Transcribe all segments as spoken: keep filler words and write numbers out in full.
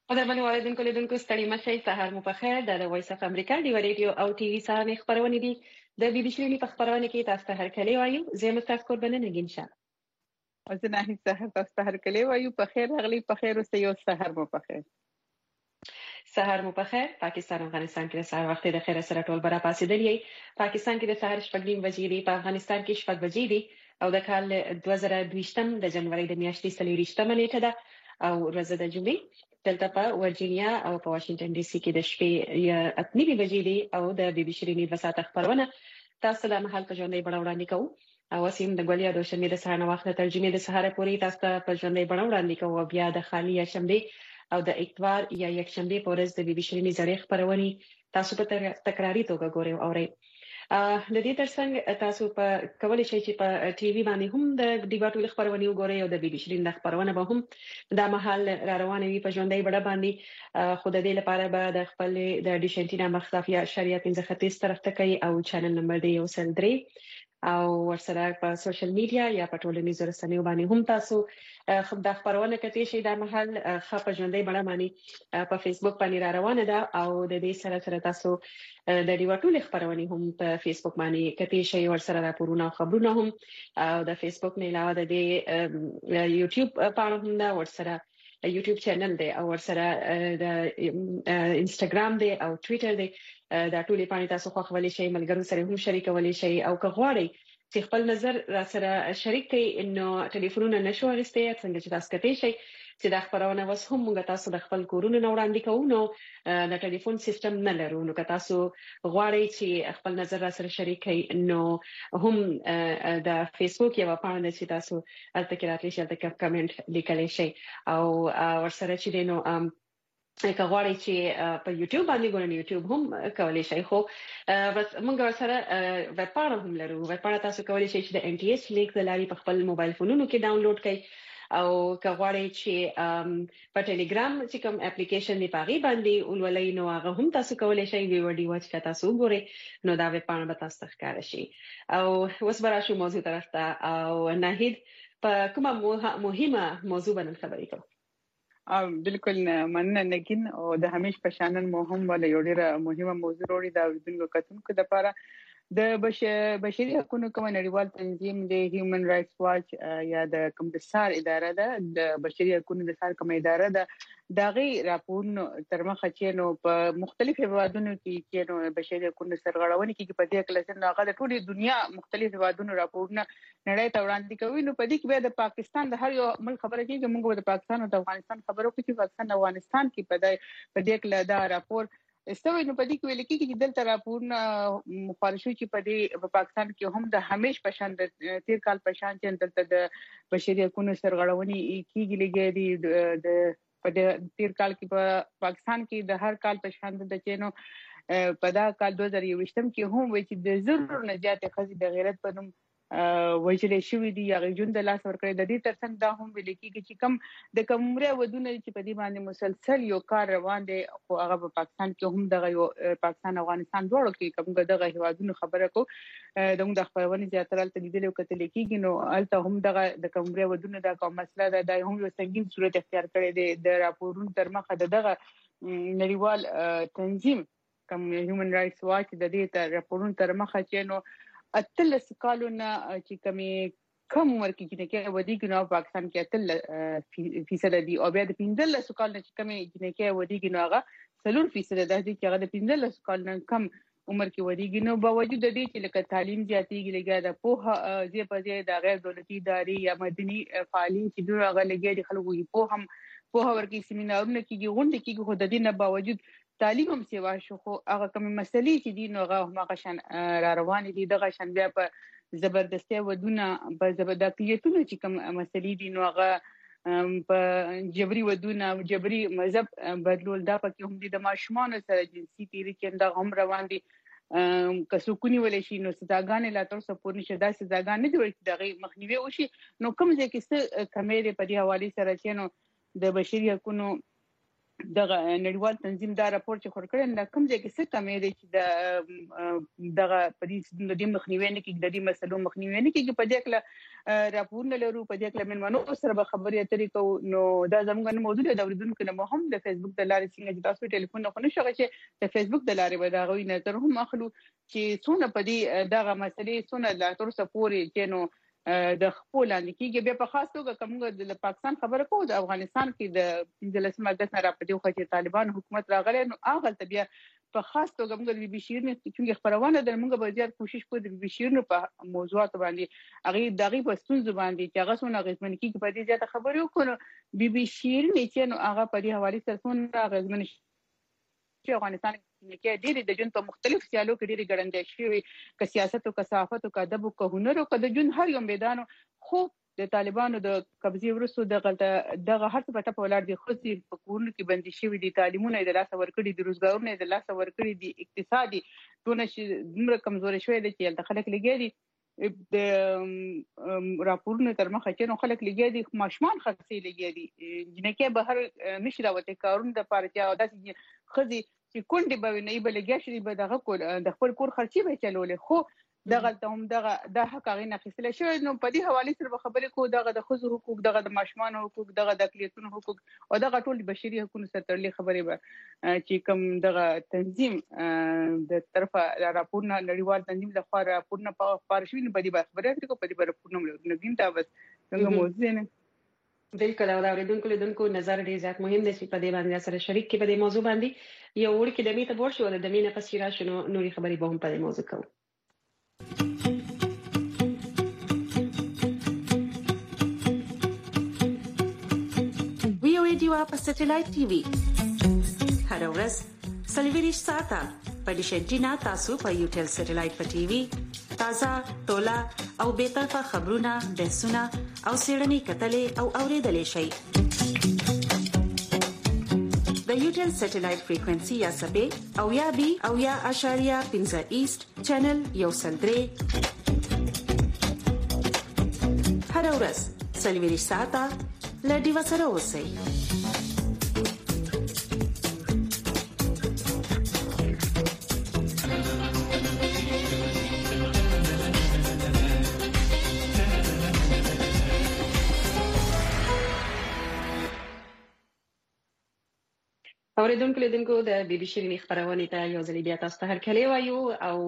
قدرمنو اوریدونکو لیدونکو ستړي مشئ، سهار مو په خیر. د وایس اف امریکا د ریډیو او ټي وي سره خبرونه دي. د بي بي سي په خبرونه کې تاسو ته هر کله وایو زه مستاسو قربانه نگین شم. او زه نه هیڅ سهار تاسو ته هر کله وایو په خیر راغلی، په خیر اوسئ، یو سهار مو په خیر. سهار مو په خیر. پاکستان او افغانستان کې د سهار وخت د خیر سره ټول برابر پاسېدلی. پاکستان کې د سهار شپږ نیم بجې دي، په افغانستان کې شپږ بجې دي او د کال دوه زره دوه د جنوري د میاشتې څلورویشتمه نیټه ده او ورځ د جمعې. دلته په ورجینیا او په واشنگټن ډي سي کې د شپې اته نیمې بجې دي او د بي بي سي نیوز ساعت خبرونه تاسو د محل په ژوندۍ بڼه وړاندې کوو او سیم د ګولیا د شنبې د سهار وخت ترجمه د سهار پورې تاسو ته په ژوندۍ بڼه وړاندې کوو. بیا د خالی یا شنبې او د اتوار یا یک شنبې په ورځ د بي بي سي نیوز خبرونه تاسو په تکراری توګه ګورئ او اورئ. د دې ترڅنګ تاسو په کولای شئ چې په ټي وي باندې هم د ډیباټو خبرونه وګورئ او د بي بي سي د خبرونه به هم د محل را روانه وي په ژوندۍ بڼه باندې. خو د دې لپاره به د خپل د ډیشنټینا مخافیا شریعت پنځه ختیځ طرف ته کوي او چینل نمبر دی یو سل درې او ورسره په سوشل میډیا یا په ټولنیزو رسنیو باندې هم تاسو د خبرونه کتئ شئ. د محل خپ ژوندۍ بڼه باندې په فیسبوک باندې را روانه ده او د دې سره سره تاسو د ډیباټو خبرونه هم په فیسبوک باندې کتئ شئ، ورسره راپورونه او خبرونه هم او د فیسبوک نه علاوه د یوټیوب پاڼه هم ده، ورسره یوټیوب چینل دی او ورسره د انستګرام دی او ټوئیټر دی. دا ټولې پاڼې تاسو خو خولي شئ، ملګرو سره هم شریکولی شئ او که غواړئ چې خپل نظر را سره شریک کړئ نو ټلیفونونه نشو اغستې څنګه چې تاسو کتئ شئ چې د خبرونه وس هم موږ تاسو د خپل کورونو نه وړاندې کوو نو د ټلیفون سیستم نه لرو، نو که تاسو غواړئ چې خپل نظر را سره شریک کړئ نو هم د فیسبوک یو پاڼه چې تاسو الته کې راتلی شئ، الته کې کمنټ لیکلی شئ او ورسره چې دینو که غواړئ چې په یوټیوب باندې ګورئ یوټیوب هم کولای شئ. خو بس موږ سره ویب پاڼه هم لرو. ویب پاڼه تاسو کولای شئ چې د ان ټي ایس لیک د لارې په خپل موبایل فونونو کې ډاونلوډ کړئ او که غواړئ چې په ټیلیګرام چې کوم اپلیکیشن دی پاغي باندې ولولئ نو هغه هم تاسو کولای شئ ویډیو واچ کړئ تاسو وګورئ نو دا ویب پاڼه به تاسو ښکار شي. او اوس به راشو موضوع طرف ته او ناهید په کومه مهمه موضوع باندې خبرې کوو؟ بالکل مننه نگین او د همیش په شانن مو هم ولا یو ډیره مهمه موضوع وروړي دا ودونکو کتونکو د لپاره د بشري حقوقو کوم نړیوال تنظیم د هیومن رائټس واچ یا د کوم د سار اداره ده د بشري حقوقو د سار کوم اداره ده دغه راپورونو تر مخه چې نو په مختلف هیوادونو کې چې نو بشري حقوقو سرغړونې کې په دې کله چې هغه د ټولې دنیا مختلف هیوادونو راپورونه نړۍ ته وړاندې کوي نو په دې کې به د پاکستان د هر یو ملک خبره کېږي. موږ د پاکستان او د افغانستان خبرو کوو چې پاکستان او افغانستان کې په دې په دې کله دا راپور استوي نو په دې کې ویل کېږي چې دلته راپورونه مخالفو چې په دې په پاکستان کې هم د همیش په شان د تیر کال په شان چې دلته د بشري حقوقو سرغړونې کېږي لګي د په دې تیر کال کې په پاکستان کې د هر کال په شان د چینو په دا کال دوه زره یوویشتم کې هم وایي چې د زرو نه زیاتې ښځې د غیرت په نوم وجلې شوې دي یا ژوند د لاس ورکړي. د دې ترڅنګ دا هم ویل کېږي چې کم د کومره ودونه چې په دې باندې مسلسل یو کار روان دی خو هغه په پاکستان کې هم دغه یو پاکستان او افغانستان دواړو کې کوم دغه هیوادونو خبره کو دغه د خبرونه زیاتره تل لیدل او کتل کېږي نو الته هم دغه د کومره ودونه دا کوم مسله ده د هم یو سنگین صورت اختیار کړی دی. د راپورونو تر مخه دغه نړیوال تنظیم کوم هیومن رائټس واچ د دې تر راپورونو تر مخه چې نو اتلس کالونه چې کمی کم عمر کې جنکه ودیږي نو پاکستان کې اتل فیصد دي او بیا د پنځلس کالونه چې کمی جنکه ودیږي نو هغه څلور فیصد ده چې هغه د پنځلس کالونه کم عمر کې ودیږي نو باوجود د دې چې لکه تعلیم زیاتېږي لګیا د پوهه زی په زی د غیر دولتي ادارې یا مدني فعالین چې دوی هغه لګیا دي خلکو یې په هم په ورکی سیمینارونه کېږي غونډې کېږي خو د دې نه باوجود تعلیم هم سیوا شو خو هغه کوم مسلې چې دي نو هغه هغه شان را روان دي دغه شان بیا په زبردستي ودونه په زبردستیتونو چې کوم مسلې دي نو هغه په جبري ودونه جبري مذهب بدلول دا پکې هم دي د ماشومان سره جنسي تیری کې دا هم روان دي که سکونی ولې شي نو سزاګانې لا تر څو پورې شدا سزاګانې دي چې دغه مخنیوي وشي نو کوم ځکه چې کمیره په دې حواله سره چې نو د بشري حقوقو دغه نړیوال تنظیم دا راپور چې خور کړی دا کوم ځای کې څه کمې دي چې د دغه په دې د مخنیوي نه کې د دې مسلو مخنیوي نه کې په دې کې راپورونه لرو په دې کې منمنو سره به خبرې اترې کوو نو دا زموږ موضوع د اوریدونکو نه هم د فیسبوک د لارې څنګه چې تاسو ټلیفون نه خونه شغه چې د فیسبوک د لارې به دا غوي نظر هم اخلو چې څونه په دې دغه مسلې څونه لا تر څو پورې چې نو د خپل اندکیږي به په خاص توګه کومه د پاکستان خبره کوو د افغانستان کې د دلسمه اگست نه راپدې خو چې طالبان حکومت راغلی نو هغه ته بیا په خاص توګه موږ د بي بي شیرین چې خبرونه د موږ به زیات کوشش کوو د بي بي شیرین په موضوعات باندې هغه دغه په ستونزو باندې چې هغه څونه غوښمن کیږي په دې زیاته خبرې وکړو بي بي شیرین چې نو هغه په دې حواله سره څونه غوښمن چې افغانستان کې ډېری د جون په مختلف سیالو کې ډېری ګړندې شوی ک سیاست او ک صحافت او ک ادب او ک هنر او ک د جون هر یو میدان خو د طالبانو د قبضې ورسو د غلطه دغه هر څه په ټاپ ولر دي خو چې په کورونو کې بندي شوی دي تعلیمونه د لاس ورکړي د روزګارونه د لاس ورکړي دي اقتصادي ټول شي دومره کمزوري شوی دي چې د خلک لګي د راپورونو تر مخه چې نو خلک لګي دي ماشمان خرڅي لګي دي جنکه بهر نشي راوته کارونه د پارتیا او داسې خزي چې کونډي به نه به لګي شي به دغه کول د خپل کور خرچي به چلولې خو دغه هم دغه د حق غي نقصله شوی نو په دې حواله سره خبرې کو دغه د خزو حقوق دغه د ماشمان حقوق دغه د اقلیتونو حقوق او دغه ټول بشري حقوقو سره تړلې خبرې به چې کوم دغه تنظیم د طرفه راپورونه نړیوال تنظیم د خوا راپورونه په فارشوین په دې خبرې کو په دې راپورونه نو دین تا بس څنګه موضوع نه بالکل او دا اوریدونکو لیدونکو نظر ډیر زیات مهم دی چې په دې باندې سره شریک کې په دې موضوع باندې یو وړ کې د میته ور شو د مینه پسې را شنو نوري خبرې به هم په دې موضوع کوو ویو ایډیو په سټلایټ ټي وي هر ورځ سلویریش ساته په ډیشنټینا تاسو په یوټل سټلایټ په ټي وي تازه تولا او به طرفه خبرونه بحثونه او سیړنی کتلې او اوریدلې شي د یوټل سټلایټ فریکوئنسي یا سبې او یا بي او یا اشاریه پنځه ایست چینل یو سلدري هر ورځ سلویریش ساته لډي وسره اوسئ اوریدونکو لیدونکو د بي بي شيرين خبرونه ته یو ځل بیا تاسو ته هرکلی وایو او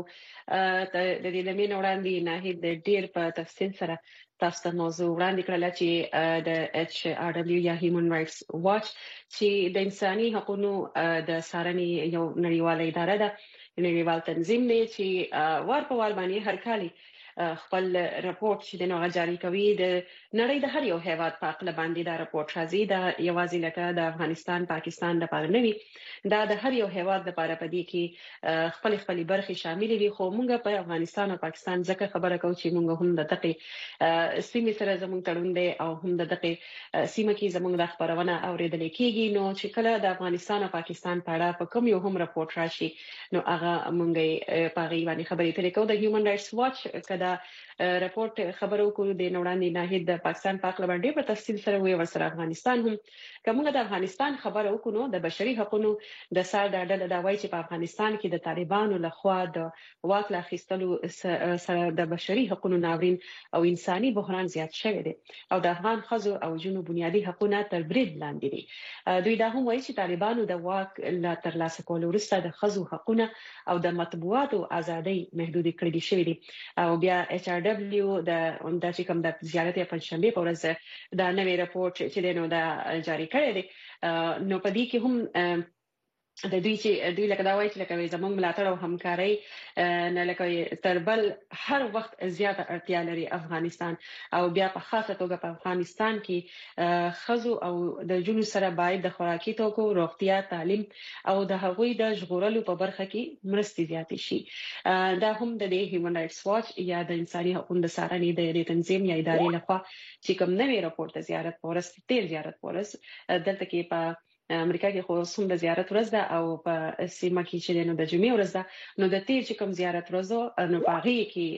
د دې لمن وړاندې نه د ډیر په تفصیل سره تاسو ته موضوع وړاندې کړل چې د ایچ آر دبليو یا هیومن رائټس واچ چې د انساني حقوقو د څارنې یو نړیواله اداره ده نړیوال تنظیم دی چې وار په وار باندې هر کال خپل راپورټ چې د نوغه جاری کوي د نړۍ د هر یو هیواد په اړه باندې دا راپورټ راځي دا یوازې لکه د افغانستان پاکستان د پاره نوي دا د هر یو هیواد لپاره پدې کې خپل خپل برخې شامل دي خو موږ په افغانستان او پاکستان ځکه خبره کوو چې موږ هم د دغه سیمې سره زموږ تړون دی او هم د دغه سیمه کې زموږ د خبرونه اوریدل کېږي نو چې کله د افغانستان او پاکستان په اړه په کوم یو هم راپورټ راشي نو هغه موږ په غي باندې خبرې پرې کوو د هیومن رائټس واچ کدا راپورټ خبرو کول د نوړاندې نه د پاکستان په اړه باندې په تفصیل سره وی ورسره افغانستان هم کومه د افغانستان خبرو کونو د بشري حقوقو د سار د ډله دا وایي چې په افغانستان کې د طالبانو لخوا د واک لا خستلو سره د بشري حقوقو ناورین او انساني بحران زیات شوی دی او د افغان خزو او جنوب بنیادی حقوقونه تر برید لاندې دي دوی دا هم وایي چې طالبانو د واک لا ترلاسه کول وروسته د خزو حقوقونه او د مطبوعاتو ازادي محدود کړي شوی دي او بیا ایچ آر دبليو د د چې کوم د زیارت په پنځشنبه په ورځ دا نوې راپورټ چې دینو دا جاری کړی دی نو په دې کې هم د دوی چې دوی لکه دا وایي چې لکه زموږ ملاتړ او همکاري نه لکه تربل هر وخت زیاته اړتیا لري افغانستان او بیا په خاصه توګه په افغانستان کې خزو او د جنو سره باید د خوراکي توکو روغتیا تعلیم او د هغوی د ژغورلو په برخه کې مرستې زیاتې شي دا هم د هیومن رائټس واچ یا د انساني حقوقو د څارنې د تنظیم یا ادارې لخوا چې کوم نوې راپورټ زیارت پورس تیر زیارت پورس دلته کې په امریکا کې خو سوم د زیارت ورځ ده او په سیمه کې چې نو د جمعې ورځ ده نو د تیر چې کوم زیارت ورځ نو باغی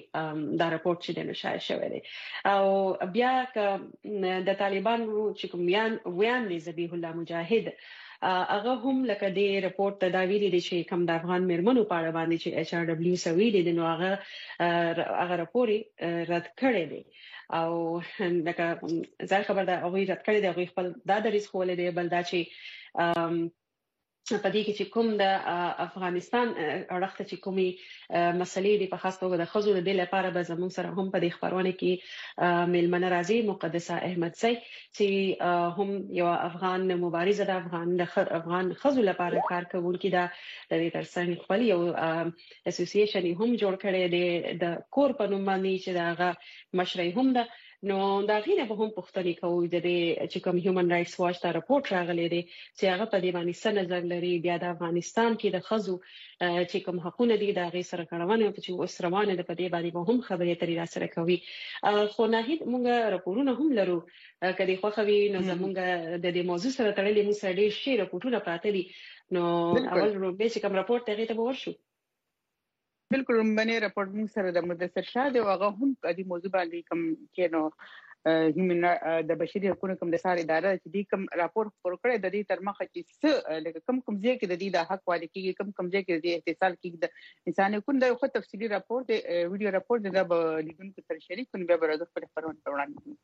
کې دا راپورټ چې نو شایع شوی دی او بیا ک د طالبانو چې کوم یان ویان دی ذبیح الله مجاهد هغه هم لکه د رپورت ته دا ویلي دي چې کوم د افغان مرمنو په اړه باندې چې ایچ آر دبليو سوي دي نو هغه هغه راپور رد کړی دی او لکه ځای خبر ده هغه رد کړی دی هغه خپل دا دریځ خولې دی بل دا چې په دې کې چې کوم د افغانستان اړخته چې کومي مسلې دي په خاص توګه د خزو د لپاره به زموږ سره هم په دې خبرونه کې میلمنه راځي مقدسه احمد سي چې هم یو افغان مبارزه د افغان د افغان خزو لپاره کار کوونکی دا د دې ترڅنګ خپل یو اسوسییشن هم جوړ کړی دی د کور په نوم باندې چې دا مشري هم ده نو دا غینه به هم پښتني کوي د چې کوم هیومن رائټس واچ دا راپورټ راغلی دی چې هغه په دې باندې څه نظر لري بیا د افغانستان کې د خزو چې کوم حقوقونه دي دا غي سره کړونه چې اوس روانه ده په دې باندې به هم خبرې اترې را سره کوي خو نه هیڅ موږ راپورونه هم لرو کدي خو خوي نو زموږ د دې موضوع سره تړلې موږ سره ډېر شي راپورونه پراته دي نو اول روبې چې کوم راپورټ ته غي ته ورشو بالکل باندې راپورټ موږ سره د مدثر شاه دی هغه هم د دې موضوع باندې کوم کې نو هیومن د بشري حقوقو کوم د سار اداره چې دې کوم راپورټ خبر کړی د دې تر مخه چې څه لکه کوم کوم ځای کې د دې د حق والی کېږي کوم کوم ځای کې د اتصال کېږي د انسان حقوقو د خو تفصیلی راپورټ دی ویډیو راپورټ دا به لیدونکو سره شریک کړو بیا به راځو خپل خبرونه وړاندې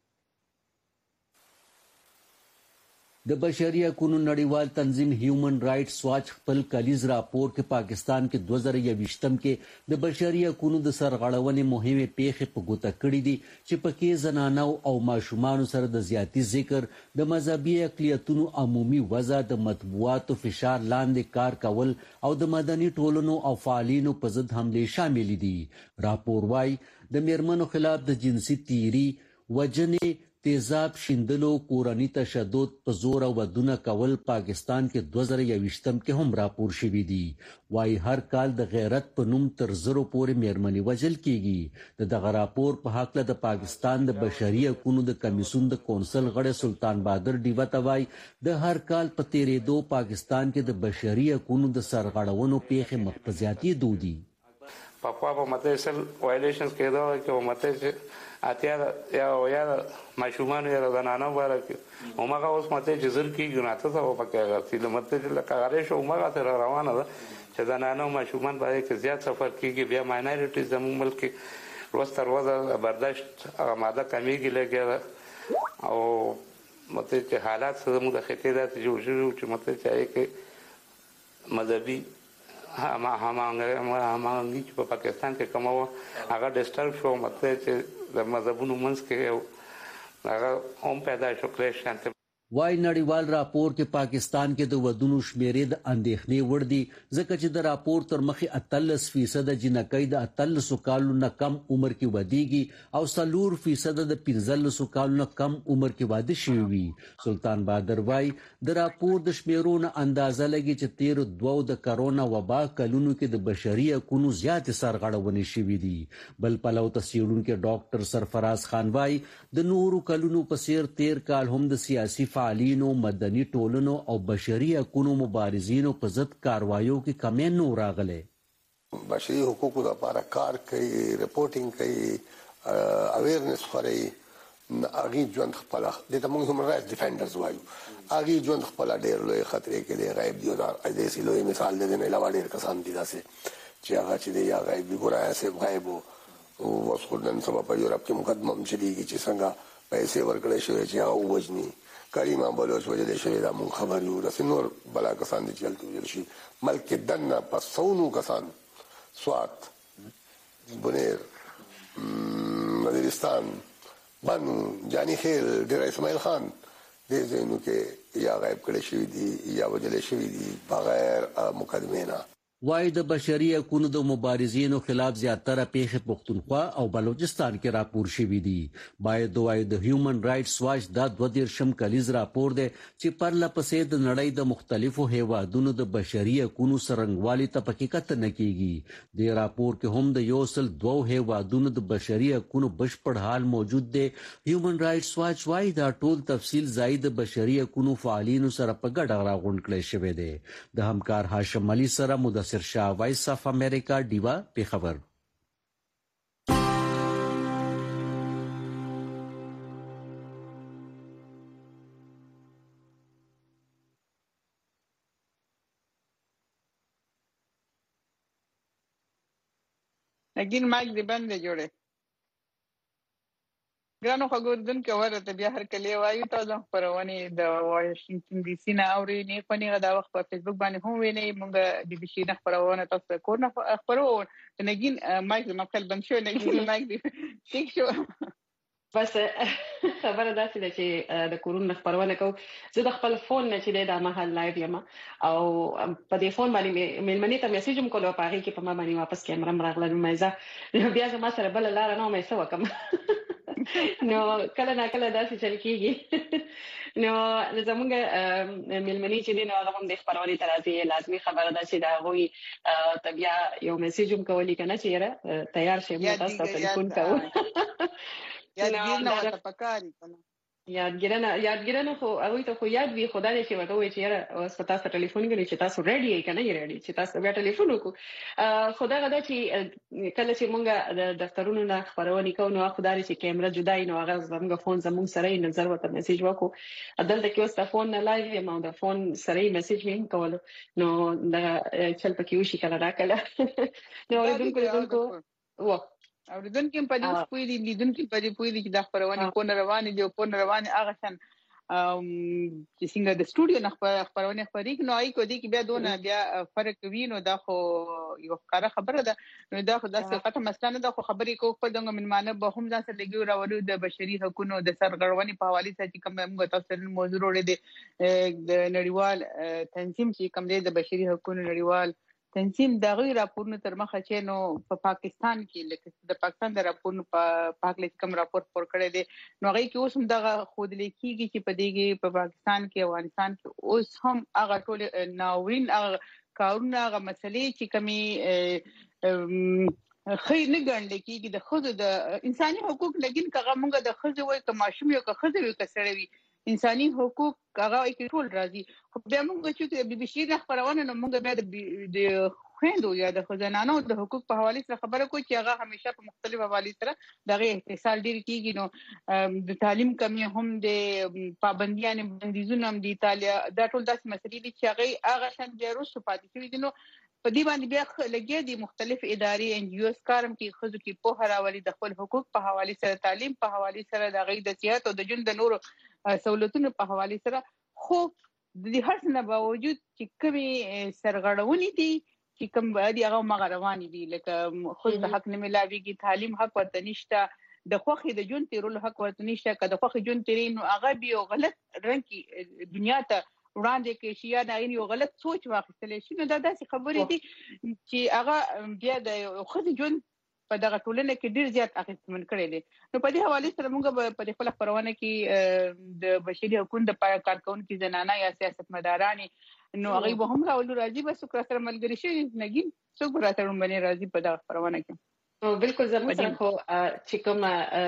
د بشري حقوقو نړیوال تنظیم هیومن رائټس واچ خپل کلیز راپور کې پاکستان کې دوه زره یوویشتم کې د بشري حقوقو د سرغړونې مهمه پیښې په ګوته کړې دي چې پکې زنانو او ماشومان سره د زیاتی ذکر د مذهبي اقلیتونو عمومي وضع د مطبوعاتو فشار لاندې کار کول او د مدني ټولنو او فعالینو په ضد حمله شامل دي راپور وايي د میرمنو خلاف د جنسي تیری وجنې تیزاب شیندلو کورنی تشدد په زور او ودونه کول پاکستان کې دوه زره یوویشتم کې هم راپور شوی دی وايي هر کال د غیرت په نوم تر زرو پورې میرمنې وژل کیږي د دغه راپور په حق له د پاکستان د بشري حقوقو د کمیسیون د کونسل غړي سلطان بادر ډیوه توای د هر کال په تیرېدو پاکستان کې د بشري حقوقو د سرغړونو پیښې مخفزياتي دودي پاپا په متسل وایلیشنز کېدو کې متسل اتیا یا یا ماشومان یا زنانه ورکه اومغه اوس مته جزر کې ګناته ته وکړه چې مته چې لکه شو اومغه تر روانه ده چې زنانه او ماشومان باندې کې زیات سفر کیږي بیا ماینورټیز زموږ ملک روز تر ورځې برداشت ماده کمیږي لګي او مته چې حالات زموږ د خطې داسې جوړ شو چې مته چې کې مذهبي ما همانګه همانګي چې په پاکستان کې کومه هغه ډیسټرب شو مته چې د مذهبونو منځ کې هغه هم پیدا شو کلیشن وايي نړیوال راپور کې پاکستان کې د ودونو شمیرې د اندېښنې وړ دي ځکه چې د راپور تر مخې اتلس فیصد جنکۍ د اتلس کالو نه کم عمر کې ودیږي او سلور فیصد د پنځلس کالو نه کم عمر کې واده شوي وي سلطان بادر وايي د راپور د شمیرو نه اندازه لګي چې تیر دوه د کرونا وبا کلونو کې د بشري حقوقو زیات سرغړونې شوي دي بل پلو تسیړونکو ډاکټر سرفراز خان وايي د نورو کلونو په څیر تیر کال هم د سیاسي فعالینو مدني ټولنو او بشري حقوقو مبارزینو په ضد کاروایو کې کمی نه راغله بشري حقوقو لپاره کار کوي رپورټینګ کوي اویرنس خوري اغي ژوند خپل د موږ هم رائټ ډیفندرز وایو اغي ژوند خپل ډېر لوی خطرې کې دی غیب دی او داسې لوی مثال دی نه علاوه ډېر کسان دي داسې چې هغه چې دی یا غیب ګورای سي غیب او وسخدن سبب په یورپ کې مقدمه مشريږي چې څنګه پیسې ورکړې شوې چې هغه وژني کریمه بلوچ وجه شوی دا مون خبر یو رس نور بلا کسان دي چلته ویل شي ملک دنه پسونو کسان سوات بنیر وزیرستان بانو جانی خیل ډیر اسماعیل خان دې زینو کې یا غیب کړي شوی دي یا وجل شوی دي بغیر مقدمه نه وايي د بشري حقوقو د مبارزینو خلاف زیاتره پیښې پښتونخوا او بلوچستان کې راپور شوي دي باید وايي د هیومن رائټس واچ دا دوه دیرشم کلیز راپور دی چې پرله پسې د نړۍ د مختلفو هیوادونو د بشري حقوقو سرنګوالي ته پکې کتنه کیږي د راپور کې هم د یو سل دوه هیوادونو د بشري حقوقو بشپړ حال موجود دی هیومن رائټس واچ وايي دا ټول تفصیل زائد بشري حقوقو فعالینو سره په ګډه راغونډ کړی شوی دی د همکار هاشم علي سره مدثر شاه وایس اف امریکا ډیوا پیښور نګین مایک دې بند دی جوړه ګرانو خبردون کې ورته بیا هر کله وایي تاسو خبرونه د واشنگټن ډي سي نه اوري نه پنیغه دا وخت په فیسبوک باندې هم ویني مونږ د بشي نه خبرونه تاسو کو نه خبرونه نګین مایک مخکل بند شو نګین مایک دې ټیک شو بس خبره دا چې د کورون خبرونه کو زه د خپل فون نه چې د محل لایو یم او په دې فون باندې مېلمنې ته میسج هم کولو په هغه کې په ما باندې واپس کیمرا مرغله مېزه بیا زما سره بل لار نه مې سو کوم نو کله نه کله داسې چل کیږي نو زمونږ مېلمنې چې دین هغه هم د خبرونه ترازی لازمي خبره ده چې دا غوي طبيعه یو میسج هم کولی کنه چې تیار شې مو تاسو ټلیفون کوو یادګیر نه وته پکاري کنه یادګیرنه یادګیرنه خو هغه ته خو یاد وی خدای دې چې وته وي چې اوس پتا ست ټلیفون کوي چې تاسو ریډي یې کنه یې ریډي چې تاسو بیا ټلیفون وکړو خدای غدا چې کله چې مونږ د دفترونو نه خبرونه کوو نو خدای چې کیمرا جدای نو هغه زموږ فون زموږ سره یې نظر وته میسج وکړو عدالت کې اوس د فون نه لایو یم او د فون سره یې میسج مې کولو نو دا چل پکې وشي کله راکله نو ورته کوم و او دن کې په دې اوس پوي دي لیدون کې په دې پوي دي چې د خبرونه کو نه روانې دي او کو نه روانې هغه شان چې څنګه د سټوډیو نه خبرونه خبرې نو آی کو دي کې بیا دونه بیا فرق وینو دا خو یو ښکاره خبره ده نو دا خو داسې قطه مسله نه ده خو خبرې کو په دغه منمانه به هم ځان سره لګي راوړو د بشري حقوقو د سرغړونې په حواله سره چې کوم موږ تاسو نن موضوع وروړي د نړیوال تنظیم چې کوم دی د بشري حقوقو نړیوال تنظیم دغه راپورونه تر مخه چې نو په پاکستان کې لکه د پاکستان د راپورونو په پاکستان کوم راپور پور کړی دی نو هغه کې اوس هم دغه خود لیکيږي چې په دې په پاکستان کې افغانستان کې اوس هم هغه ټول ناورین هغه کارونه هغه مسلې چې کمی خیر نه ګڼل کېږي د خود د انساني حقوق لګین کغه مونږ د خزه وای ک ماشوم یو ک خزه وي کسړوي انساني حقوق هغه کې ټول راځي خو بیا موږ چې بي بي سي نه خبرونه نو موږ بیا د خويندو یا د خزانانو د حقوق په حواله سره خبره کوي چې هغه همیشه په مختلف حواله سره دغه اتصال ډیر کیږي نو د تعلیم کمی هم د پابندیان بندیزونه هم د ایتالیا دا ټول داسې مسلې دي چې هغه هغه شان د روسو پاتې شوی دي نو په دې باندې بیا لګي دي مختلف ادارې ان جی اوز کارم کې خزو کې په هراولي د خپل حقوق په حواله سره تعلیم په حواله سره د غي د صحت او د جون د نورو سہولتونو په حواله سره خو د دې هر څه نه باوجود چې کومي سرغړونې دي چې کوم باندې هغه مغروانی دي لکه خو د حق نه ملاويږي تعلیم حق ورته نشته د خوخي د جون تیرول حق ورته نشته که د خوخي جون تیرین نو هغه به غلط رنګ کې دنیا ته وړاندې کې شي یا نه یو غلط سوچ واخیستل شي نو دا داسې خبرې دي چې هغه بیا د خو جون په دغه ټولنه کې ډیر زیات اغېزمن کړي دي نو په دې حواله سره موږ په خپل خبرونه کې د بشري حقوقو د کارکونکو زنانه یا سیاستمداران نو هغه به هم راولو راځي بس سره ملګری شي نګین څوک راته باندې راځي په دغه خبرونه کې او بالکل زموږ سره خو چې کوم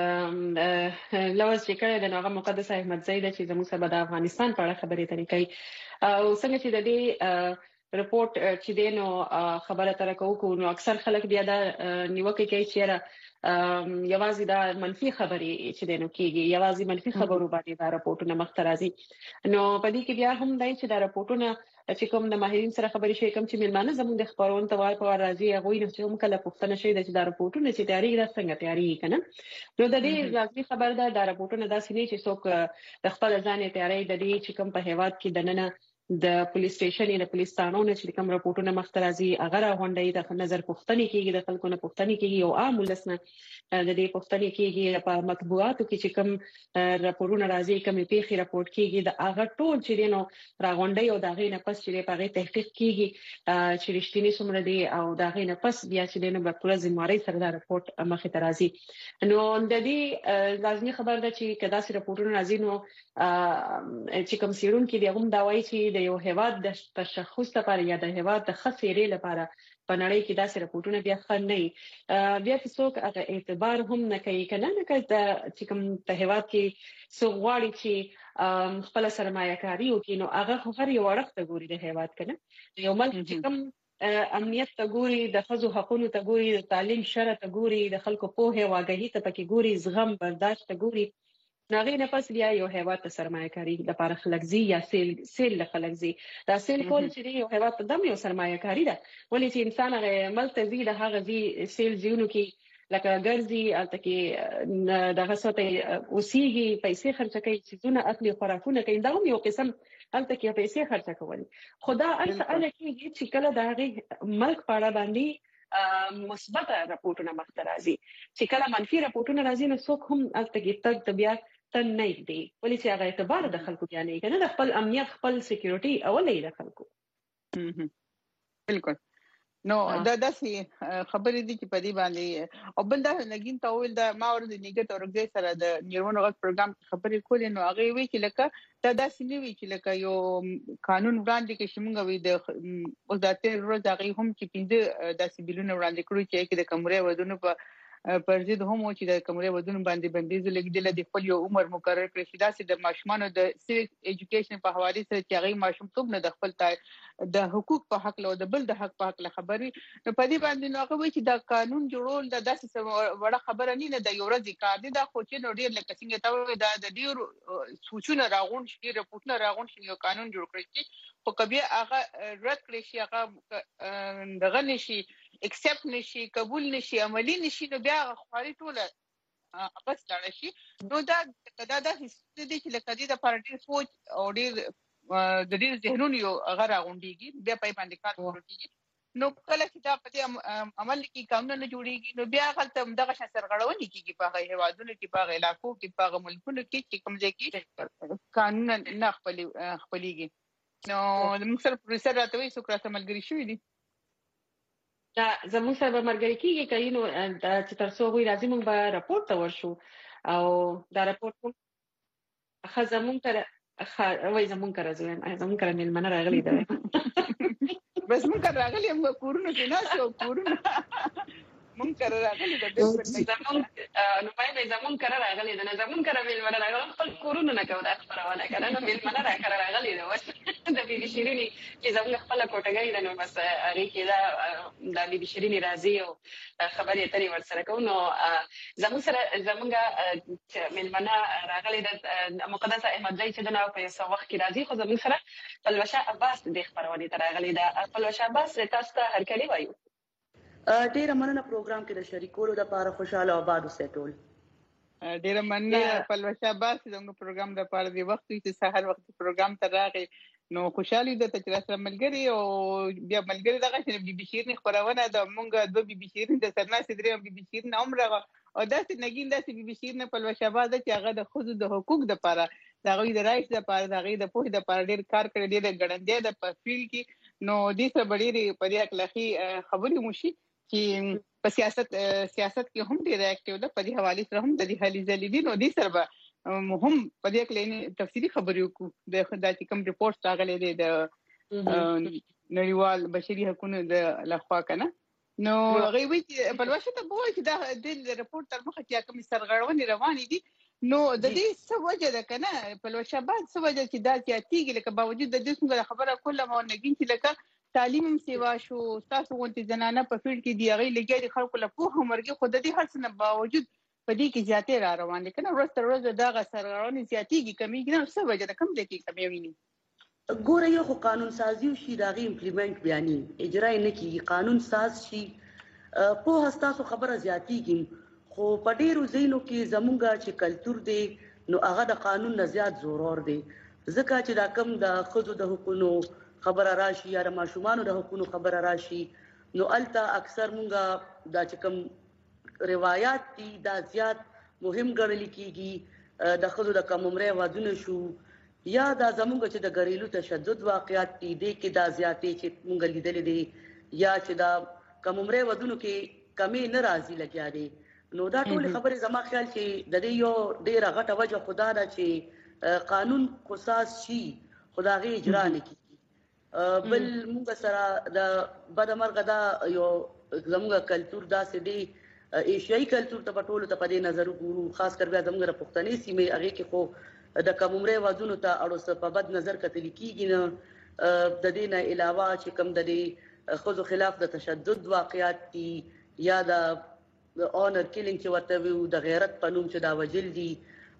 لوز چې کړی د هغه مقدس احمد زید چې زموږ سره د افغانستان په اړه خبرې اترې کوي او څنګه چې د دې رپورت چې دینو خبره تر کوو نو اکثر خلک بیا دا نیوکه کوي چې یوازې دا منفي خبرې چې دینو کېږي یوازې منفي خبرو باندې دا راپورټونه مخ ته راځي نو په دې کې بیا هم دای چې دا راپورټونه چې کوم د ماهرین سره خبرې شي کوم چې ملمانه زموږ د خبرونو ته وای په راځي هغه نو چې هم کله پوښتنه شي د چې دا راپورټونه چې تیاری را څنګه تیاری کنه نو د دې لازمي خبر ده دا راپورټونه داسې نه چې څوک د خپل ځان تیاری د دې چې کوم په هیواد کې دننه د پولیس سټیشن یا د پولیس ستانونو چې کوم راپورټونه مخ ته راځي هغه راغونډي د نظر پوښتنې کېږي د خلکو نه پوښتنې کېږي او عام ولسنه د دې پوښتنې کېږي په مطبوعاتو کې چې کوم راپورونه راځي کوم پیښې راپورټ کېږي د هغه ټول چې دینو راغونډي او د هغه نه پس چې په هغه تحقیق کېږي چې رښتینی څومره دي او د هغه نه پس بیا چې دینو په پوره ځمواري سره دا راپورټ مخ ته راځي نو د دې لازمي خبر ده چې کدا سي راپورټونه راځي نو چې کوم سیرون کې دی هم دا وایي چې د یو هیواد د تشخص لپاره یا د هیواد د خسرې لپاره په نړۍ کې داسې راپورټونه بیا ښه نه بیا څوک هغه اعتبار هم نه کوي کنه نه کوي چې کوم په هیواد کې څو غواړي چې خپل سرمایه کاری وکړي نو هغه هر یو ورخت ګوري د هیواد کنه یو ملک چې کوم امنیت ته ګوري د خزو حقوقو ته ګوري د تعلیم شرط ته ګوري د خلکو په هوا غهي ته پکې ګوري زغم برداشت ته ګوري ناغې نه پس بیا یو هیواد ته سرمایه کاری د لپاره خلک زی یا سیل سیل خلک زی دا سیل کول چې یو هیواد ته دم یو سرمایه کاری ده ولې چې انسان هغه ملته زی د هغه زی سیل زیونو کې لکه ګرځي الته کې دغه سوته اوسېږي پیسې خرچ کوي چیزونه اخلي خوراکونه کوي دا یو قسم الته کې پیسې خرچ کوي خدا الته اله کې چې کله د هغه ملک پاړه باندې مثبت راپورټونه مخته راځي چې کله منفي راپورټونه راځي نو څوک هم الته کې تک طبيعت ته نه دی ولې چې هغه اعتبار د خلکو بیانې کنه د خپل امنیت خپل سکیورټي اولې د خلکو بالکل نو دا داسې خبرې دي چې په دې باندې او بل دا نګین ته ویل دا ما ورته نیګه تورګي سره د نیرمن غږ پروګرام خبرې کولې نو هغه وی چې لکه دا داسې نه وی چې لکه یو قانون وړاندې کې شمږ وی د اوس د تیر ورځ هغه هم چې پینځه داسې بیلونه وړاندې کړو چې د کمرې ودونو په پر ضد هم چې د کمرې ودونو باندې بندیز لګیدل د خپل یو عمر مقرر کړی شي داسې د ماشومان د سیویک ایجوکیشن په حواله سره چې هغه ماشوم څوک نه د خپل د حقوق په حق له د بل د حق په حق له خبري نو په دې باندې نو هغه وی چې دا قانون جوړول د داسې وړه خبره نه ده د یو ورځ کار دي دا خو چې نو ډیر لکه څنګه ته دا د ډیر سوچونه راغون شي رپورټونه راغون شي یو قانون جوړ کړی شي خو کبي هغه رد کړی شي هغه دغه نشي اکسپټ نشي قبول نشي عملی نشي نو بیا خواري ټوله بس لاړ شي نو دا دا د هیڅ دې چې لکه دې د پارټي سوچ او ډیر د دې ذهنونو یو غره غونډيږي بیا په باندې کار وکړي نو کله چې دا په عمل کې قانون نه جوړيږي نو بیا غلطه دغه سرغړونې کیږي په هیوادونو کې په علاقو کې په ملکونو کې چې کوم ځای کې قانون نه خپل خپلېږي نو موږ سره پروفیسور راته وي سوکراته ملګری شوې دي دا زموږ سره به مرګري کیږي کله نو چې تر څو وی راځي موږ به راپورټ ته ورشو او دا راپورټ خزه مونږ تر وای زمونږ کرا زویم زمونږ کرا ملمنه راغلی دی بس مونږ کرا راغلی موږ کورونه کې ناسو کورونه مونږ کرا راغلی دی زمونږ نو پای زمونږ کرا راغلی دی زمونږ کرا ملمنه راغلی خپل کورونه نه کوي دا خبرونه کنه نو ملمنه را کرا راغلی دی د بي بي شيريني چې زموږ خپل کوټګۍ ده نو بس هغه کې دا د بي بي شيريني راځي او خبرې اترې ورسره کوو نو زموږ سره زموږ ملمنه راغلي د مقدس احمد زئی چې دا په یو وخت کې راځي خو زموږ سره پلوشه عباس د خبرونه تر راغلي دا پلوشه عباس تاسو ته هر کلی وایو ډیر مننه پروګرام کې د شریکولو د لپاره خوشاله او آباد اوسئ ټول ډیر مننه پلوشه عباس زموږ پروګرام د لپاره دی وخت چې سحر وخت پروګرام ته راغی نو خوشاله ده چې تاسو ملګری او بیا ملګری دغه چې بي بي شيرين خبرونه د مونږ د بي بي شيرين د سرناسي درې بي بي شيرين عمره او داسې نګین داسې بي بي شيرين په لوشاباد چې هغه د خود د حقوق د لپاره د غوي د رایټ د لپاره د غوي د پوهې د لپاره ډیر کار کړی دی د ګړندې د پفیل کې نو دې څه بډېری په دې اخلاقی خبرې موشي چې په سیاست سیاست کې هم ډیر اکټیو ده په دې حواله سره هم د دې حالي زلیدي نو دې سره هم په دې کې لنی تفصیلی خبرې وکړو د خدای چې کوم ریپورت راغلی دی د نړیوال بشري حقوقو د لخوا کنه نو هغه وی چې په لوشه ته وایي چې دا د ریپورت تر مخه چې کوم سرغړونې روانې دي نو د دې څه وجه ده کنه په لوشه بعد څه وجه چې دا چې لکه باوجود د دې څنګه خبره کوله مو نګین چې لکه تعلیم سیوا شو تاسو غونډې زنانه په فیلډ کې دی هغه لګي خلکو له پوهه مرګي خو د دې هر څه نه باوجود په دې کې زیاتې را روان دي کنه ورځ تر ورځې دا سرغړونې زیاتېږي کمیږي نو څه وجه ده کوم ځای کې کمی ویني ګوره یو خو قانون سازي شي داغي امپلیمنٹ بیانې اجرا نه کیږي قانون ساز شي په هستاسو خبره زیاتېږي خو په ډیرو ځینو کې زمونږه چې کلچر دی نو هغه د قانون نه زیات زورور دی ځکه چې دا کم د خزو د حقوقو خبره راشي یا د ماشومان د حقوقو خبره راشي نو الته اکثر مونږه دا چې کم روایت دي دا زیات مهم ګڼل کیږي د خزو د کم عمره وادونه شو یا دا زمونږ چې د غریلو تشدد واقعیت دي د کې دا زیاتې چې مونږ لیدل دي یا چې دا کم عمره وادونو کې کمی ناراضي لګیا دي نو دا ټول خبره زما خیال چې د دې یو ډیره غټه وجه خدا دا چې قانون قصاص شي خدای اجرا نه کیږي بل مونږ سره د بدمرغه دا یو زموږ کلچر دا سې دی ایشیايي کلچر ته پټول ته په دې نظر ګورو خاص کر بیا زموږ پښتني سیمه هغه کې خو د کوم عمره وادونو ته اړو په بد نظر کتل کیږي نه د دې نه علاوه چې کوم د دې خود خلاف د تشدد واقعیت دي یا د اونر کیلینګ چې ورته وي د غیرت په نوم چې دا وجل دي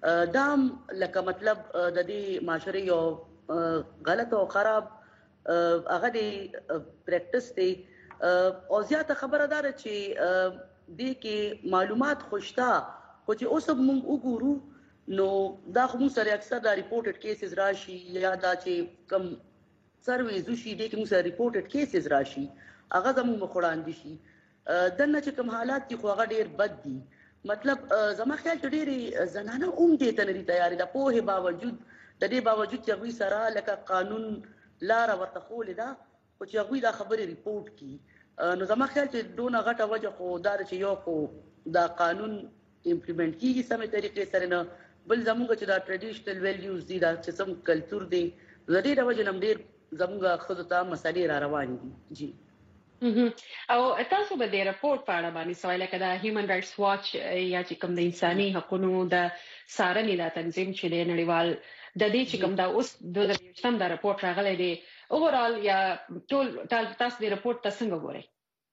دام لکه مطلب د دې معاشري یو غلط او خراب هغه دی پریکټس دی او زیاته خبره ده چې د کې معلومات خوشتا خو چې اوس موږ وګورو نو دا خو موږ سره اکثر دا ریپورټډ کیسز راشي یا دا چې کم سرویز وشي د کې موږ سره ریپورټډ کیسز راشي هغه زموږ مخوړان دي شي دنه چې کوم حالات دي خو هغه ډیر بد دي مطلب زما خیال چې ډېرې زنانه هم دې ته نه دي تیارې د پوهې باوجود د دې باوجود چې هغوی سره لکه قانون لاره ورته ښولې ده خو چې هغوی دا خبرې ریپورټ کړي نو زما خیال چې دونه غټه وجه خو دا ده چې یو خو دا قانون امپلیمنټ کیږي سمې طریقې سره نه بل زموږ چې دا ټریډیشنل ویلیوز دي دا چې سم کلتور دی د دې د وجې نه هم ډېر زموږ ښځو ته مسلې را روانې دي جی او تاسو به د راپورټ په اړه باندې سوال کړه د هیومن رائټس واچ یا چې کوم د انساني حقوقو د څارنې د تنظیم چې د نړیوال د دې چې کوم دا اوس د دویشتم د راپورټ راغلی دی اوورال یا ټول تاسو د راپورټ ته څنګه ګورئ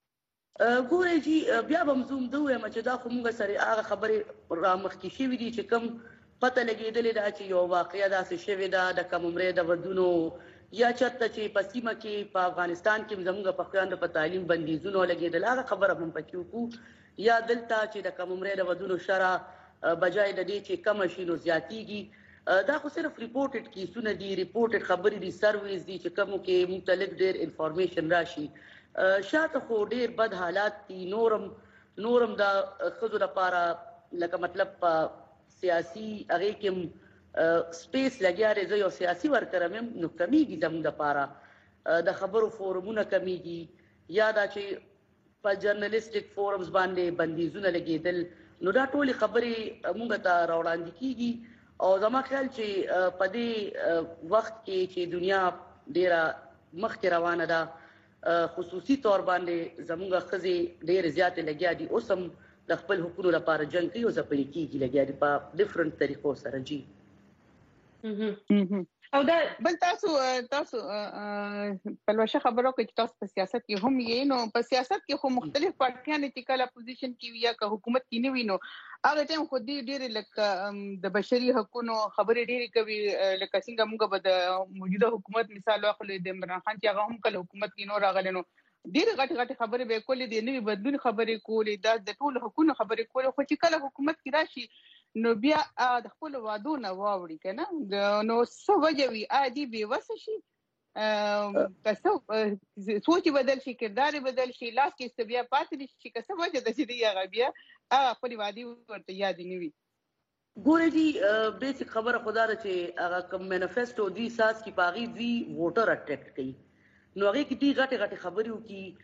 ګورئ جی بیا به مزوم دوه یم چې دا خو موږ سره هغه خبرې را مخکې شوي دي چې کوم پته لګېدلې ده چې یو واقعه داسې شوې ده د کم عمرې د ودونو یا چرته چې په سیمه کې په افغانستان کې زموږ په خویندو په تعلیم بندیزونه لګېدل هغه خبره هم پکې وکړو یا دلته چې د کم عمرې د ودونو شرح بجای د دې چې کم شي نو زیاتېږي دا خو صرف ریپورټډ کیسونه دي ریپورټډ خبرې دي سرویز دي چې کومو کې مختلف ډېر انفارمیشن راشي شاته خو ډېر بد حالات دي نورم نورم د ښځو لپاره لکه مطلب په سیاسي هغې کې سپیس لګیا دی زه یو سیاسي ورکر یم نو کمیږي زموږ دپاره د خبرو فورمونه کمیږي یا دا چې په جرنلیسټک فورمز باندې بندیزونه لګېدل نو دا ټولې خبرې موږ ته راوړاندې کیږي او زما خیال چې په دې وخت کې چې دنیا ډیره مخکې روانه ده خصوصي طور باندې زموږ ښځې ډېرې زیاتې لګیا دي اوس هم د خپل حقوقو لپاره جنګ کوي او ځپلې کیږي لګیا دي په ډفرنټ طریقو سره جی او دا بل تاسو تاسو پلوشه خبرو کې تاسو په سیاست کې هم یې نو په سیاست کې خو مختلف پارټیان چې کله اپوزیشن کې یا که حکومت کې نه وي نو هغه ټیم خو دې ډېرې لکه د بشري حقوقو خبرې ډېرې کوي لکه څنګه موږ به د موجوده حکومت مثال واخلو د عمران خان چې هغه هم کله حکومت کې نو راغلی نو ډېرې غټې غټې خبرې به یې کولې د نوي بدلون خبرې کولې دا د ټولو حقونو خبرې کولې خو چې کله حکومت کې راشي نو بیا د خپلو وعدو نه واوړي که نه نو څه وجه وي آیا دې بېوسه شي که څه سوچ بدل شي کردار بدل شي لاس کې استبیا پاتې نه شي که څه وجه ده چې دی هغه بیا هغه خپلې وعدې ورته یادې نه وي ګوره جي بیسک خبره خو دا ده چې هغه کوم مینیفیسټو دوی ساز کې په هغې دوی ووټر اټریکټ کوي نو هغې کې دوی غټې غټې خبرې وکړي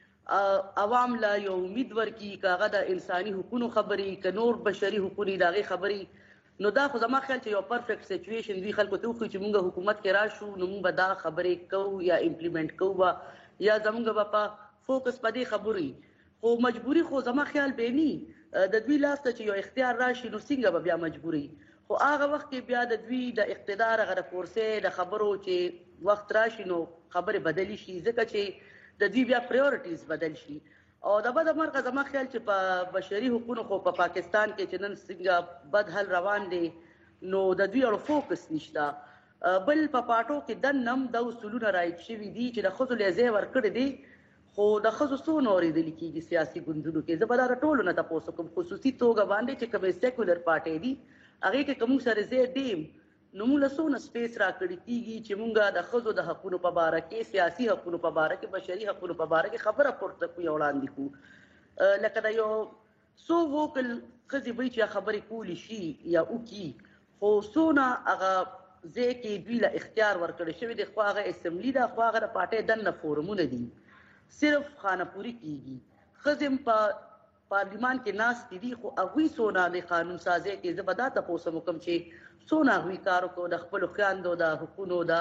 عوام لا یو امید ورکړي که هغه د انساني حقوقو خبرې که نور بشري حقوق دي د هغې خبرې نو دا خو زما خیال چې یو پرفیکټ سچویشن دوی خلکو ته وښیي چې موږ حکومت کې راشو نو موږ به دا خبرې کوو یا امپلیمنټ کوو به یا زموږ به په فوکس په دې خبرې خو مجبوري خو زما خیال به نه د دوی لاس ته چې یو اختیار راشي نو څنګه به بیا مجبوري خو هغه وخت کې بیا د دوی د اقتدار هغه د فورسې د خبرو چې وخت راشي نو خبرې بدلی شي ځکه چې د دوی بیا پریورټیز بدل شي او د بده مرغه زما خیال چې په بشري حقوقو خو په پاکستان کې چې نن څنګه بد حل روان دی نو د دوی اړو فوکس نشته بل په پاټو کې دنم د اصولونه رایټ شوي دي چې د ښځو له ځای ورکړی دی خو د ښځو څونه اورېدلي کېږي سیاسي ګوندونو کې زه به دا د ټولو نه تپوس کوم خصوصي توګه باندې چې کومې سیکولر پارټۍ دي هغې کې که موږ سره ځای دیم نو موږ له څونه سپیس راکړی کېږي چې موږ د ښځو د حقونو په باره کې سیاسي حقونو په باره کې بشري حقونو په باره کې خبره پورته کړو یا وړاندې کړو لکه د یو څو ووکل ښځې وایي چې خبرې کولی شي یا وکړي خو څونه هغه ځای کې دوی له اختیار ورکړی شوی دی خو هغه اسمبلي ده خو هغه د پارټۍ دننه فورمونه دي صرف خانهپوري کېږي ښځې هم په پارلیمان کې ناستې دي خو هغوی څونه د قانون سازۍ کې زه به دا تپوس وکړم چې څونه هغوی کار وکړو د خپلو خویندو د حقونو د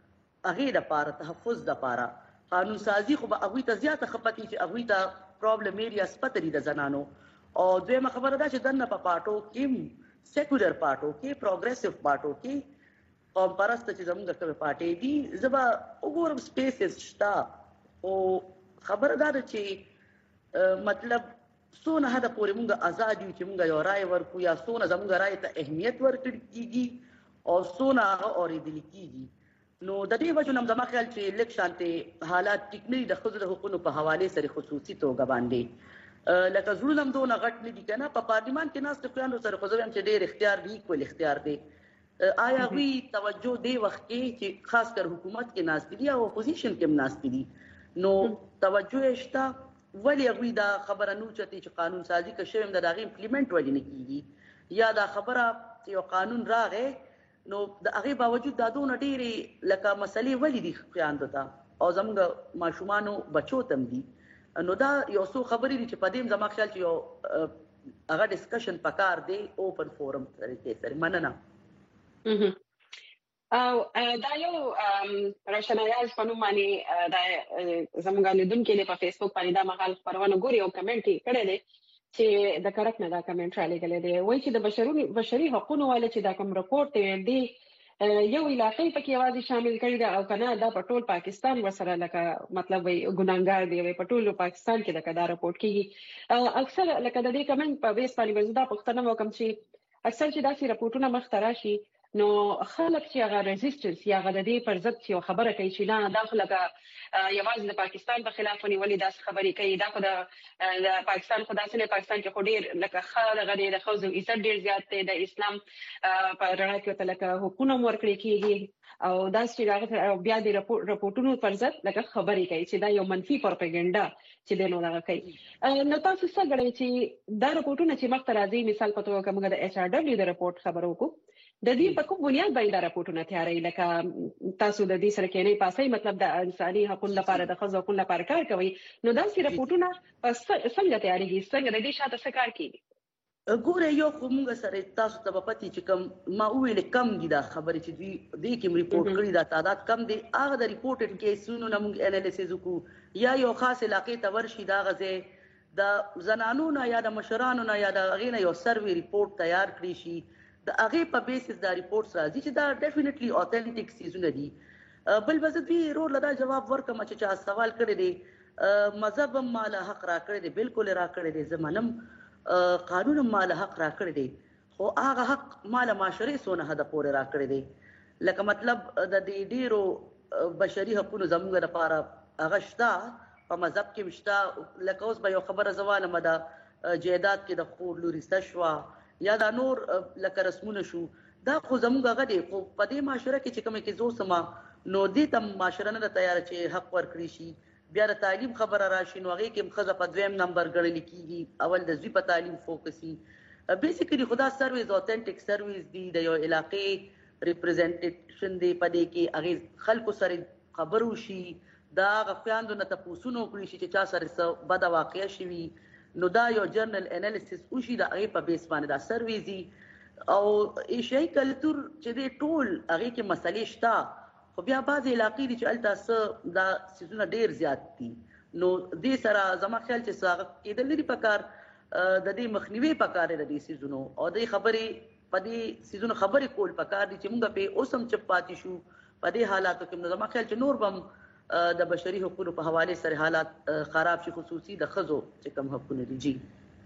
هغې دپاره تحفظ دپاره قانون سازي خو به هغوی ته زیاته ښه پکې چې هغوی ته پرابلم ایریاز پته دي د زنانو او دویمه خبره ده چې دننه په پاټو کې سیکولر پاټو کې پروګریسیو پاټو کې قوم پرسته چې زموږ کومې پارټۍ دي زه به وګورم سپیسز شته خو خبره دا ده چې مطلب سونه حد پورې مونږ آزاد یو چې مونږ یو رائے ورکو یا سونه زمونږ رائے ته اهمیت ورکړل کیږي او سونه هغه اوریدل کیږي نو د دې وجه نم زما خیال چې لیک شانته حالات ټیکنی د خزر حقوقو په حواله سره خصوصي توګه باندې لکه زړونم دونه غټ نه دي کنه په پارلیمان کې ناس ټکرانو سره خو زم چې ډېر اختیار دی کول اختیار دی آیا وی توجه دی وخت کې چې خاص کر حکومت کې ناس دي او اپوزیشن کې ناس دي نو توجه شته ولی غوی دا خبره نو چته چې قانون سازي کې شوم د داغي امپلیمنٹ ولی نه کیږي یا دا خبره چې یو قانون راغې نو د هغه باوجود دا دونه ډېری لکه مسلې ولی دي خیاند تا او زموږ ماشومانو بچو تم دي نو دا یو څو خبرې دي چې په دې زما خیال چې یو هغه ډسکشن پکار دی اوپن فورم طریقې سره مننه او دا یو روشنایاز په نوم باندې دا زموږ لیدونکو په فیسبوک باندې دا مقال خبرونه ګوري او کمنټ یې کړی دی چې د کرک نه دا کمنټ را لګلې دی وایي چې د بشري بشري حقوقو والے چې دا کوم رپورت دی یو علاقې پکې आवाज شامل کړی دا او کنه دا په ټول پاکستان وسره لکه مطلب وي ګناګار دی وي په ټول پاکستان کې دا کدا رپورت کیږي اکثر لکه د دې کمنټ په بیس باندې دا پښتنه وکم چې اکثر چې دا سي رپورټونه مخترا شي نو خلک چې هغه ریزिस्टنس یا هغه د دې پر ضد چې خبره کوي چې نه داخله کا یوازې د پاکستان په خلاف ونیولې داس خبرې کوي دا خو د پاکستان خو داسې نه پاکستان کې خو ډیر لکه خاله غړي د خوځو عزت ډیر زیات دی د اسلام په رڼا کې ته لکه حکومت ورکړي کیږي او دا چې هغه بیا د رپورټونو پر ضد لکه خبرې کوي چې دا یو منفي پروپاګاندا چې دنه لږه کوي نو تاسو څه غواړئ چې دا رپورټونه چې مخ ته راځي مثال په توګه موږ د ایچ آر ډبلیو د رپورټ خبرو کو د دې په کوم بنیاد باندې دا رپورټونه تیارې لکه تاسو د دې سره کې نه پاسې مطلب د انساني حقوقو لپاره د خزو حقوقو لپاره کار کوي نو دا سي رپورټونه څنګه تیارېږي څنګه د دې شاته څه کار کوي ګوره یو کومه سره تاسو ته پتی چې کم ما ویل کم دي دا خبرې چې دوی د کوم ریپورت کړی دا تعداد کم دي هغه د ریپورټډ کیسونو نمونږ انالیسز وکړو یا یو خاص علاقې ته ورشي دا غزه د زنانو نه یا د مشرانو نه یا د غینه یو سروي ریپورت تیار کړی شي د هغه په بیسس دا ریپورتس راځي چې دا ډیفینیټلی اوثنټیک سیزونه دي بل بزد وی رول لدا جواب ورکم چې چا سوال کړی دی مذهب مال حق را کړی دی بالکل را کړی دی زمانم قانون مال حق را کړی دی خو هغه حق مال معاشري سونه هدا پورې را کړی دی لکه مطلب د دې ډیرو بشري حقوقو زموږ لپاره هغه شته په مذهب کې مشته لکه اوس به یو خبره زواله مده جیدات کې د خور لوري استشوا یا دا نور لکه رسمونه شو دا خو زموږ غدي خو په دې معاشره کې چې کومه کې زو سما نو دې تم معاشره نه تیار چې حق ورکړي شي بیا د تعلیم خبره راشي نو هغه کې مخزه په دویم نمبر ګڼل کیږي اول د زی په تعلیم فوکسي بیسیکلی خدا سرویس اوثنټیک سرویس دی د یو علاقې ریپرزنټیشن دی په دې کې هغه خلکو سره خبرو شي دا غفیاندو نه تاسو نو کړی شي چې چا سره بد واقع شي نو دا یو جرنل انالیسس وشي دا هغه په بیس باندې دا سرویزي او ایشیای کلچر چې د ټول هغه کې مسلې شته خو بیا بعض علاقې دي چې التاسه دا سيزونه ډیر زیات دي نو دې سره زما خیال چې ساغه کېدل لري پکار د دې مخنیوي پکار لري سيزونو او د خبرې په دې سيزونو خبرې کول پکار دي چې موږ په اوسم چپ پاتې شو په دې حالاتو کې زما خیال چې نور بم د بشري حقوقو په حواله سره حالات خراب شي خصوصي د خزو چې کم حقوقونه دي جی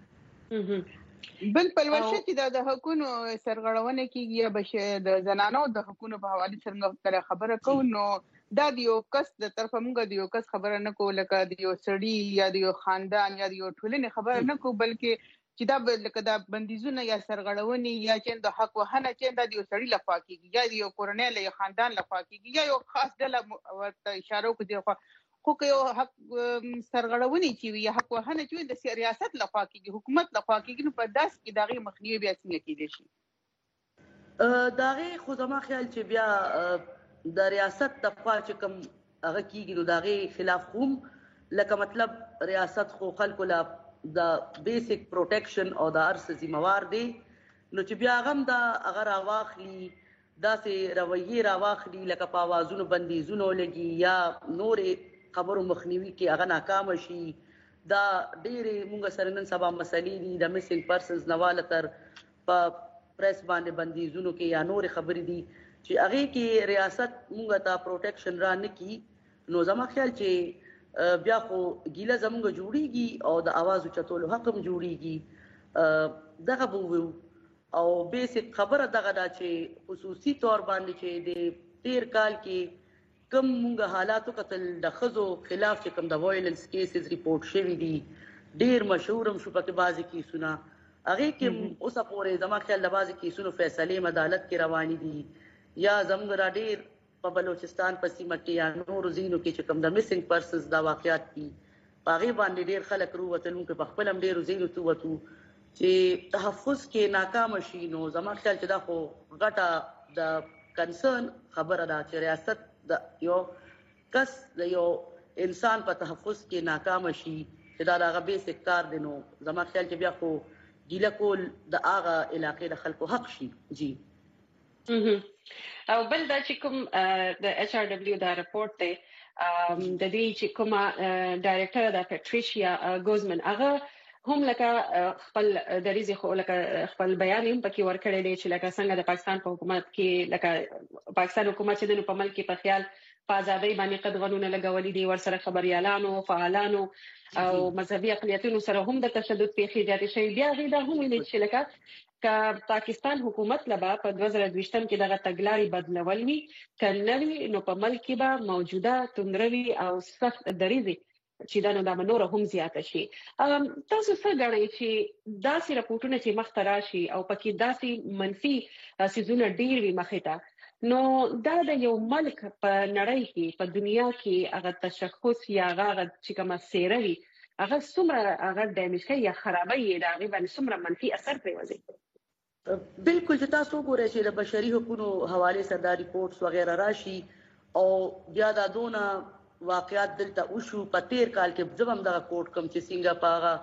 بل په ورشه کې د حقوقو سرغړونه کیږي یا بشر د زنانو د حقوقو په حواله سره خبره کو نو دا د یو کس د طرفه موږ د یو کس خبره نه کو لکه د یو سړی یا د یو خاندان یا د یو ټولنې خبره نه کو بلکې چې دا لکه دا بندیزونه یا سرغړونې یا چې د حق وهنه چې د یو سړی لخوا کیږي یا د یو کورنۍ له خاندان لخوا کیږي یا یو خاص ډله ورته اشاره کوي خو که یو حق سرغړونې چې وي یا حق وهنه چې د ریاست لخوا کیږي حکومت لخوا کیږي نو په داس کې دغه مخنیوي بیا څنګه کیدي شي دغه خو زما خیال چې بیا د ریاست لخوا چې کوم هغه کیږي نو دغه خلاف کوم لکه مطلب ریاست خو خلکو لا د بیسیک پروټیکشن او د ارث ذمہوار دی نو چې بیا غم دا اگر اواخلی داسې رویه راواخلی لکه په आवाजونو بندیزونو لګي یا نورې خبرو مخنیوي کې هغه ناکام شي دا ډېرې موږ سره نن سبا مسلې دي د میسنګ پرسنز نواله تر په پریس باندې بندیزونو کې یا نورې خبرې دي چې هغه کې ریاست موږ ته پروټیکشن را نه کی نو زما خیال چې بیا خو ګیله زمونږ جوړیږي او د आवाज چتولو حق هم جوړیږي دغه بو او بیسیک خبره دغه دا چې خصوصي تور باندې چې د تیر کال کې کم مونږ حالاتو قتل د خزو خلاف چې کم د وایلنس کیسز ریپورت شوی دي ډیر مشهور هم شو پکې بازي کیسونه هغه کې اوسه پورې زما خیال د بازي کیسونو فیصله عدالت کې روانې دي یا زموږ را ډیر په بلوچستان په سیمه کې یا نور زینو کې چې کم د میسنګ پرسنز دا واقعیات دي هغه باندې ډیر خلک روتلون کې په خپل هم ډیر زینو تو وته چې تحفظ کې ناکام شي نو زما خیال چې دا خو غټه د کنسرن خبره ده چې ریاست د یو کس د یو انسان په تحفظ کې ناکام شي چې دا دغه بیسیک کار دی نو زما خیال چې بیا خو ګیله کول د هغه علاقې د خلکو حق شي جی او بل دا چې کوم د ایچ آر دبلیو دا رپورت دی د دې چې کومه ډایریکټر د پیټریشیا ګوزمن هغه هم لکه خپل د ریزي خو لکه خپل بیان هم پکې ورکړی دی چې لکه څنګه د پاکستان په حکومت کې لکه پاکستان حکومت چې د په ملک کې په خیال په ازادۍ باندې قدغنونه لګولې دي ورسره خبريالانو فعالانو او مذهبي اقلیتونو سره هم د تشدد پیښې زیاتې شوې بیا غي دا هم ویل چې لکه ک پاکستان حکومت لبا په دوه زره دوه کې دغه تګلاري بدلول وی کنوي نو په ملک کې به موجوده توندروي او سخت دریزي چې دا نو د منور هم زیاته شي تاسو څه غواړئ چې داسې راپورټونه چې مخ ته راشي او پکې داسې منفي سيزونه ډیر وي مخې ته نو دا د یو ملک په نړۍ کې په دنیا کې هغه تشخص یا هغه چې کومه سیروي هغه څومره هغه ډیمیج کوي یا خرابوي دا غي باندې څومره منفي اثر پریوزي بالکل چې تاسو ګورئ چې د بشري حقوقو حواله سره دا ریپورتس وغیرہ راشي او بیا دا دونه واقعات دلته وشو په تیر کال کې ځوم دغه کوټ کم چې څنګه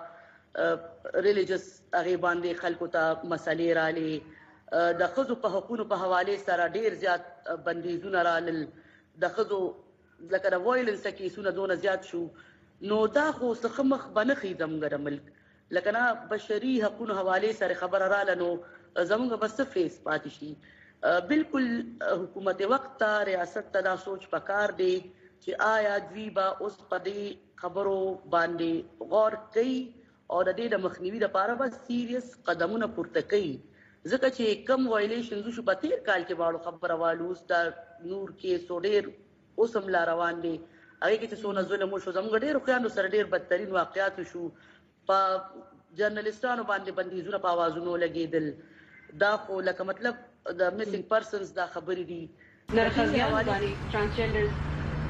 پاغه ریلیجیس هغه باندې خلکو ته مسلې رالي د خزو په حقوقو په حواله سره ډیر زیات بندیزونه رالل د خزو لکه د وایلنس کیسونه دونه زیات شو نو دا خو څه مخ بنخي زموږ ملک لکه نه بشري حقوقو حواله سره خبر رااله نو زموږ بس فیس پاتې شي بالکل حکومت وخت ریاست ته دا سوچ پکار دی چې آیا دوی با اوس په دې خبرو باندې غور کوي او د دې د مخنیوي لپاره به سیریس قدمونه پورته کوي ځکه چې کم وایلیشنز شو په تیر کال کې واړو خبره والو اوس دا نور کې سوډیر اوس هم لا روان دي هغه کې چې څونه ظلم شو زموږ ډېر خویانو سره ډېر بدترین واقعیات شو په جرنالستانو باندې بندیزونه په اوازونو لګیدل دا خو لکه مطلب د میسنګ پرسنز دا خبرې دي نرخیان باندې ترانسجنډرز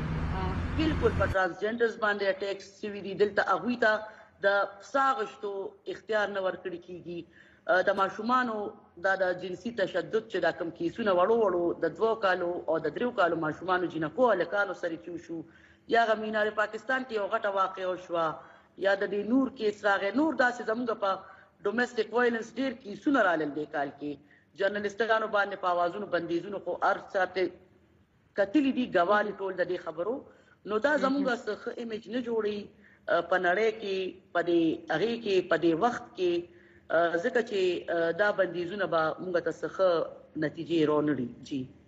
بالکل په ترانسجنډرز باندې اٹیکس شوی دي دلته هغه ته د ساغشتو اختیار نه ورکړي کیږي د ماشومانو د جنسي تشدد چې دا کم کیسونه وړو وړو د دوه کالو او د دریو کالو ماشومانو جنکو الکانو سره چو شو یا غمینار پاکستان کې یو غټه واقعه وشوه یا د دې نور کې سراغه نور داسې زموږ په ډومېسټک وایلنس ډیر کیسونه رالل دی کال کې جرنالستانو باندې په اوازونو بندیزونو خو ارڅاته کتلی دي غوالي ټول د دې خبرو نو دا زموږه څخه ایمیج نه جوړي په نړۍ کې په دې هغه کې په دې وخت کې ځکه چې دا بندیزونه به موږ ته څخه نتیجې رونړي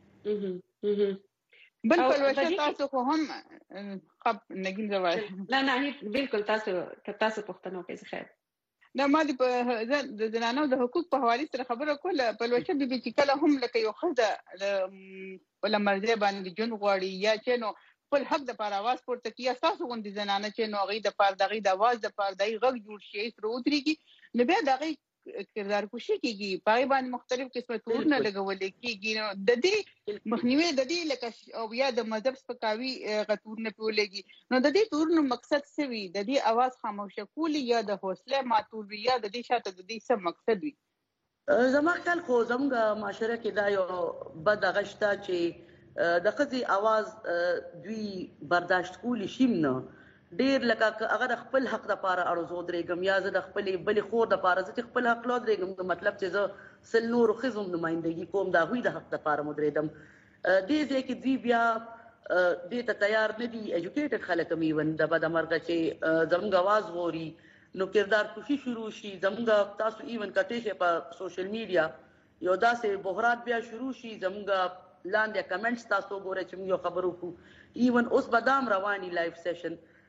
جی بالکل وشه تاسو خو هم خب نګین زوای نه نه بالکل تاسو تاسو پښتنو کې خیر دا ما دي په د زنانو د حقوق په حواله سره خبره کوله په لوشه بي بي چې کله هم لکه یو خزه ولا مرزه باندې جون غواړي یا چې نو خپل حق د پاره आवाज پورته کیه تاسو غوندي زنانه چې نو غي د پاره دغه د आवाज د پاره دای غږ جوړ شي سرودريږي نو بیا دغه کردار کوشي کیږي پای باندې مختلف قسمه تورونه لګول کیږي نو د دې مخنیوي د دې لکه او یا د مذهب سپکاوي غتورونه پیولېږي نو د دې تورونو مقصد څه وي د دې आवाज خاموش کول یا د حوصله ماتول یا د دې شاته د دې څه مقصد وي زما خیال خو زموږ معاشره کې دا یو بد غشتا چې د خزي आवाज دوی برداشت کولی شیم نه ډیر لکه هغه خپل حق د پاره ارزو درېګم یا زه د خپل بل خور د پاره زه خپل حق لود درېګم مطلب چې زه سل نور خزم نمائندګي کوم دا وی د حق د پاره مدریدم دې ځکه دوی بیا دې ته تیار نه دي ایجوکیټډ خلک میون د بد مرګ چې زموږ आवाज ووري نو کردار کوشي شروع شي زموږ تاسو ایون کټې شه په سوشل میډیا یو داسې بحران بیا شروع شي زموږ لاندې کمنټس تاسو ګورئ چې یو خبرو کو ایون اوس بادام رواني لایف سیشن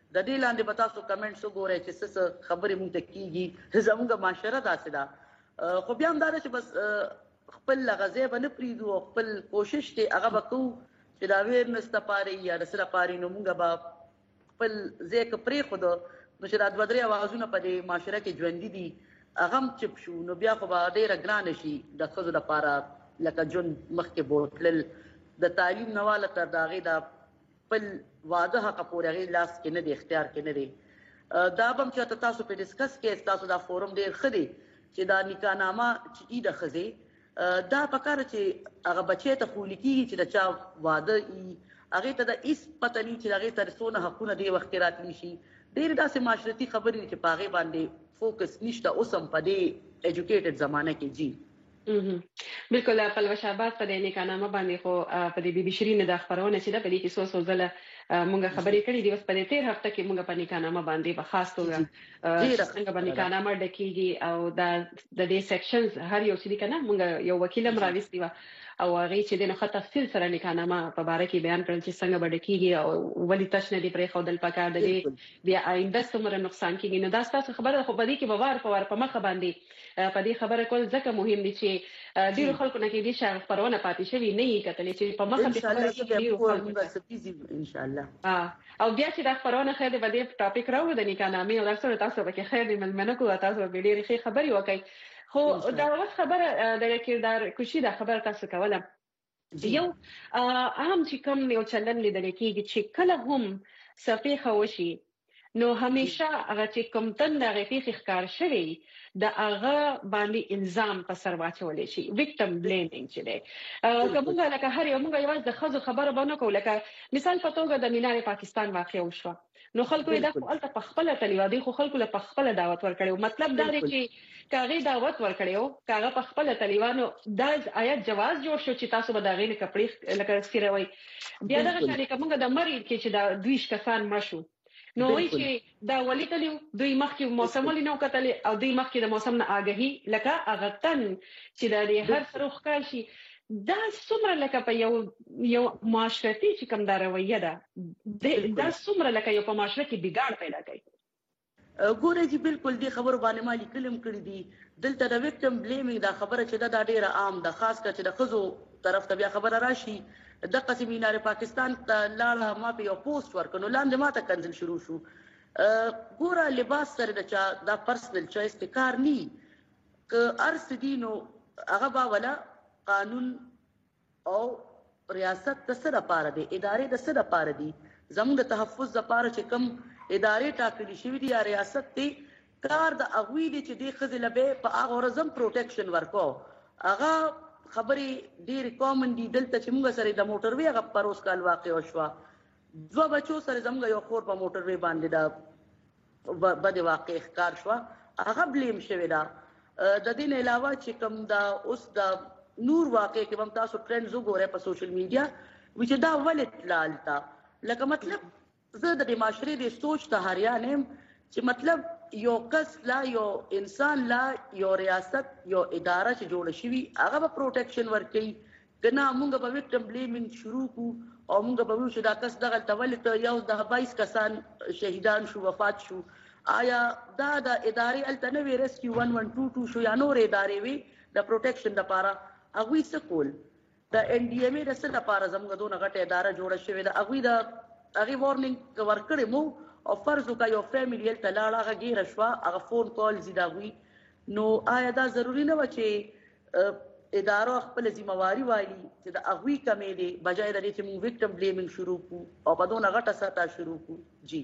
د دې لاندې به تاسو کمنټس وګورئ چې څه خبرې مونږ ته کیږي زموږ معاشره داسې ده خو بیا هم دا چې بس خپل لغزه به نه پریږدو خپل کوشش دی هغه به کوو چې دا اویرنس لپاره یا د څه لپاره نو مونږ به خپل ځای که پرېښودو نو چې دا دوه درې اوازونه په دې معاشره کې ژوندي دي هغه هم چپ شو نو بیا خو به ډېره ګرانه شي د ښځو لپاره لکه ژوند مخکې بوتلل د تعلیم نه واله تر د هغې د خپل واده حقه پورې هغې لاس کې نه دی اختیار کې نه دی دا به هم چې تاسو په ډسکس کې ستاسو دا فورم ډېر ښه دی چې دا نکاحنامه چې ای د ښځې دا پکار چې هغه بچی ته ښوولي کېږي چې د چا واده ای هغې ته د هېڅ پته نه چې د هغې ته څونه حقونه دې وخت کې راتلي شي ډېرې داسې معاشرتي خبرې دي چې په هغې باندې فوکس نشته اوس هم په دې ایجوکیټډ زمانه کې جی بالکل پلوش آباد په دې نکاحنامه باندې خو په دې بي بي شیرین د خبرونه چې د په دې کې څو څو ځله مونږ خبرې کړې دي اوس په دې تیر هفته کې مونږ په نکاحنامه باندې په خاص توګه څنګه په نکاحنامه ډکېږي او دا د دې سیکشنز هر یو چې کنه مونږ یو وکیل هم راوستي و او هغه چې د نخښه تفصیل سره نکاحنامه په باره کې بیان کړل چې څنګه به ډکېږي او ولې تش نه دی پرې خودل پکار د دې بیا آینده څومره نقصان کېږي نو دا ستاسو خبره خو په دې کې به وار په وار په مخه باندې په دې خبره کول ځکه مهم دي چې ډیرو خلکو نه کې دي چې خبرونه پاتې شوی نه یې کتلې چې په مخه به خبره کیږي ان شاء الله او بیا چې دا خبرونه خیر به دې ټاپک راوړو د نکاحنامې او تاسو تاسو به خیر دې ملمنه کو تاسو به ډیره ښه خبري وکړي خو دا اوس خبره د کردار کوشي دا خبره تاسو کوله یو عام چې کوم یو چلن لیدل کېږي چې کله هم صفیحه وشي نو همیشه هغه چې کوم تن د غفیخ ښکار شوی د هغه باندې الزام په سر واچولې شي وکټم بلیمینګ چې دی کومه لکه هر یو موږ یوازې د خزو خبره باندې کوو لکه مثال په توګه د مینار پاکستان واقع وشو نو خلکو دا خپل په خپل تلیوادي خو خلکو له خپل دعوت ورکړو مطلب دا دی چې کاغی دعوت ورکړو کاغه په خپل تلیوانو دا آیت جواز جوړ شو چې تاسو به دا غي کپړې لکه سیروي بیا دا چې کومه د مری کې چې دا دویش کسان مشو نو وی چې دا ولیکلو دوی مخکې موسم ولې نو کتلې او دوی مخکې د موسم نه آګهي لکه اغتن چې د هر سروخ کال شي دا څومره لکه په یو یو معاشرتي چې کوم دا رویه ده دا څومره لکه یو په معاشره کې بګاړ پیدا کوي ګوره چې بالکل دې خبرو باندې ما لیکلم کړی دي دلته د وکټم بلیمینګ دا خبره چې دا ډیره عام ده خاص کر چې د خزو طرف ته بیا خبره راشي د قسم مینار پاکستان ته لاړه ما په یو پوسټ ورکړو لاندې ما ته کنسل شروع شو ګوره لباس سره د چا دا پرسنل چويس ته کار ني ک ارس دینو هغه با ولا قانون او ریاست د سره پاره دي ادارې د سره پاره دي زموږ د تحفظ لپاره چې کوم ادارې ټاکلي شوی دي یا ریاست ته کار د اغوی دي چې د خزل به په هغه ورزم پروټیکشن ورکو هغه خبرې ډېر کامن دي دلته چې موږ سره د موټر وی هغه پروس کال واقع وشو دوه بچو سره زموږ یو خور په موټر وی باندې دا بده واقع ښکار شو هغه بلیم شوی دا د دې علاوه چې کوم دا اوس د نور واقع کې هم تاسو ټرندز وګورئ په سوشل میډیا چې دا ولې لالتا لکه مطلب زه د معاشري د سوچ ته هریا نیم چې مطلب یو کس لا یو انسان لا یو ریاست یو اداره چې جوړ شي هغه به پروټیکشن ورکړي کنه موږ به وکټم بلیمینګ شروع کو او موږ به وشو دا کس دغه تولد یو د بایس کسان شهیدان شو وفات شو آیا دا د ادارې التنوي ریسکیو one one two two شو یا نور ادارې وي د پروټیکشن لپاره اغوی سکول د ان ډي ام ای د سره لپاره زموږ دونه غټه اداره جوړه شوې ده اغوی د اغي وارنینګ ورکړې مو او فرض وکړه یو فیملی ته لاړه هغه ګیره شوه هغه فون کال زیاده وي نو آیا دا ضروری نه و چې ادارو خپل ذمہواری والی چې د اغوی کمې دي بجای د دې چې موږ وکټم بلیمینګ شروع کو او په دونه غټه ساته شروع کو جی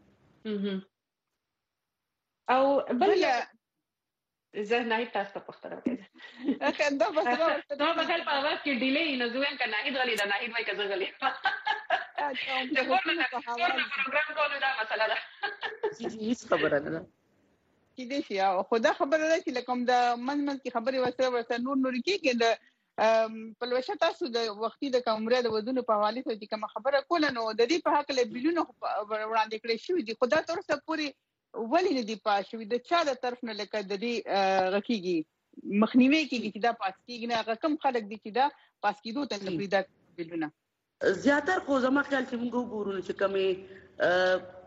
او بل زه نه تاسو په پختره کې اخه دا بس نو په خپل په وخت کې ډیلی نه زوین کنه هیڅ غلی دا نه هیڅ وای کزه غلی دا ورنه پروګرام کولو دا مسله ده جی جی هیڅ خبره نه ده کې دې شي او خدا خبره ده چې لکه د من من کې خبره وسره ورته نور نور کې د پلوشه تاسو د وختي د کمره د ودونو په حواله ته چې کوم خبره کول نو د دې په حق له بلونو وړاندې کړی شو دي خدا تر څه پوری ولی نه دی پاشوي د چا د طرف نه لکه د دې غکیږي مخنیوي کیږي چې دا پاس کیږي نه هغه کم خلک دي چې دا پاس کیدو ته نه پریدا بلونه زیاتر خو زما خیال چې موږ وګورو چې کومه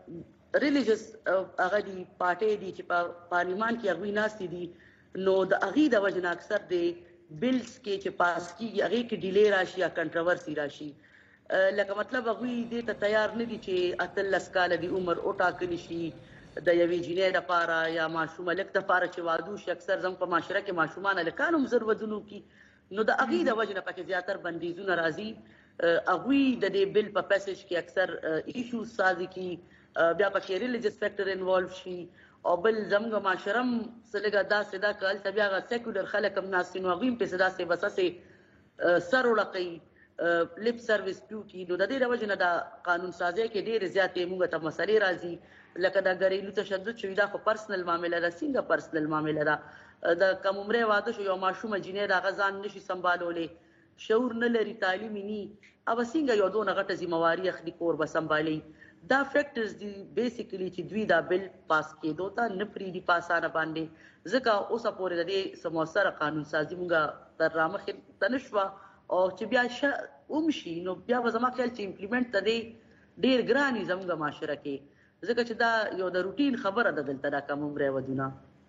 ریلیجس هغه دی پارټي دي چې په پارلیمان کې هغه ناشتي دي نو د هغه د وجنه اکثر د بلز کې چې پاس کیږي هغه کې ډیلی راشي یا کنټروورسي راشي لکه مطلب هغه دې ته تیار نه دي چې اتلس کال دی عمر او ټاکلی شي د یوې جنې لپاره یا ماشومه لک لپاره چې وادو شي اکثر زم په معاشره کې ماشومان لکانو ضرورتونو کې نو د هغه د وجنه پکې زیاتره بندیزونه راځي هغه د دې بل په پاسج کې اکثر ایشوز سازي کې بیا پکې ریلیجس فیکٹر انوالو شي او بل زموږ معاشرم سلګه دا سدا کال ته بیا غ سیکولر خلک هم ناسینو غیم په صدا سه بسسه سر ولقي لپ سرویس پیو کې نو د دې وجنه د قانون سازي کې ډېر زیاتې موږ ته مسلې راځي لکه دا غریلو تشدد شوی دا خو پرسنل معاملې ده څنګه پرسنل معاملې ده د کم عمره واده شو یو ماشومه جنې د غزان نشي سمبالولې شعور نه لري تعلیم ني او څنګه یو دونه غټه ذمہواری اخلي کور به سمبالي دا فیکٹرز دی بیسیکلی چې دوی دا بل پاس کېدو ته نه پری دی پاسانه باندې ځکه اوسه پورې د دې سموسره قانون سازي موږ تر رامخ تنشوا او چې بیا ش اومشي نو بیا زما خیال چې امپلیمنٹ ته دی ډیر ګرانی زموږ معاشره کې ځکه چې دا یو د روټین خبره ده دلته دا کوم عمره ودونه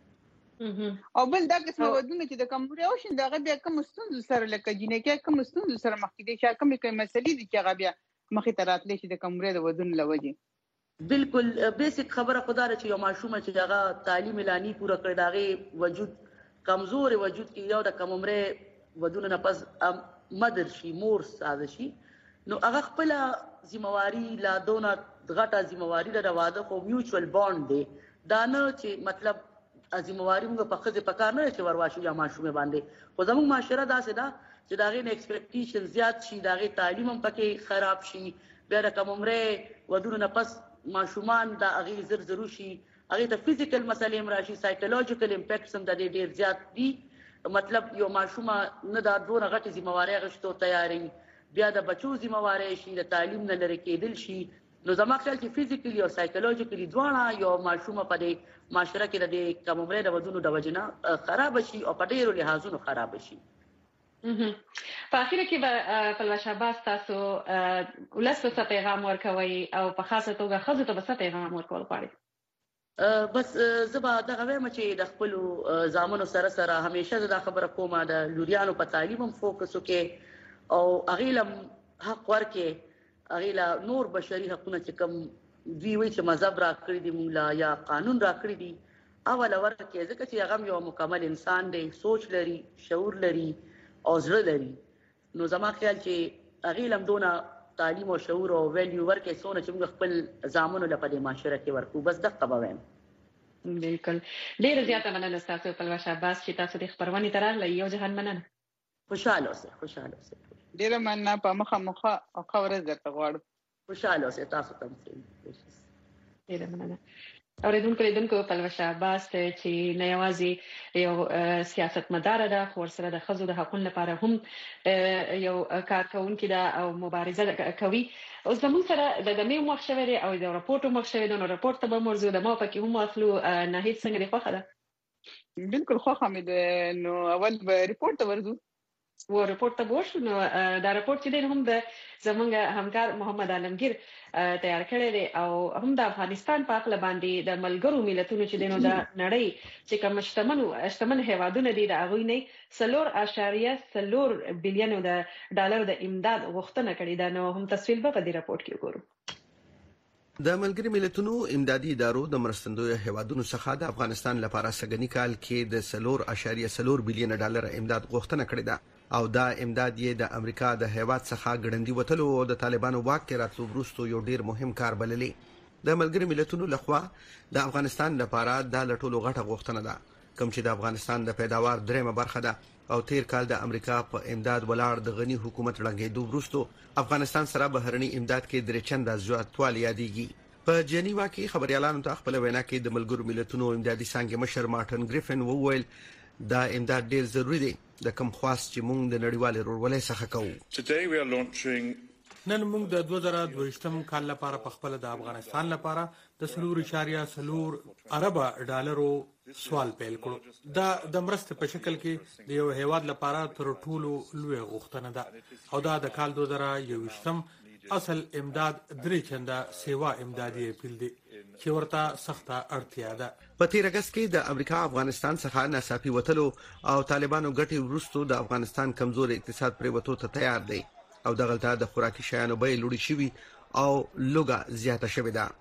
او بل دا قسم ودونه چې د کوم عمره وشین دا بیا کوم ستونزې سره لکه جنې کوم ستونزې سره مخ کې دي چې کوم کوم مسلې دي چې هغه بیا مخې ته راتلې چې د کوم عمره د ودونه لوجي بالکل بیسیک خبره خدای چې یو ماشومه چې هغه تعلیم اعلاني پوره کړی داغه وجود کمزور وجود کې یو د کوم عمره ودونه نه پس مدر شي مور ساده شي نو هغه خپل ذمہواری لا دونه غټه ذمہواری د واده خو میوچوال بانډ دی دا نه چې مطلب ذمہواری موږ په خځه پکار نه چې ورواشي یا ماشومه باندې خو زموږ معاشره داسې ده چې داغه نه ایکسپیکټیشن زیات شي داغه تعلیم هم پکې خراب شي بیا د کوم عمره ودونه نه پس ماشومان دا هغه زر ضروري شي هغه ته فزیکل مسلې راشي سایکولوژیکل امپیکټس هم د ډېر ډېر زیات دي مطلب یو ماشومه نه دا دونه غټه ذمہواری غشتو تیاری بیا د بچو ذمہواری شي د تعلیم نه لري کېدل شي نو زما خیال چې فزیکلی او سایکولوژیکلی دواړه یو ماشومه په دې معاشره کې د کوم عمره د ودونو د وجنه خراب شي او په ډیرو لحاظونو خراب شي په اخر کې به پلوه شهباز تاسو ولستو څه پیغام ورکوي او په خاصه توګه خزو ته څه پیغام ورکول غواړي بس زبا دغه وایم چې د خپل ځامنو سره سره همیشه دا خبره کومه د لوريانو په تعلیم هم فوکس وکړي او اغیلم حق ورکړي اغیلا نور بشري حقونه چې کوم دوی وی چې مذهب را کړی دی مولا یا قانون را کړی دی اول ورکه ځکه چې هغه یو مکمل انسان دی سوچ لري شعور لري او زړه لري نو زما خیال چې اغیلم دونه تعلیم او شعور او ویلیو ورکه سونه چې موږ خپل ځامنو لپاره معاشره کې ورکو بس دغه به وایم بالکل ډیر زیاته مننه تاسو په لوشه باس چې تاسو د خبرونه ترغله یو جهان مننه خوشاله اوسه خوشاله اوسه ډیر مننه په مخه مخه او خبره درته غواړم خوشاله اوسه تاسو ته ډیر مننه اوریدونکو لیدونکو په لوشه باس چې نه یوازې یو سیاستمدار ده خو سره د خزو د حقوقو لپاره هم یو کارکونکي ده او مبارزه کوي اوس زموږ سره د دمه مخ شوی او د راپورټو مخ شوی نو راپورټ ته به موضوع ده ما پکې هم اخلو نه هیڅ څنګه دی خوخه ده بالکل خوخه مې ده نو اول به ریپورت ته ورځو و رپورت ته وښو نو دا رپورت چې هم د زمونږ همکار محمد عالمگیر تیار کړی دی او هم د افغانستان په اړه باندې د ملګرو ملتونو چې دینو د نړۍ چې کوم شتمنو شتمن هیوادونه دي د هغوی نه سلور اشاریه سلور بلین د ډالر د امداد غوښتنه کړې ده نو هم تفصیل به په دې رپورت کې وګورو د ملګری ملتونو امدادي ادارو د مرستندوی هیوادونو څخه د افغانستان لپاره سګنی کال کې د سلور اشاریه سلور بلین ډالر امداد غوښتنه کړې ده او دا امداد یې د امریکا د هیواد څخه ګړندی وټلو او د طالبانو واک کې راتلو وروسته یو ډیر مهم کار بللې د ملګری ملتونو لخوا د افغانستان لپاره د لټولو غټه غوښتنه ده کوم چې د افغانستان د پیداوار دریمه برخه ده او تیر کال د امریکا په امداد ولاړ د غنی حکومت لنګېدو وروسته افغانستان سره بهرني امداد کې درې چنده زیاتوالی یادېږي په جنیوا کې خبريالانو ته خپل وینا کې د ملګرو ملتونو امدادي څنګه مشر مارټن ګریفن وویل دا امداد ډیر ضروری دی د کوم خاص چې موږ د نړیوال رولولې څخه کوو نن موږ د دوه زره دوه یم کال لپاره په خپل د افغانستان لپاره د سلور اشاریه سلور ارب ډالرو سوال پیل کړو دا د مرستې په شکل کې د یو هیواد لپاره تر ټولو لوی غوښتنه ده او دا د کال دوه زره یو یم اصل امداد درې چنده سیوا امدادي اپیل دی چې ورته سخته اړتیا ده. په تیر اگست کې د امریکا افغانستان څخه ناڅاپي وټلو او طالبانو ګټي ورستو د افغانستان کمزور اقتصاد پر وټو ته تیار دی او د غلطه د خوراکي شیانو بیې لوړې شوي او لوګه زیاته شوې ده.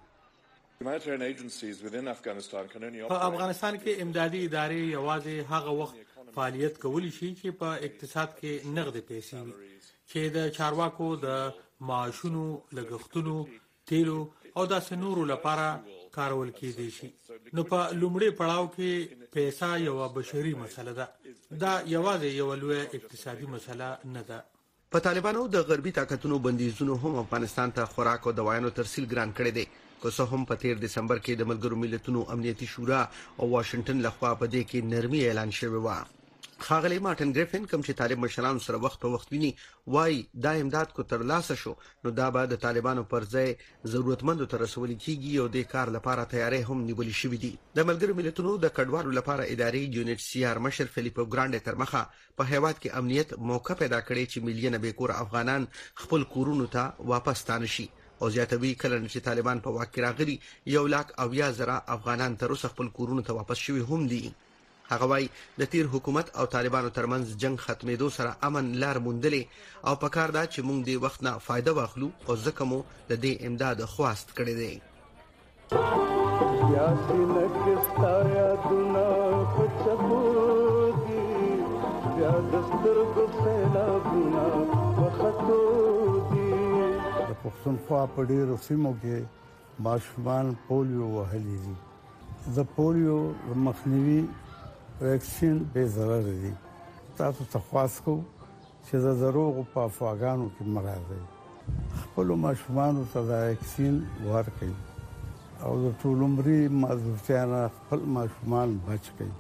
په افغانستان کې امدادي ادارې یوازې هغه وخت فعالیت کولی شي چې په اقتصاد کې نقد پیسې وي چې د چارواکو د معاشونو، لګښتونو، تیلو او د نورو لپاره کارول کېدی شي. نو په لومړي پړاو کې پیسې یو بشري مسله ده، دا یوازې یو لوی اقتصادي مسله نه ده. په طالبانو د غربي طاقتونو بندیزونو هم افغانستان ته خوراک او دوایانو ترسیل ګران کړی دی، که څه هم په تیر دسمبر کې د ملګرو ملتونو امنیتي شورا او واشنگټن لخوا په دې کې نرمي اعلان شوی و. خاغلی مارټن ګریفن کوم چې طالب مشرانو سره وخت په وخت ویني وای دا امداد کو تر لاسه شو نو دا به د طالبانو پر ځای ضرورتمندو ته رسول کیږي او د کار لپاره تیاری هم نیول شوې دي. د ملګرو ملتونو د کډوالو لپاره ادارې یونټ سی آر مشر فلیپو ګرانډ تر مخه په هیواد کې امنیت موقع پیدا کړي چې میلیونه بیکور افغانان خپل کورونو ته واپس ستانه شي او زیاتوي کله چې طالبان په واک کې راغلي یو لاک او یا زره افغانان تر اوسه خپل کورونو ته واپس شوي هم دي. هغه وايي د تیر حکومت او طالبانو ترمنځ جنگ ختمېدو سره امن لار موندلې او په کار دا چې موږ د وخت نه فائدہ واخلو او ځکه مو د دې امداد خواست کړی دی. د پښتونخوا په ډیرو سیمو کې ماشومان پولیو وهلي دي. د پولیو مخنیوي ویکسین به ضرر دي. تاسو ته خواست کوم چې د دروغ په افواګانو کې مراد خپل ماشومان ته د ویکسین ورکړي او د ټول عمرې معذورتیا خپل ماشومان بچ کړي.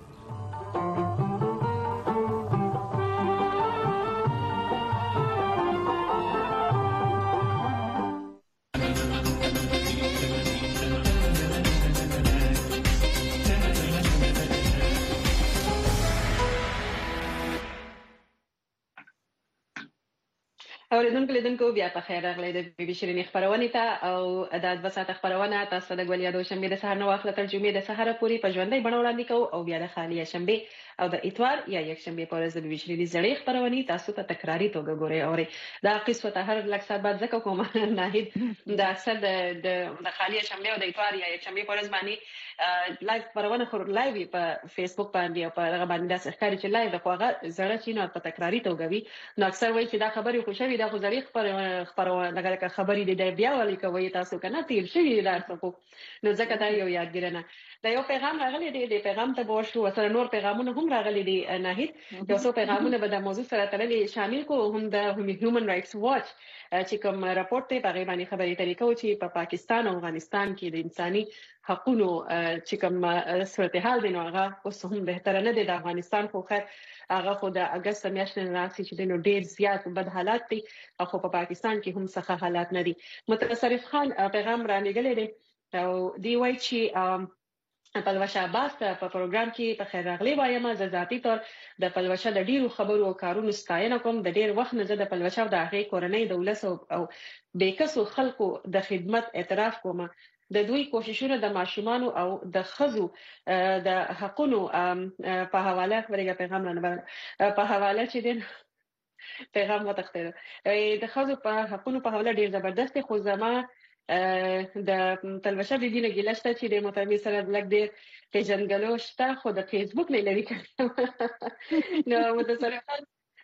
اوریدونکو لیدونکو بیا په خیر راغلی د بي بي شيرين خبرونه ته او د دوه ساعت خبرونه تاسو د ګولیا دوشنبه د سهار نو وخت ترجمه د سهار پوری په ژوندۍ بڼه وړاندې کوو او بیا د خالی شنبه او د اتوار یا یک شنبه په ورځ د بي بي شيرين زړې خبرونه تاسو په تکراری توګه ګورئ او دا قصه ته هر لږ ساعت بعد ځکه کوم ناهید د اکثر د د خالی شنبه او د اتوار یا یک شنبه په ورځ باندې لایو خبرونه خور لایو په فیسبوک باندې او په هغه باندې د ښکاری چې لایو د خوغه زړه چینه په تکراری توګه وي نو اکثر وایي چې دا خبري خوشوي دا خو زړې خبرونه خبرونه لکه خبري د بیا ولي کوي تاسو کنه تیر شي لارڅو نو ځکه دا یو یادګرنه دا یو پیغام راغلی دی د پیغام ته به شو سره نور پیغامونه هم راغلي دي ناهید یو څو پیغامونه به د موضوع سره تړلي شامل کو هم د هیومن رائټس واچ چې کوم راپورټ دی په غیبه باندې خبري طریقو چې په پا پاکستان او افغانستان کې د انساني حقوقو چې کوم صورتحال دی نو هغه اوس هم بهتر نه دی د افغانستان خو خیر هغه خو د اگست میاشتې راځي چې د ډېر زیات بد حالات دي او په پا پاکستان کې هم څه حالات نه دي. متصرف خان پیغام را لګلې دی او دی وایي چې پلوشه عباس په پروګرام کې په خیر راغلی وایم زه ذاتي تور د پلوشه د ډیرو خبرو او کارونو ستاینه کوم د ډیر وخت نه زه د پلوشه د هغه کورنۍ دولت او بیکسو خلکو د خدمت اعتراف کوم د دوی کوششونه د ماشومانو او د خزو د حقونو په حواله ورګه پیغام نه په حواله چې دین پیغام وتختره د خزو په حقونو په حواله ډیر زبردست خو زما د تلوشه د دینه ګلشته چې د متابع سره لګ ډیر پیژنګلو شته خو د فیسبوک نه لري کړم نو متصرفان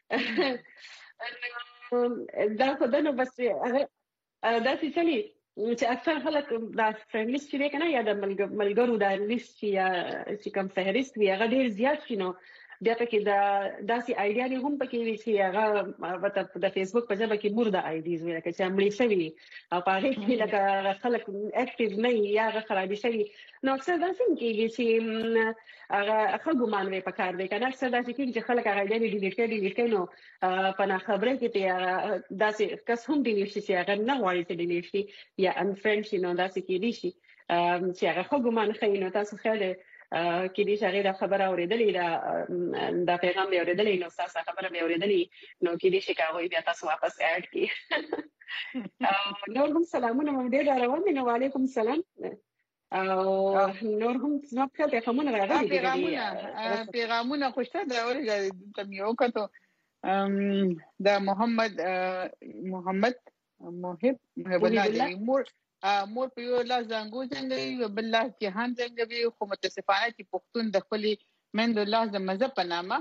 دا خو دنه بس هغه دا چې چې اکثر خلک د فرندلیست چې کنه یا د ملګرو د لیست یا چې کوم فهرست وي هغه ډیر زیات شنو بیا پکې دا داسې آیډیا لري هم پکې وي چې هغه د فیسبوک په ځای کې مرده آیډیز وي لکه چې امړي شوی او په هغه کې لکه خلک اکټیو نه یا هغه خرابې شوی نو اکثر داسې کېږي چې هغه خلکو مانوي په کار دی کنه اکثر داسې کېږي چې خلک هغه ډېر ډیلیټ کړي ډیلیټ کړي نو په نه خبره کې ته داسې کس هم ډیلیټ شي چې هغه نه غواړي چې ډیلیټ شي یا انفرند شي نو داسې کېږي شي چې هغه خلکو مان خي نو تاسو خیر کې دې شغې د خبره اوریدلې دا د پیغام دی اوریدلې نو تاسو خبره به اوریدلې نو کې دې شي کاوه بیا تاسو واپس اډ کی نو کوم سلامونه مو دې روان دي نو وعلیکم السلام او نور هم څنګه خپل پیغامونه راغلي دي پیغامونه پیغامونه خوشته دا ورګه تم یو کته د محمد محمد محب محب الله مور مور په یو لاس زنګو څنګه بل لاس جهان څنګه خو متاسفانه چې پښتون د خپل مند الله د مذهب په نامه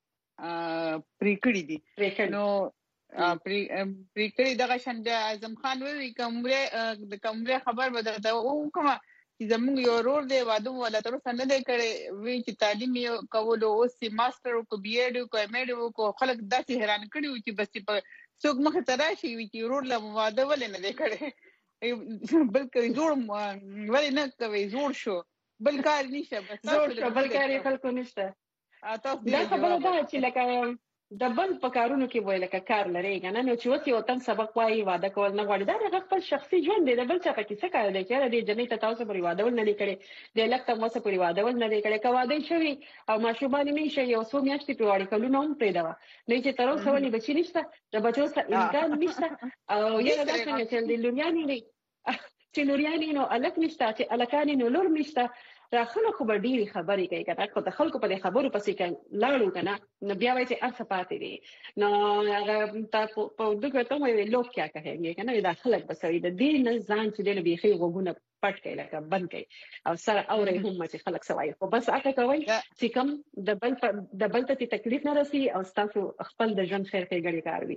پریکړی دي نو پریکړی دغه شند اعظم خان وی کومره د کومره خبر بده او کومه چې زموږ یو رول دی واده ولا تر څنګه نه کړي وی چې تعلیم یو کول او سی ماستر او کو بي اډ او کو ام اډ او کو خلک داسې حیران کړي چې بس په څوک مخ ته راشي وی چې رول له واده ولې نه کړي بلکې زوړ ولې نه کوي زوړ شو بل کار نشه بس زوړ شو بل کار خلکو نشته دا خبره ده چې لکه د بل په کارونو کې وای لکه کار لري کنه نو چې وتی وطن سبق وای واده کول نه غواړي دا د خپل شخصي ژوند دی د بل څه پکې څه کار دی چې د جنې ته تاسو پرې واده ول نه لیکړي د لکه مو څه پرې واده ول نه لیکړي کواده شوی او ماشومان نه شي یو څو میاشتې په واړی کلو نوم پرې دا نه چې تر اوسه ولې بچی نشته د بچو څه امکان نشته او یو دا څنګه چې د لوريانې نه چې لوريانې نو الک نشته چې الکانې نو لور نشته راخلو خو به ډېری خبرې کوي کنه خو د خلکو په دې خبرو پسې کوي لاړو کنه نو بیا وایي چې ارڅ پاتې دي نو هغه تاسو په دغه ته وایي لوک کیا کوي کنه دا خلک بسوي د دې نه ځان چې د بيخي غوونه پټ کوي لکه بند کوي او سره اوري هم چې خلک سوای خو بس اته کوي چې کوم د بل د بل ته تکلیف نه راسي او تاسو خپل د ژوند خیر کې ګړي کار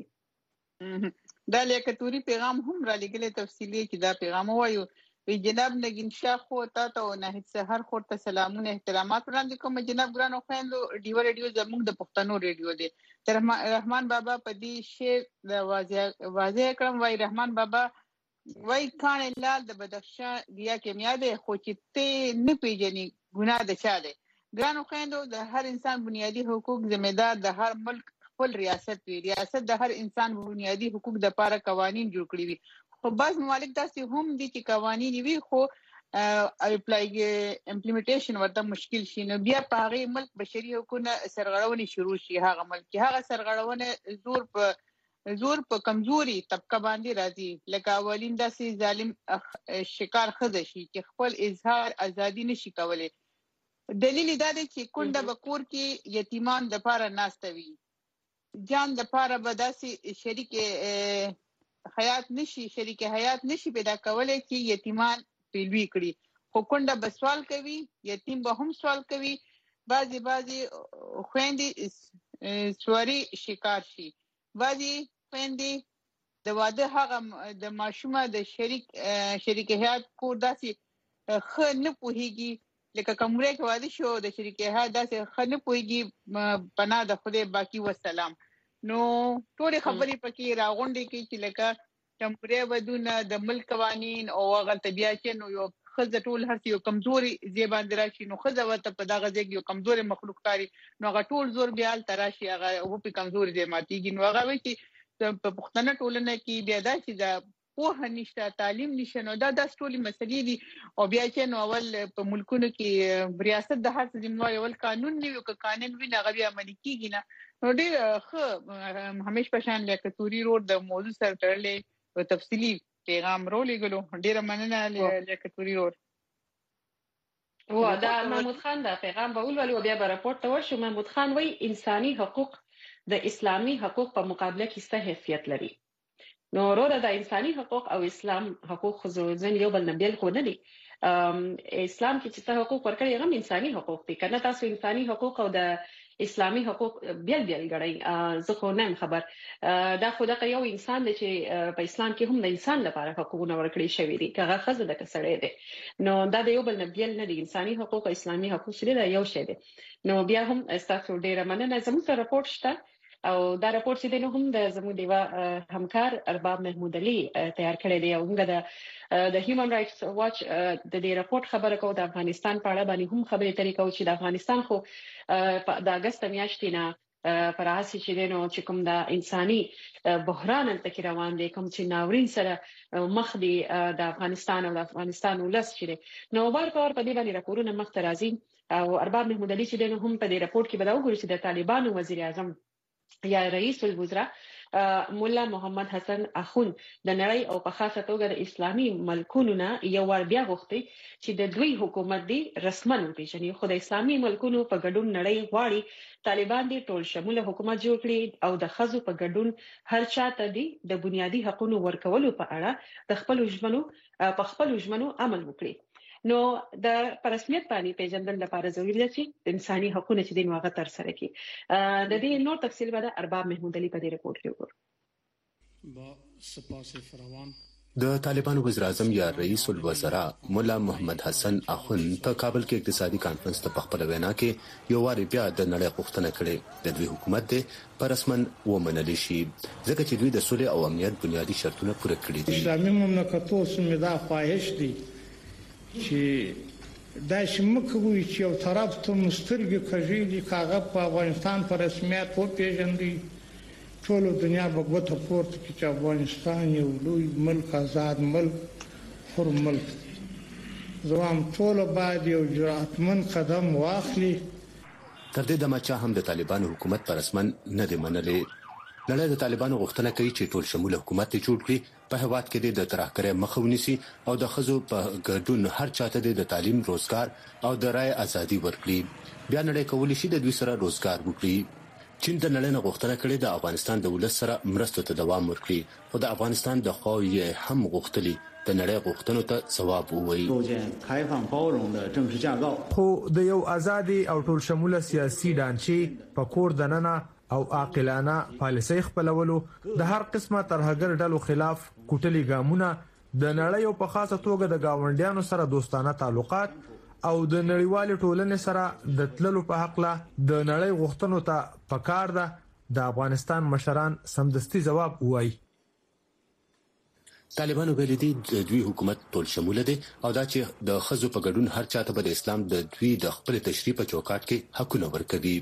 وي دا لیکه توري پیغام هم را لګلې تفصیلی چې دا پیغام وایو وی جناب نگین شاه خو تا ته او نه سحر خو ته سلامونه احترامات وړاندې کوم جناب ګرانو خويندو ډیو ریډیو زموږ د پښتنو ریډیو دی رحمان بابا په دې شی د واضح واضح کړم وای رحمان بابا وای کان لال د بدخشان دیا کیمیا ده خو چې ته نه پیژنې ګناه ده چا ده ګرانو خويندو د هر انسان بنیادی حقوق ذمہ دار د هر ملک خپل ریاست وی ریاست د هر انسان بنیادی حقوق د پاره قوانين جوړ کړی وي خو بعض ممالک داسې هم دي چې قوانين وي خو اپلای امپلیمنټیشن ورته مشکل شي نو بیا په هغه ملک بشري حقوقونه سرغړونې شروع شي هغه ملک چې هغه سرغړونه زور په زور په کمزوري طبقه باندې راځي لکه اولین داسې ظالم شکار خزه شي چې خپل اظهار ازادي نشي کولای دلیل دا دی چې کونډه بکور کې یتیمان د پاره ناستوي جان د پاره بداسي شریک حیات نشي شریک حیات نشي پیدا کولای چې یتیمان پیلوي کړي خو کونډه به سوال کوي یتیم به هم سوال کوي بعضي بعضي خويندې سوري شکار شي بعضي خويندې د واده هغه د ماشومه د شریک شریک حیات کو داسي خ نه پوهیږي لکه کومره کې واده شو د شریک حیات داسي خ نه پوهیږي پناه د خدای باقی والسلام نو ټول خبرې پکې راغونډې کې چې لکه تمپره ودونه د ملک قوانين او هغه طبيعت چې نو یو خزه ټول هر یو کمزوري زیبان دراشي نو خزه وته په دغه ځای یو کمزوري مخلوق کاری نو هغه ټول زور بیا تراشي هغه او په کمزوري دی ماتيږي نو هغه وي چې په پښتنه ټولنه کې بیا دا چې دا په نشته تعلیم نشته نو دا د ټولي مسلې دي او بیا چې نو اول په ملکونو کې ریاست د هر څه ذمہ یو قانون نیو ک قانون وی نه غوي عملي کیږي نه نو ډېر خو همیش پشان لکه توري روډ د موضوع سره تړلې او تفصیلی پیغام رولېګلو ډېر مننه لکه توري روډ و دا محمود خان دا پیغام به ولولي او بیا به راپورټ ته ورشو محمود خان وایي انساني حقوق د اسلامي حقوق په مقابله کې څه حیثیت لري نو وروره د انساني حقوق او اسلام حقوق خو ځین یو بل نه بیل خو نه دي اسلام کې چې څه حقوق ورکړي هغه انساني حقوق دي کنه تاسو انساني حقوق او د اسلامي حقوق بیل بیل غړي زه خو نه خبر دا خو د یو انسان دی چې په اسلام کې هم د انسان لپاره حقوقونه ورکړي شوی دي کغه خزه د کسړې دي نو دا د یو بل نه بیل نه دي انساني حقوق او اسلامي حقوق شې دا یو شی دي نو بیا هم تاسو ډیره مننه زموږ سره راپورټ شته او دا راپورټ چې دنه هم د زموږ دیوا همکار ارباب محمود علي تیار کړی دی او موږ د د هیومن رائټس واچ د دې راپورټ خبره کوو د افغانستان په اړه باندې هم خبرې ترې کوو چې د افغانستان خو د اگست میاشتې نه پر اساس چې دنه چې کوم د انساني بحران تل روان دي کوم چې ناورین سره مخ دي د افغانستان او د افغانستان ولس چې نو بار کار په دې باندې راپورونه مخ ته راځي او ارباب محمود علي چې دنه هم په دې راپورټ کې بداو ګوري چې د طالبانو وزیر اعظم یا رئیس الوزرا مولا محمد حسن اخون د نړۍ او په خاصه توګه د اسلامي ملکونو نه یو ور بیا غوښتي چې د دوی حکومت دی رسمن وپیژني. خو د اسلامي ملکونو په ګډون نړۍ غواړي طالبان دي ټول شموله حکومت جوړ کړي او د خزو په ګډون هر چاته دي د بنیادی حقوقو ورکولو په اړه د خپل ژمنو په خپل ژمنو عمل وکړي. نو د پرسمیت باندې پیژندل لپاره ضروري ده چې د انساني حقوقو چې دین واغ تر سره کی. د دې نور تفصیل به ارباب محمود علي په دې رپورت کې وګورو. با سپاس فراوان د طالبانو وزیر اعظم یا رئیس الوزراء مولا محمد حسن اخون په کابل کې اقتصادي کانفرنس ته خپل وینا کې یو واری بیا د نړۍ غوښتنه کړې د دوی حکومت د پرسمن ومنل شي ځکه چې دوی د سولې او امنیت بنیادی شرطونه پوره کړي دي. اسلامي مملکتونو سمدا خواهش دي چې دا شمکوي چې یو طرف ته مسترګي کژيږي کاغه په افغانستان پر رسمیت و پیژندي ټول دنیا بغوته پورت کې چې افغانستان یو لوی ملک آزاد ملک حر ملک زوام ټول باید یو جرأتمن قدم واخلي. تر دې دمه چې هم د طالبانو حکومت پر رسمن نه دی منلې. نړۍ د طالبانو غوښتنه کوي چې ټول شموله حکومت جوړ کړي په هواد کې د ترهګرۍ مخه ونیسي او د خزو په ګډون هر چاته د تعلیم روزګار او د رای ازادي ورکړي. بیا نړۍ کولی شي د دوی سره روزګار وکړي. چین د نړۍ نه غوښتنه کړې د افغانستان د ولس سره مرسته ته دوام ورکړي خو د افغانستان د خو یې هم غوښتلي د نړۍ غوښتنو ته ځواب ووایي. خو د یو ازادي او ټول شموله سیاسي ډانچې په کور دننه او عاقلانه پالیسۍ خپلولو د هر قسمه ترهګر ډلو خلاف کوټلي ګامونه د نړۍ او په خاصه توګه د گاونډیانو سره دوستانه تعلقات او د نړیوال ټولنې سره د تللو په حق له د نړۍ غوښتنو ته پکار ده د افغانستان مشران سمدستي جواب وایي. طالبانو ویلي دي د دوی حکومت ټول شموله دي او دا چې د خزو په ګډون هر چاته به د اسلام د دوی د خپل تشریح په چوکاټ کې حقونه ورکوي.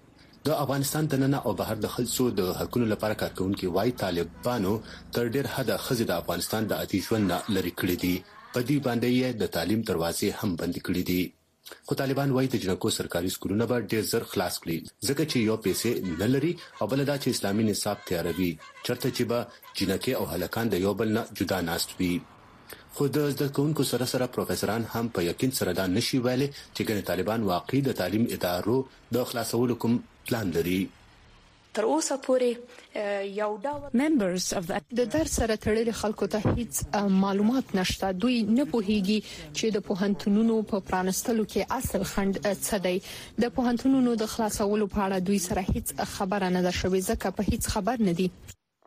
د افغانستان د ننه او بهر د خلکو د حقوقو لپاره کارکونکي وايي طالبانو تر ډیر حده خزې د افغانستان د عادي ژوند نه لري کړې دي. په دې باندې یې د تعلیم دروازې هم بند کړې دي. خو طالبان وايي د جنکو سرکاري سکولونه به ډیر زر خلاص کړي ځکه چې یو پیسې نه لري او بل دا چې اسلامي نصاب تیاروي چرته چې به جنکه او هلکان د یو بل نه جدا ناست وي. خو د زده کوونکو سره سره پروفیسوران هم په یقین سره دا نشي ویلي چې ګڼ طالبان واقعي د تعلیم ادارو د خلاصولو کوم پلان لري. تر اوسه پورې یو ډول ممبرز اف د درس سره تړلي خلکو ته هیڅ معلومات نشته. دوی نه پوهیږي چې د پوهنتونونو په پرانستلو کې اصل خند څه دی. د پوهنتونونو د خلاصولو په اړه دوی سره هیڅ خبره نه ده شوې ځکه په هیڅ خبر نه دي.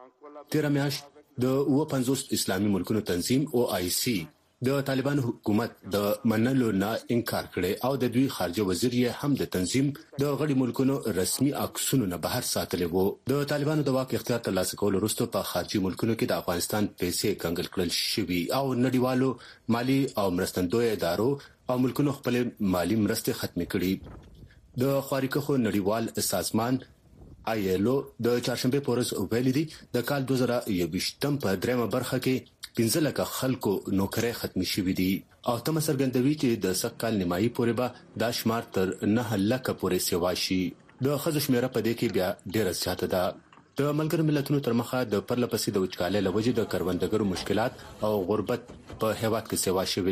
تیر میاشت د او پنځوس اسلامي ملکونو تنظیم او آی سی د طالبان حکومت د منلو نه انکار کړي او د دوی خارجه وزیر یې هم د تنظیم د غړي ملکونو رسمي عکسونو نه بهر ساتلي وو. د طالبانو د واک اختیار ترلاسه کولو وروسته په خارجي ملکونو کې د افغانستان پیسې کنګل کړل شوي او نړیوالو مالی او مرستندوی ادارو او ملکونو خپل مالی مرستې ختمې کړي. د خارجه نړیوال سازمان آی ایل او د چهارشنبه پورز ویلي دي د کال دوه زره یوویشتم په دریمه برخه کې پنځه لکه خلکو نوکرۍ ختمې شوې دي او تم څرګندوي چې د سکهال نیمایي پورې به دا شمار تر نه لکه پورې سیوا شي. د خزو شمیره په دې کې بیا ډیره زیاته ده. د ملګرو ملتونو تر مخه د پرلپسې د وچکالۍ لوجې د کروندګرو مشکلات او غربت په هیواد کې سیوا شوې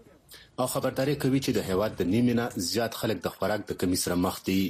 دي او خبرداري کوي چې د هیواد د نیمه نه زیات خلک د خوراک د کمی سره مخ دي.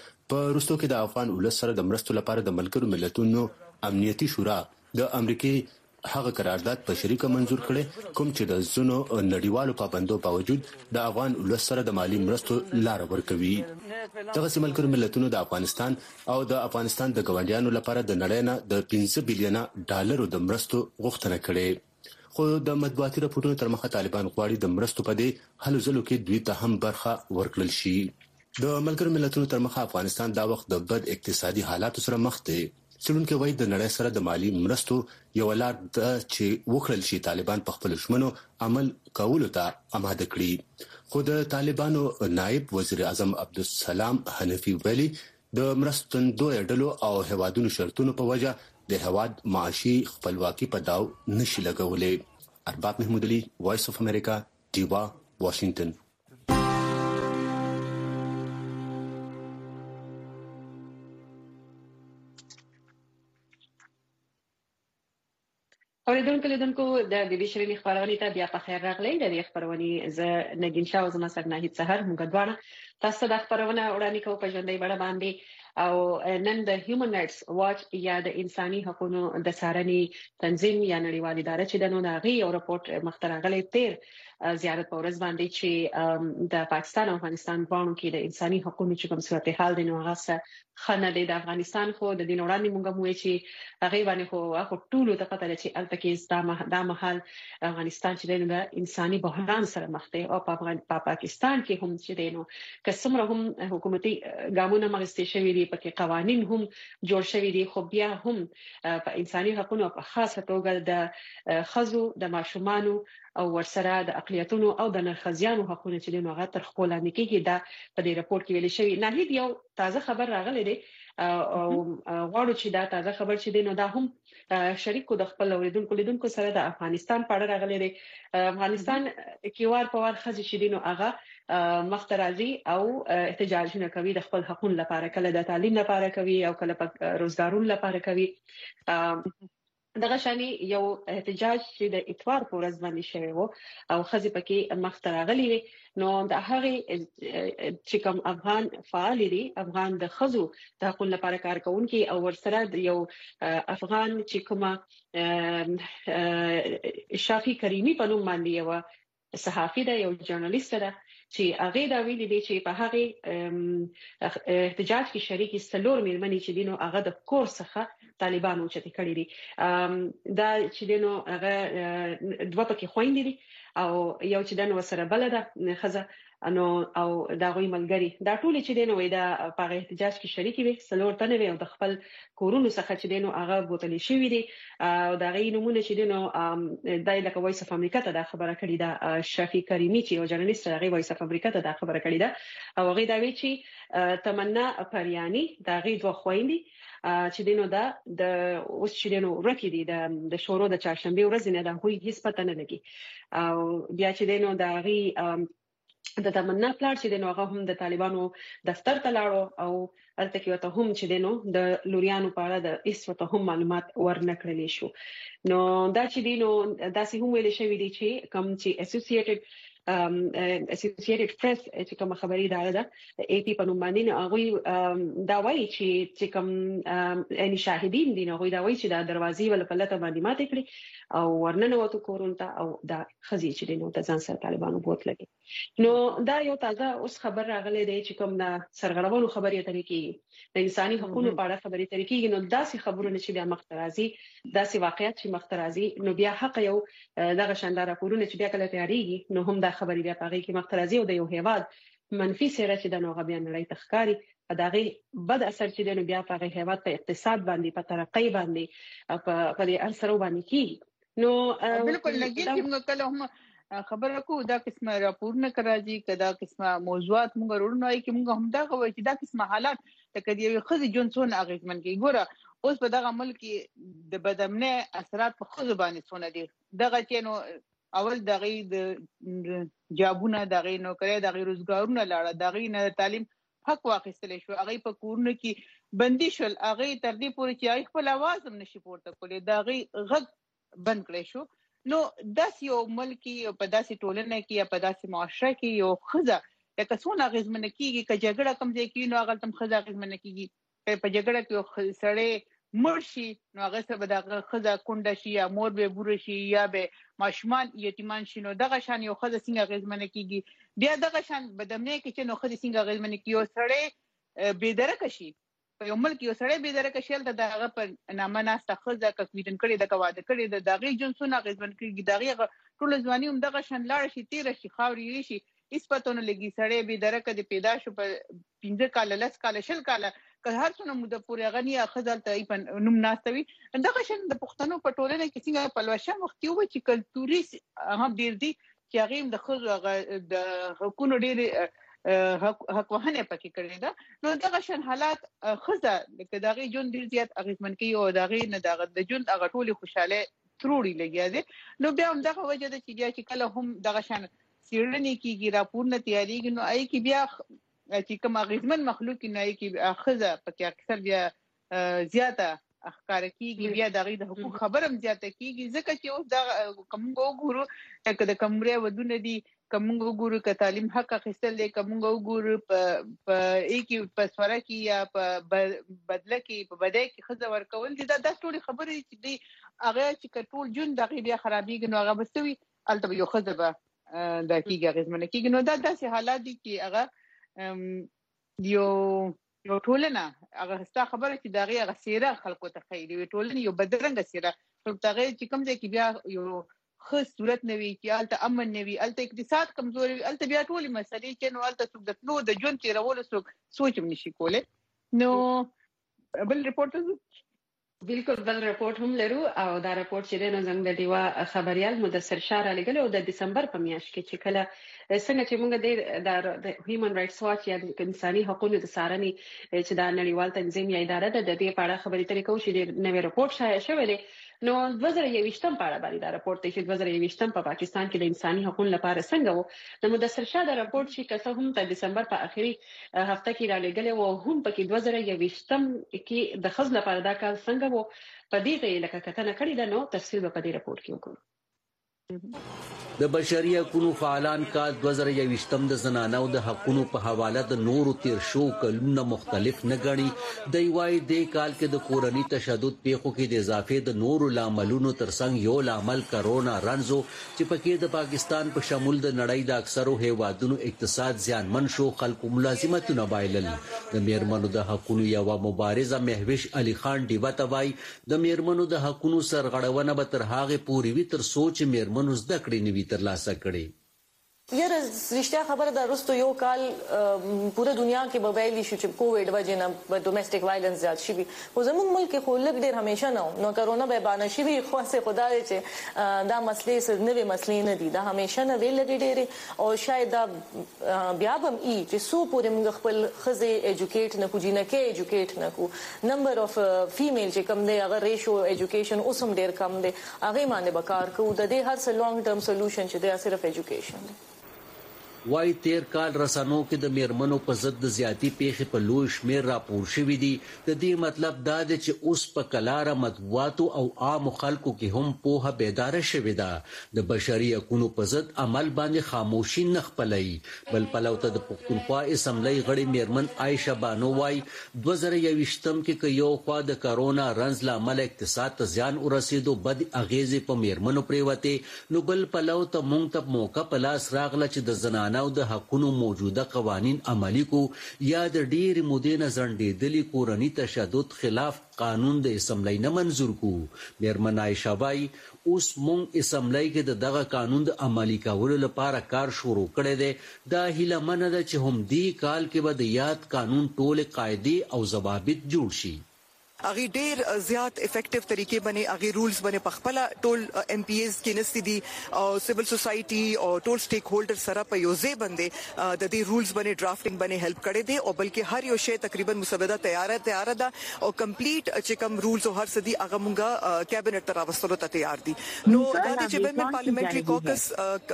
په روسو کې د افغان ولس سره د مرستو لپاره د ملګرو ملتونو امنیتي شورا د امریکای هغه قرارداد په شریکه منزور کړي کوم چې د زونو نړیوالو پابندو باوجود د افغان ولس سره د مالی مرستو لار ورکوي. دغه سیملکر ملتونو د افغانستان او د افغانستان د ګاونډیانو لپاره د نړۍ نه د پنځه بلین ډالرو د مرستو غوښتنه کړې خو د مطبوعاتي راپورونو تر مخه طالبان غواړي د مرستو په دې هلو ځلو کې دوی ته هم برخه ورکړل شي. د ملګرو ملتونو تر مخه افغانستان دا وخت د بد اقتصادي حالاتو سره مخ دی. څلونکي وایي د نړۍ سره د مالی مرستو یو لار د چې وکړل شي طالبان په خپل شمنو عمل کولو ته آماده کړي. خو د طالبانو نائب وزیر اعظم عبدالسلام حنفي ویلي د مرستندوی ډلو او هوادونو شرطونو په وجه د هواد معاشي خپلواکي په داو نشي لګولې. ارباب محمود علي وایس اف امریکا ډیوا واشنگټن. اوریدونکو لیدونکو د بي بي شيرين خبرونه ته بیا په خیر راغلی. د دې خبرونه ز نګین شاو زما سره نه هیڅ سحر موږ دوه تاسو د خبرونه وړاندې کوو په ژوندۍ بڼه باندې. او نن د هیومن رائټس واچ یا د انساني حقوقو د څارنې تنظیم یا نړیوال اداره چې د نو ناغي یو رپورت مخترغلی تیر زیارت په ورځ باندې چې د پاکستان او افغانستان باندې کې د انساني حقوقو چې کوم صورتحال دی نو هغه څه خنه د افغانستان خو د دین وړاندې موږ مو چې هغه باندې خو هغه ټول ته پته لري چې البته د محل افغانستان چې د انساني بحران سره مخ دی او په پا پاکستان کې هم چې دی نو کسمره هم حکومتي ګامونه مغستې شوی دي پکې قوانين هم جوړ شوی دي خو بیا هم په انساني حقوقو په خاصه توګه د خزو د ماشومانو او ورسره د اقلیتونو او د نرخزیانو حقوقو چې د نوغه تر خپل نکیږي دا په دې راپور کې ویل شوی. نه هیڅ یو تازه خبر راغلی دی او غواړو چې دا تازه خبر چې دی نو دا هم شریکو د خپل اوریدونکو لیدونکو سره د افغانستان په اړه راغلی دی. افغانستان کې وار په وار خزي چې دی نو هغه مخترازي او احتجاجونه کوي د خپل حقوقو لپاره، کله د تعلیم لپاره کوي او کله په روزګارونو لپاره کوي. دغه شانی یو احتجاج چې د اتوار په ورځ باندې شوی وو او خزي پکې مخترغلي وي نو د هغه چې کوم افغان فعال دي افغان د خزو د حقوقو لپاره کار کوونکي او ورسره یو افغان چې کومه شافي کریمی په نوم باندې یو صحافي ده یو ژورنالیست ده چې هغه دا ویلي دي چې په هغه احتجاج کې شریک سلور میرمنې چې دینو هغه د کور څخه طالبانو چې کړی دي دا چې دینو هغه دوه پکې خويندې دي او یو چې دنو سره بلده خزه انو او دا غوي ملګری دا ټول چې دینو وای دا په احتجاج کې شریک وي سلور تنه وي او د خپل کورونو څخه چې دینو هغه بوتلې شوی دي او دا غي نمونه چې دینو دای لکه وایس اف امریکا ته دا خبره کړې ده شفیع کریمی چې یو ژورنالیست هغه وایس اف امریکا ته دا خبره کړې ده او هغه دا وی چې تمنا پریانی دا غي دوه خويندې چې دینو دا د اوس چې دینو ورکی دي د شورو د چاشنبه ورځ نه دا هوی هیڅ پته نه لګي او بیا چې دینو دا غي د تمنا پلاټ چې دینو هغه هم د طالبانو دفتر ته لاړو او البته کې وته هم چې دینو د لوريانو په اړه د ایس وته هم معلومات ورنکړلې شو. نو دا چې دینو داسې هم ویل شوی دی چې کوم چې اسوسییټډ اسوسییټډ پریس چې کوم خبري اداره ده ای پی په نوم باندې هغه دا وایي چې چې کوم ان شاهدین دي نو دا وایي چې دا دروازې ول په لته باندې ماته کړی او ورننه وته کورونته او دا خزي چې دینو ته ځان سره طالبانو بوت لګي. نو دا یو تازه اوس خبر راغلی دی چې کوم دا سرغړونو خبري طریقې د انساني حقوقو په اړه خبري طریقې نو داسې خبرونه چې بیا مخترازي داسې واقعیت چې مخترازي نو بیا حق یو دغه شاندار راپورونه چې بیا کله تیاریږي نو هم دا خبري بیا پاره کې مخترازي او د یو هیواد منفي سره چې د نوغه بیا نړۍ تخکاری دغه بد اثر چې د بیا په هیواد په اقتصاد باندې په ترقۍ باندې په دې اثر باندې کی نو بالکل لګي چې موږ کله هم خبره کو دا قسمه راپورونه کراځي کدا قسمه موضوعات موږ ورونو ای کې موږ هم دا کوي چې دا قسمه حالات تکدی یو خزي جونسون اغیزمن کې ګوره اوس په دغه ملک د بدامنه اثرات په خزو باندې سونه دي دغه چې نو اول دغه د جابونه دغه نو کړی دغه روزګارونه لاړه دغه نه تعلیم حق واخیستل شو هغه په کورونه کې بندي شول هغه تر دې پورې چې خپل आवाज هم نشي پورته کولای دغه غږ بند کړی شو. نو داس یو ملکی په داسې ټولنه کې یا په داسې معاشره کې یو خزه لکه څونه غزمنه کیږي چې جګړه کم ځای کې نو هغه تم خزه غزمنه کیږي په جګړه کې سړی مرشي نو هغه څه به دغه خزه کونډه شي یا مور به بور شي یا به ماشومان یتیمان شي نو دغه شان یو خزه څنګه غزمنه کیږي بیا دغه شان بدمنه کې چې نو خزه څنګه غزمنه کیږي او سړی بيدرک شي په یو ملک یو سړی بيدرک شي ته دغه په نامه ناسته خزه کویدن کړي د کواده کړي د دغه جنسونه غزمن کیږي دغه ټول ځواني هم دغه شان لاړ شي تیر شي خاوري شي اسپتون لګي سړی بيدرک د پیدا شو په پنځه کال لس کال شل کال که هر څونه مو د پورې غنی خزل ته په نوم ناستوي دغه شان د پښتنو په ټولنه کې څنګه په لوشه وخت یو چې کلتوري هم ډیر دي چې هغه د خزو د حقوقو ډیر حق وهنه پکې کړی دا نو دغه شان حالات خزه لکه دغه جون ډیر زیات اغیزمن کوي او دغه نه دغه د جون هغه ټولي خوشاله تروړي لګیا دي نو بیا هم دغه وجه د چې بیا چې کله هم دغه شان سیړنی کیږي راپورونه تیاریږي نو آی کی بیا چې کوم اغیزمن مخلوق نه آی کی خزه پکې اکثر بیا زیاته اخکار کیږي بیا دغه د حقوق خبرم زیاته کیږي ځکه چې اوس د کوم وګورو چې د کمرې ودونه دي کوم وګورو ک تعلیم حق اخیستل دي کوم وګورو په ایکی په سوره کې یا په بدله کې په بدای کې خزه ورکول دي دا د ټول خبرې چې دی هغه چې ټول جون دغه بیا خرابېږي نو هغه بسوي الته یو خزه به د کیږي غزمنه کیږي نو دا داسې حالات دي چې هغه یو یو ټولنه هغه ستا خبره چې دغه غسیره خلکو ته خیر وي ټولنه یو بدرنګ سیره خلک ته چې کوم ځای کې بیا یو خاص صورت نوي چې الته امن نوي الته اقتصاد کمزوري الته بیا ټولې مسلې چې نو الته څوک د تلو د ژوند تیرولو څوک سوچ هم نشي کولی نو بل رپورټ بالکل بل رپورټ هم لرو او دا رپورټ چې د زنګ د دیوا خبريال مدثر شاه علی ګل او د دسمبر په میاشت کې چې کله څنګه چې موږ د هیومن رائټس واچ یا د انساني حقوقو د سارني چې د نړیوال تنظیم یا اداره ده د دې په اړه خبرې ترې کوو چې د نوې رپورټ شایع شوی دی نو دوه زره یوویشتم په اړه باندې دا رپورټ دی چې دوه زره یوویشتم په پاکستان کې د انساني حقوقو لپاره څنګه وو د مدثر شاه د رپورټ چې کسه هم د دسمبر په اخري هفته کې را لګل او هم په کې دوه زره یوویشتم کې د خزل لپاره دا کال څنګه وو په دې ته لکه کتنه کړې ده نو تفصیل په دې رپورټ کې وکړو د بشري حقوقو فعالان کا دوه زره یوویشتم د زنانو د حقوقو په حواله د نورو تیر شو کلونه مختلف نه غني د یوای د کال کې د کورنۍ تشدد پیښو کې د اضافه د نورو لاملونو ترڅنګ یو لامل کرونا رنزو چې پکې د پاکستان په شمول د نړۍ د اکثرو هیوادونو اقتصاد زیانمن شو خلکو ملازمتونه بایلل د میرمنو د حقوقو یو مبارزه مهوش علي خان دیوتوای د میرمنو د حقوقو سرغړونه به تر هغه پوري وی تر سوچ میرمنو زده کړې نوي ترلاسه کړي یاره رښتیا خبره ده رستو یو کال پوره دنیا کې به ویلی شو چې کووډ وجه نه ډومېسټک وایلنس زیات شي خو زموږ ملک کې خو لږ ډېر همیشه نه نو کرونا به باندې شي خو څه خدای چې دا مسلې سره نوې مسلې نه دي دا همیشه نه ویل ډېر او شاید دا بیا هم ای چې سو پورې موږ خپل خزه ایجوکیټ نه کو جنہ کې ایجوکیټ نه کو نمبر اف فیمیل چې کم دی هغه ریشو ایجوکیشن اوس هم ډېر کم دی هغه باندې بکار کو د دې هر څه لانګ ټرم سولوشن چې دی صرف ایجوکیشن دی وای تیر کال رسنو کې د میرمنو په ضد د زیاتی پیښې په لوی شمیر راپور شوې دي د دې مطلب دا دی چې اوس په کلاره مطبوعاتو او عام خلکو کې هم پوهه بیدار شوې ده د بشري حقوقو په ضد عمل باندې خاموشي نه خپلوي بل پلوته د پښتونخوا اسمبلی غړي میرمن عائشه بانو وای دوه زره یوویشتم کې یو خوا د کرونا رنز لامل اقتصاد ته زیان ورسېدو بد اغیزې په میرمنو پریوته نو بل پلوته مونږ ته موقع پلاس راغله چې د زنانه او د حقوقو موجوده قوانين عملي کو یا د ډېر مودې نه ځنډېدلي کورنۍ تشدد خلاف قانون د اسمبلی نه منزور کو میرمن عائشه وای اوس مونږ اسمبلی کې د دغه قانون د عملي کولو لپاره کار شروع کړی دی دا هیله منه ده چې هم دې کال کې به د یاد قانون ټول قاعده او ضوابط جوړ شي اغه ډیر زیات افیکټیو طریقې باندې اغه رولز باندې پخپل ټول ایم پی ایز کې نستې دي او سیول سوسايټي او ټول سټیک هولډر سره په یو ځای باندې د دې رولز باندې ډرافټینګ باندې هیلپ کړي دي او بلکې هر یو شی تقریبا مسوده تیار ہے تیار ده او کمپلیټ چې کوم رولز او هر څه دي هغه مونږه کابینټ ته راوستلو ته تیار دي نو دا چې بین پارلیمنټري کوکس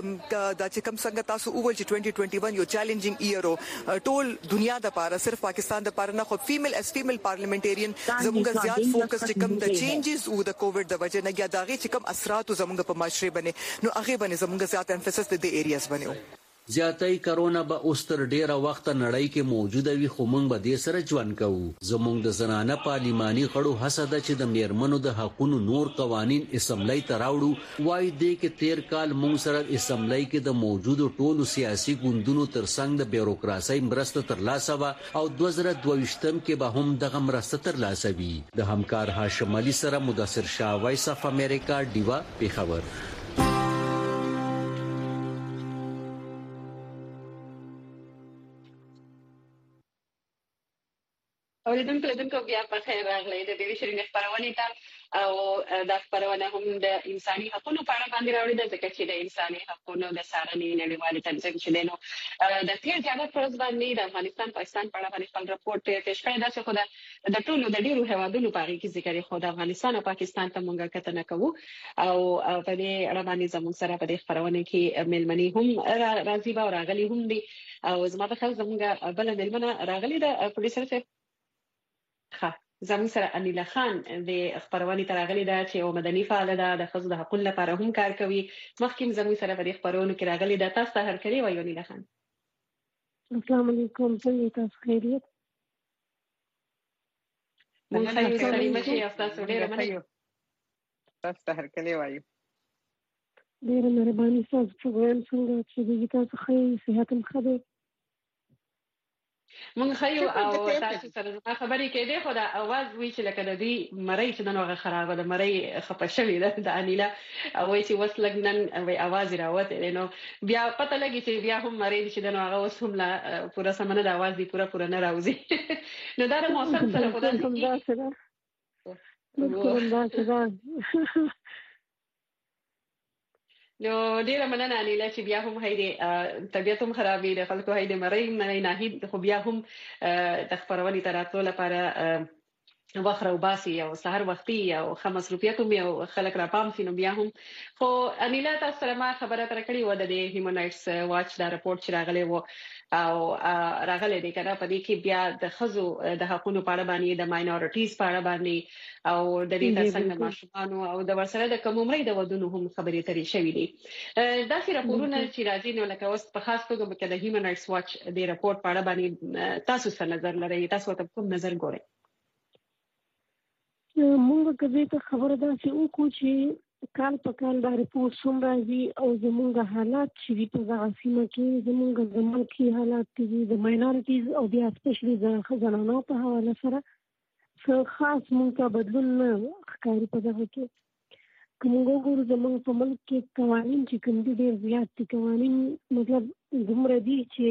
دا چې کوم څنګه تاسو اول چې twenty twenty-one یو چیلنجینګ ایئر او ټول دنیا د لپاره صرف پاکستان د لپاره نه خو فیمیل اس فیمیل پارلیمنټریان زموږ زیات فوکس چې کوم د چینجز او د کووډ د وجه نه یا داغه چې کوم اثرات زموږ په معاشره باندې نو هغه باندې زموږ زیات امفسس د ایریاز باندې زیاتای کرونا به اوس تر ډیره وخت نړۍ کې موجوده وي خو موږ به دې سره ژوند کوو زموږ د زنانه پارلماني غړو حسد چې د میرمنو د حقوقو نور قوانين اسمبلی ته راوړو وای دې کې تیر کال موږ سره اسمبلی کې د موجودو ټولو سیاسي ګوندونو ترڅنګ د بیروکراسي مرسته ترلاسه و او دوه زره دوه ویشتم کې به هم دغه مرسته ترلاسه وي د همکار هاشم علي سره مدثر شاه وایس اف امریکا دیوا پیښور اوریدونکو لیدونکو بیا په خیر راغلی د دې شریک خبرونه ته او د خبرونه هم د انساني حقوقو په اړه باندې راوړي د ځکه چې د انساني حقوقو د سارنې نړیوال تنظیم چې دینو د تیر زیاده پروز باندې د افغانستان پاکستان په اړه باندې خپل راپورټ پیښ کړی دا چې خو د ټولو د ډیرو هیوادونو په اړه کې ذکر خو د افغانستان او پاکستان ته مونږه کتنه کوو او په دې اړه باندې زموږ سره په دې خبرونه کې ملمني هم راځي او راغلي هم دي او زما په خیال زموږ بل ملمنه راغلي د پولیسو ها زموږ سره انیلا خان د خبرونې ترغلي ده چې او مدني فعال ده د خزو د حقوقو لپاره هم کار کوي مخکې زموږ سره په خبرونو کې راغلي ده تاسو ته هر کلی وایو انیلا خان السلام علیکم څنګه تاسو خیریت مونږ خیریت سلام شي تاسو ډیره مننه تاسو ته هر کلی وایو ډیره مهرباني تاسو پروګرام څنګه چې دې تاسو خیر صحت هم خبر مونږ خیو او تاسو سره خبرې کېدې خو دا اواز وی چې لکه د دې مړی چې دنوغه خرابه ده مړی خپه شوی ده د انیلا او وی چې وسلګنن وی اواز راوته نو بیا پته لګی چې بیا هم مړی چې دنوغه اوس هم لا پورا سمنه د اواز دی پورا پورا نه راوځي نو دا د موسم سره خو دا سره بالکل دا سره نو ډیره مننه انیلا چې بیا هم هیدې طبيعت هم خرابې ده خلکو هیدې مړی نه نه هید خو بیا هم د خبرونې تراتلو لپاره وخره وباسي او سحر وختي او خمس روپیا کوم یو خلک را پام سينو بیا هم خو انیلا تاسو سره ما خبره تر کړی و د هیومن رائټس واچ دا رپورت چې راغلی و او راغلی دی کنه په دې کې بیا د خزو د حقوقو په اړه باندې د ماینورټیز په اړه باندې او د دې ترڅنګ د ماشومانو او د ورسره د کومړی د ودونو هم خبرې ترې شوې دي دا چې راپورونه چې راځي نو لکه اوس په خاص توګه د هیومن رائټس واچ د رپورت په اړه باندې تاسو څه نظر لرئ تاسو ته کوم نظر ګورئ مونږ کله ته خبره ده چې او کو چې کال په کال دا رپورت څوم راځي او زمونږ حالات چې په دغه سیمه کې زمونږ د ملکي حالات دي د ماینورټیز او بیا سپیشلی د خزانانو په حواله سره څه خاص مونږ ته بدلون نه ښکاري په دغه کې کوم وګورو زمونږ په ملک کې قوانین چې کوم دي ډېر زیات دي قوانین مطلب دومره دي چې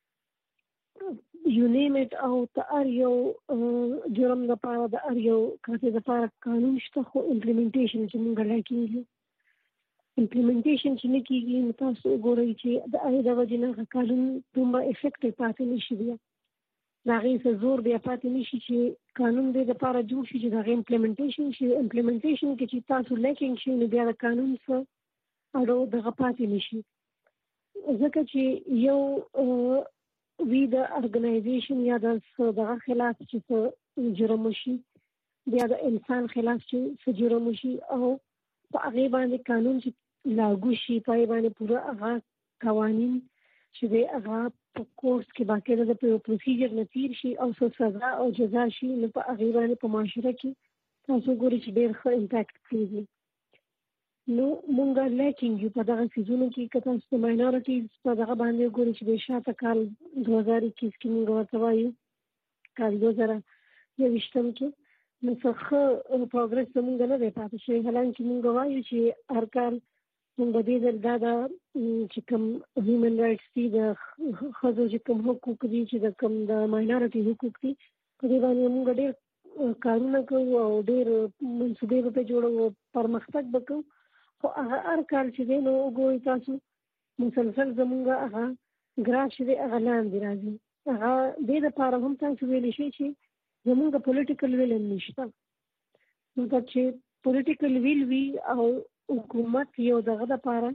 یو نیم اټ او تر یو جرم د پاره د ار یو کاته د پاره قانون شته خو امپلیمنټیشن چې موږ لکېږي امپلیمنټیشن چې نه کیږي تاسو وګورئ چې د اې د وجنه قانون دومره افیکټیو پاتې نشي بیا دا غي څه زور بیا پاتې نشي چې قانون دې د پاره جوړ شي چې د امپلیمنټیشن شي امپلیمنټیشن کې چې تاسو لکېږي چې نو بیا د قانون څخه اړو د غپاتې نشي ځکه چې یو وی د ارګنایزیشن یا د دغه خلاف چې جرم شي بیا د انسان خلاف چې جرم شي او په هغه باندې قانون چې لاګو شي په باندې پوره هغه قوانين چې د هغه په کورس کې باقاعده د پروسیجر نتیر شي او سزا او جزا شي نو په هغه باندې په معاشره کې تاسو ګورئ چې ډېر ښه امپیکټ کوي نو مونږه لیکینګ په دغه سيزونو کې کته چې ماینورټیز په دغه باندې ګوري چې د شاته کال دوه هزار اکیس کې موږ ورته وایو کال دوه هزار یویشتم کې نو څه پروګرس موږ نه دی پاتې شوی حالانکه موږ وایو چې هر کال موږ دې دا چې کوم هیومن رائټس دي د خزو چې کوم حقوق دي چې د کوم د ماینورټي حقوق دي په دې باندې موږ ډېر کارونه کوو او ډېر منصوبې په جوړو پرمختګ وکړو خو هغه هر کال چې دی نو وګورئ تاسو مسلسل زمونږ هغه ګراف چې دی هغه لاندې راځي هغه دې دپاره هم تاسو ویلی شئ چې زمونږ پولیټیکل ویل هم نشته نو دا چې پولیټیکل ویل وي او حکومت یو دغه دپاره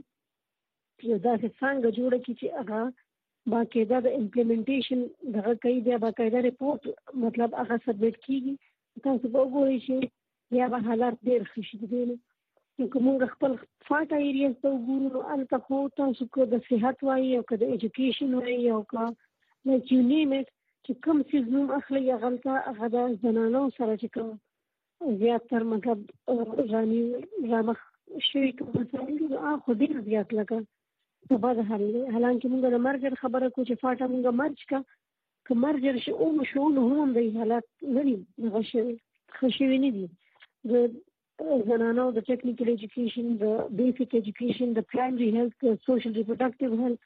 یو داسې څانګه جوړه کړي چې هغه باقاعده د امپلیمنټیشن دغه کوي بیا باقاعده رپورټ مطلب هغه سبمیټ کیږي تاسو به وګورئ چې بیا به حالات ډېر ښه شي دی نو که موږ خپل فاټا ایریاز ته وګورو نو هلته خو تاسو که د صحت وایي او که د ایجوکیشن وایي او که لایک یو نیم اټ چې کوم څیز نوم اخلي هغلته هغه د زنانو سره چې کوم زیاتتر مطلب راني رامخ شوي کوم مسایل دي نو هغه خو ډېر زیات لکه د بد حال دی حالانکه موږ د مرجر خبره کوو چې فاټا موږ مرج که که مرجر شي اومه شو نو هم دی حالات نه دي دغه شوي ښه شوي نه دي د زنانو د ټیکنیکل ایجوکیشن د بیسیک ایجوکیشن د پرایمري هیلث د سوشل ریپروډکټیو هیلث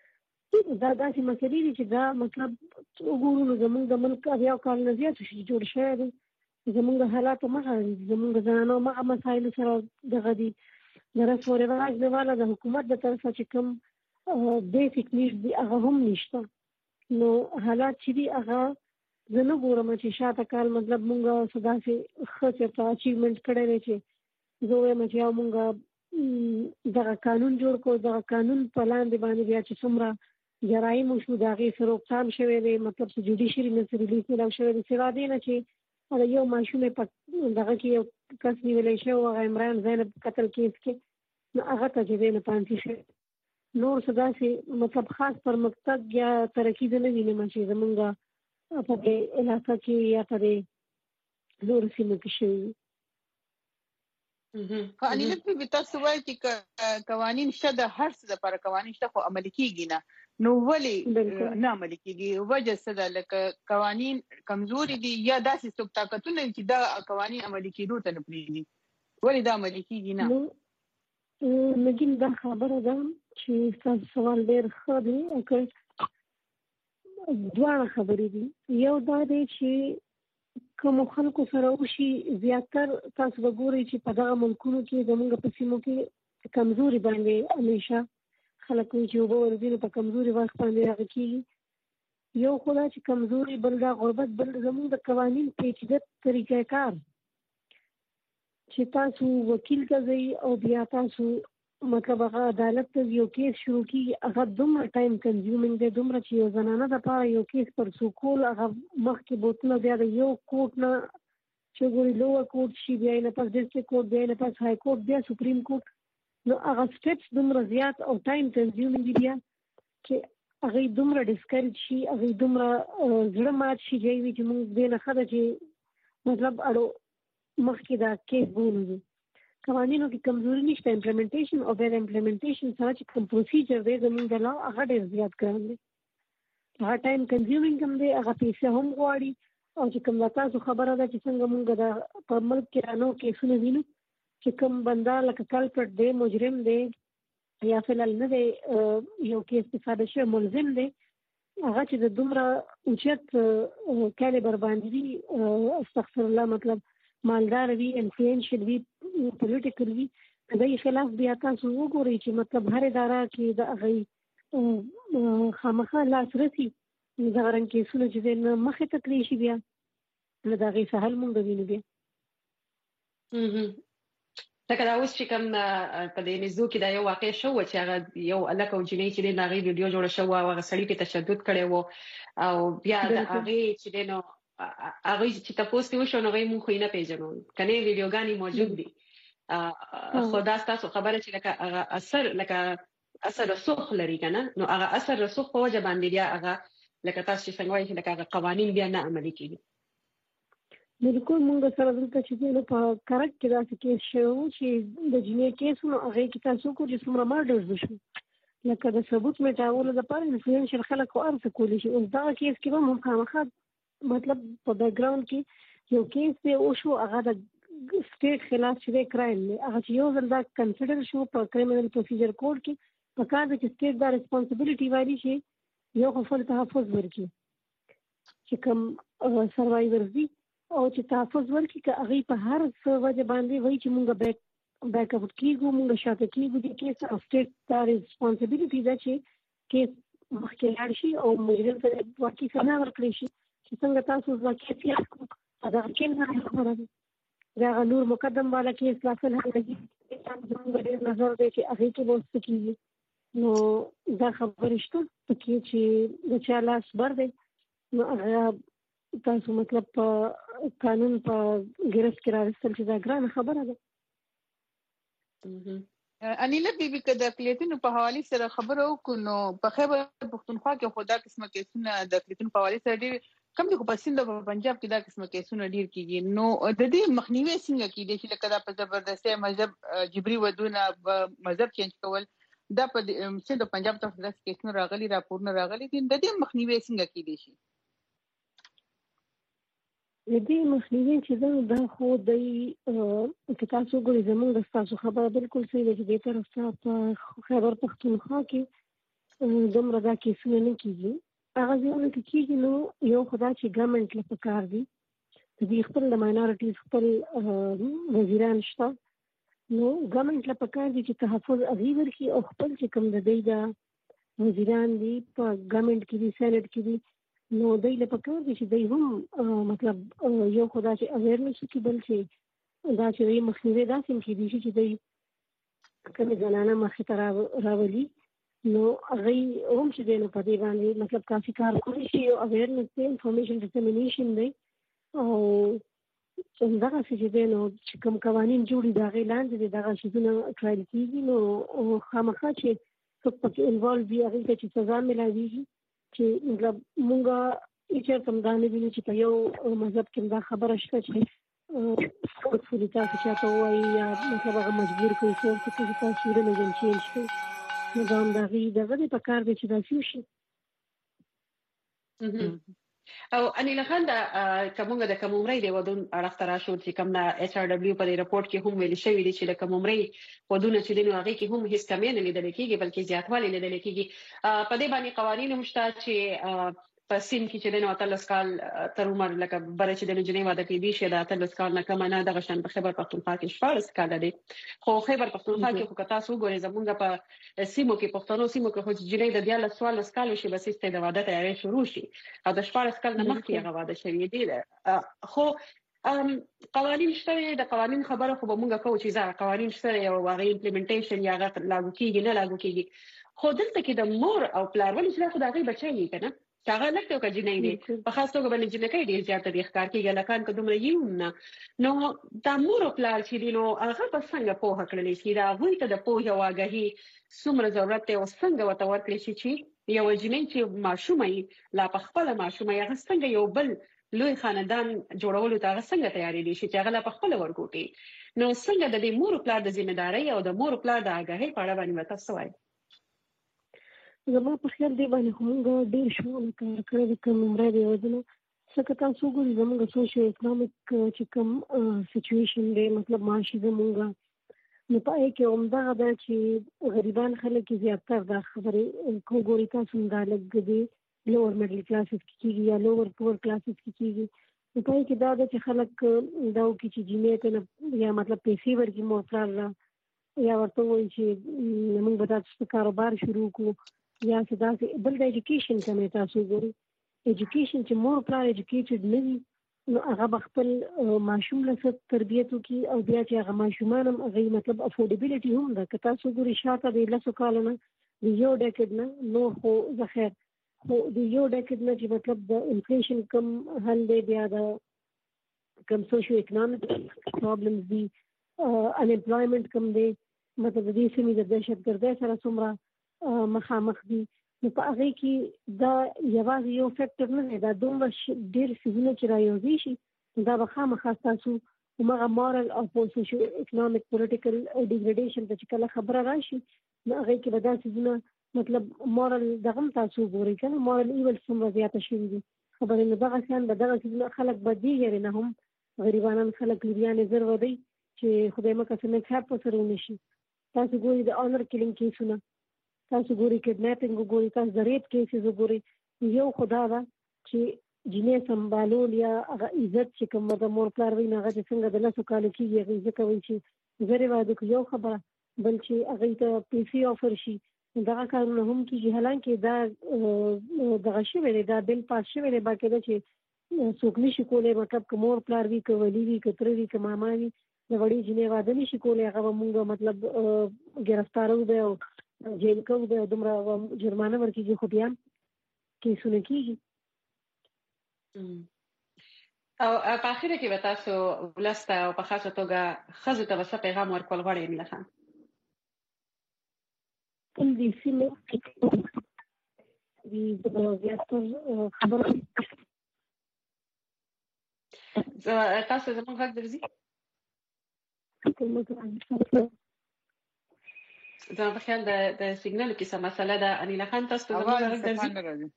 دا داسې مسلې دي چې دا مطلب وګورو نو زموږ د ملک اویا کال نه زیات شي جوړ شوی دی زموږ حالات مخه زموږ زنانو مخه مسایلو سره دغه دي د رسم و رواج نه والا د حکومت د طرفه چې کوم بیسیک نیډ دي هغه هم نشته نو حالات چې دي هغه زه نه ګورم چې شاته کال مطلب مونږ څه داسې ښه چېرته اچیومنټ کړی دی چې زه وایم چې یو مونږ دغه قانون جوړ کړو دغه قانون په لاندې باندې بیا چې څومره جرایم وشو د هغې څه روکتام شوی دی مطلب څه جوډیشري نه څه ریلیف میلاو شوی دی سوا دې نه چې دا یو ماشوم په دغه کې یو کس نیولې شو او عمران زینب قتل کیس کې نو هغه ته چې نه پانتی شي نور صدا سي مطلب خاص پرمختګ یا ترقی نه ویني چې زمونږه په دې علاقې کې یا په نور سیمو کې شي. خو انیل په تاسو وایي چې قوانین شته د هر څه لپاره قوانین شته خو عملي کیږي نه نو ولې نه عملي کیږي وجه څه ده لکه قوانین کمزوري دي یا داسې څوک طاقتونه چې دا قوانین عملي کیدو ته نه پریږدي ولې دا عملي کیږي نه مګین دا خبره ده چې تاسو سوال ډېر ښه دی او دواړه خبرې دي یو دا دی چې کوم خلکو سره وشي زیاتر تاسو وګورئ چې په دغه ملکونو کې زموږ په سیمو کې کمزوري باندې همیشه خلک وایي چې اوبه ورځي په کمزوري وخت باندې هغه کېږي یو خو دا چې کمزوري بل دا غربت بل زموږ د قوانین پیچیده طریقې کار چې تاسو وکیل کوئ او بیا تاسو مطلب هغه عدالت ته یو کیس شروع کیږي هغه دومره ټایم کنزیومینګ دی دومره چې یو زنانه دپاره یو کیس پر سکول هغه مخکې بوتله بیا د یو کوټ نه چې ګوري لوور کوټ شي بیا یې نه پس ډسټرکټ کوټ بیا یې نه پس های کوټ بیا سپریم کوټ نو هغه سټپس دومره زیات او ټایم کنزیومینګ دي بیا چې هغه دومره ډسکریج شي هغه دومره زړه مات شي چې وي چې موږ دې نه ښه ده چې مطلب اړو مخکې دا کیس بولو قوانینو کې کمزوري نشته امپلیمنټیشن او بیا د امپلیمنټیشن سره چې کوم پروسیجر دی زموږ د لا هغه ډېر زیات ګران دی هغه ټایم کنزیومینګ هم دی هغه پیسې هم غواړي او چې کوم تاسو خبره ده چې څنګه موږ د په ملک کې رانو کیسونه وینو چې کوم بنده لکه کلپټ دی مجرم دی یا فلال نه دی یو کیس په ساده شوی ملزم دی هغه چې د دومره اوچت کالیبر باندې دي استغفر الله مطلب مالدار وي انفلوئنشل وي پولیټیکل وي د دې خلاف بیا تاسو وګورئ چې مطلب هر اداره کې د هغې خامخا لاسرسي دغه رنګ کیسونه چې دی نه مخې ته تللی شي بیا نو د هغې سهل مونږ وینو بیا لکه دا اوس چې کوم په دې نزدو کې دا یو واقع شو چې هغه یو هلک او نجلۍ چې دی د هغې ویډیو جوړه شوه او هغه سړي پې تشدد کړی و او بیا د هغې چې دی نو هغه چې تاسو ته وشو نو غوښمن خو نه پیژنو کنه ویډیوګانی موجود دي خو دا تاسو خبره چې لکه اثر لکه اثر رسوخ لري کنه نو هغه اثر رسوخ په وجه باندې بیا هغه لکه تاسو څنګه وایي چې لکه قوانين بیا نه عملي کیږي بالکل موږ سره دلته چې نو په کارک کې دا کیس شو چې د جنې کیس نو هغه کې تاسو کو چې څومره مارډرز وشو لکه د ثبوت میټاولو لپاره انفلوئنشل خلک او ارڅ کولی شي اوس دا کیس کې هم خامخا مطلب په بیک ګراوند کې یو کیس دی او شو هغه د سټیټ خلاف چې دی کرایم دی هغه چې یو ځل دا کنسیډر شو په کریمینل پروسیجر کوډ کې په کار دی چې سټیټ دا ریسپانسبیلیټي والی شي یو خپل تحفظ ورکړي چې کوم سروایورز دي او چې تحفظ ورکړي که هغې په هر څه وجه باندې وایي چې مونږ بیک بیک اپ کېږو مونږ شاته کېږو د کیس او سټیټ دا ریسپانسبیلیټي ده چې کیس مخکې لاړ شي او مجرم ته واقعي سزا ورکړی شي چې څنګه تاسو واقعیت یاد کړو دا کې نه خبره ده دا نور مقدم والا کیس لا فل هغه زموږ ډېر نظر دی چې هغه کې به څه کیږي نو دا خبره شته چې چې د چا لاس بر دی نو هغه تاسو مطلب په قانون په ګرفت کې راوستل چې دا ګرانه خبره ده انیله بیبي که د اقلیتونو په حواله سره خبرو وکړو نو په خیبر پښتونخوا کې خو دا قسمه کیسونه د اقلیتونو په حواله سره ډېر کم دي خو په سند او پنجاب کې دا قسمه کیسونه ډېر کیږي نو د دې مخنیوي څنګه کیدای شي لکه دا په زبردستي مذهب جبري ودونه مذهب چینج کول دا په سند او پنجاب ته د کیسونو راغلي راپورونه راغلي دي د دې مخنیوي څنګه کیدای شي د دې مخنیوي چې دا خو د که تاسو ګورئ زموږ د ستاسو خبره بالکل صحیح ده چې دې طرف ته په خیبر پښتونخوا کې دومره دا کیسونه نه کیږي هغه ځایونه کې کېږي نو یو خو دا چې ګورمنټ له پکار دي د دې خپل د ماینارټیز خپل وزیران شته نو ګورمنټ له پکار دي چې تحفظ هغې ورکړي او خپل چې کوم د دوی د وزیران دي په ګورمنټ کې دي سینټ کې دي نو دوی له پکار دي چې دوی هم مطلب یو خو دا چې اویرنس وکړي بل چې دا چې دوی مخنیوي داسې هم کېدای شي چې دوی کومې زنانه مخې ته راولي نو هغې هم چې دی نو په دې باندې مطلب کافي کار کولی شي او اویرنس دی انفارمیشن ډسیمینیشن دی او څنګه چې دین او چې کوم قوانين جوړي دا غیلاند دي دا شیونه ټرایل کیږي نو خامخا چې څوک پکې انوالو وي هغه چې سزا ملایوي چې مطلب مونږه چې کوم دانه ویني چې په یو مذهب کې دا خبره شته چې څه تاسو چې تاسو وایي یا مطلب هغه مجبور کوي چې تاسو یې نه جنچین شي نو دا هم دغه دغه په کار دی چې دا شي. او انیلا خان دا کومه د کومرې دی ودون اړخ تر شو چې کوم نه ایچ ار دبليو په ریپورت کې هم ویل شوی دی چې د کومرې ودونه چې دنه هغه کې هم هیڅ کمی نه لیدل کېږي بلکې زیاتوالی لیدل کېږي. په دې باندې قوانين هم شته چې په سین کې چې دنه اتلس کال تر عمر لکه بر چې د جنې واده کې دي چې د اتلس کال نه کم نه د غشن په خبر پښتونخوا کې شپږ کال دی خو خبر پښتونخوا کې خو تاسو ګورئ زمونږ په سیمو کې پښتنو سیمو کې خو جنې د دیال سوال سکال شي بس است د واده تیاری شروع شي او د شپږ کال نه مخکې هغه واده شوی دی خو قوانين شته د قوانين خبره خو به مونږ کوو چې ځا قوانين شته او هغه امپلیمنټیشن یا هغه لاګو کیږي نه لاګو کیږي خو دلته کې د مور او پلار ولې چې خو د هغه بچی کنه هغه لکه که جنې دي په خاص توګه باندې جنې کې ډیر زیات د ښکار کېږي لکه که دومره یو نه نو د مور او پلار چې دي نو هغه په څنګه پوهه کړلی شي دا وایي ته د پوهه واګهي څومره ضرورت دی او څنګه وته ورکړي شي چې یو جنې چې ماشومه لا په خپل ماشومه یې څنګه یو بل لوی خاندان جوړولو ته څنګه تیاری دي چې هغه لا په خپل ورګوټي نو څنګه د دې مور او پلار د ځمېداري او د مور او پلار د آګاهي په اړه باندې تاسو وایي. زما په خیال دی باندې موږ ډیر شمول کار کړی د کوم عمره دی ودنه څنګه تاسو ګورئ زموږ سوشل اکونومیک چې کوم سچويشن دی مطلب معاشي زموږ نو پای کې عمده دا چې غریبان خلک زیاتره دا خبره کوګوري تاسو دا لګ دی لوور میډل کلاسز کې کیږي یا لوور پور کلاسز کې کیږي نو پای کې دا چې خلک دا کې چې جنې کنه یا مطلب پیسې ورګي موټر یا ورته وایي چې موږ به تاسو کاروبار شروع کوو یا صدا سي بل د ایجوکیشن کمه تاسو ګوري ایجوکیشن چې مور پلار ایجوکیټډ نه وي نو هغه خپل ماشوم له تربیته کې او بیا چې هغه ماشومان هم هغه مطلب افورډیبিলিټي هم ده که تاسو ګوري شاته د لاسو کالونه د یو ډیکډ نه نو خو ځخه خو د یو ډیکډ نه چې مطلب د انفلیشن کم حل دی بیا د کم سوشو اکونومیک پرابلمز دي ان امپلویمنت کم دی مطلب د دې سیمې د دهشتګردۍ سره څومره مخامخ دي نو په هغه کې دا یوازې یو فیکټر نه دی دا دومره ډېر څیزونه چې رايوځي شي دا به خامخا تاسو هماغه مورال او سوشو اکونومیک پولیټیکل ډیګریډیشن ته چې کله خبره راشي نو هغه کې به دا څیزونه مطلب مورال دغه تاسو ګورئ کنه مورال ایول څومره زیاته شوي دي خبرې نه دغه شان به دغه څیزونه خلک به دي یاري نه هم غریبانان خلک لوریانې زر ودی چې خدای مکه څنګه خاپ وسره ونشي تاسو ګورئ د اونر کیلینګ کیسونه تاسو ګوري کډناپینګ ګوري تاسو د ریپ کیسز ګوري یو خدا دا چې جنې سمبالول یا هغه عزت چې کوم د مور پلار وي نه هغه څنګه د لاسو کال کېږي هغه ځکه وایي چې زری واده کو یو خبره بل چې هغه ته پیسې افر شي دا کارونه هم کېږي حالانکه دا دغه شی ویل دا بل پاس شي ویل باکې دا چې څوک نشي کولای مطلب که مور پلار وي که ولی وي که تر وي که ماما وي د وړي جنې واده نشي کولای هغه مونږ مطلب ګرفتارو دی او جیل کو د دومره جرمانه ورکیږي خو بیا کیسونه کیږي او په اخر کې به تاسو ولسته او په خاصه توګه خزو ته څه پیغام ورکول غواړئ مله خان تل دې سیمه دې د زیاتر خبره تاسو زموږ غږ درځي دا په خیال د د سیګنال کې څه مسله ده انیلا خان تاسو زموږ غږ درځي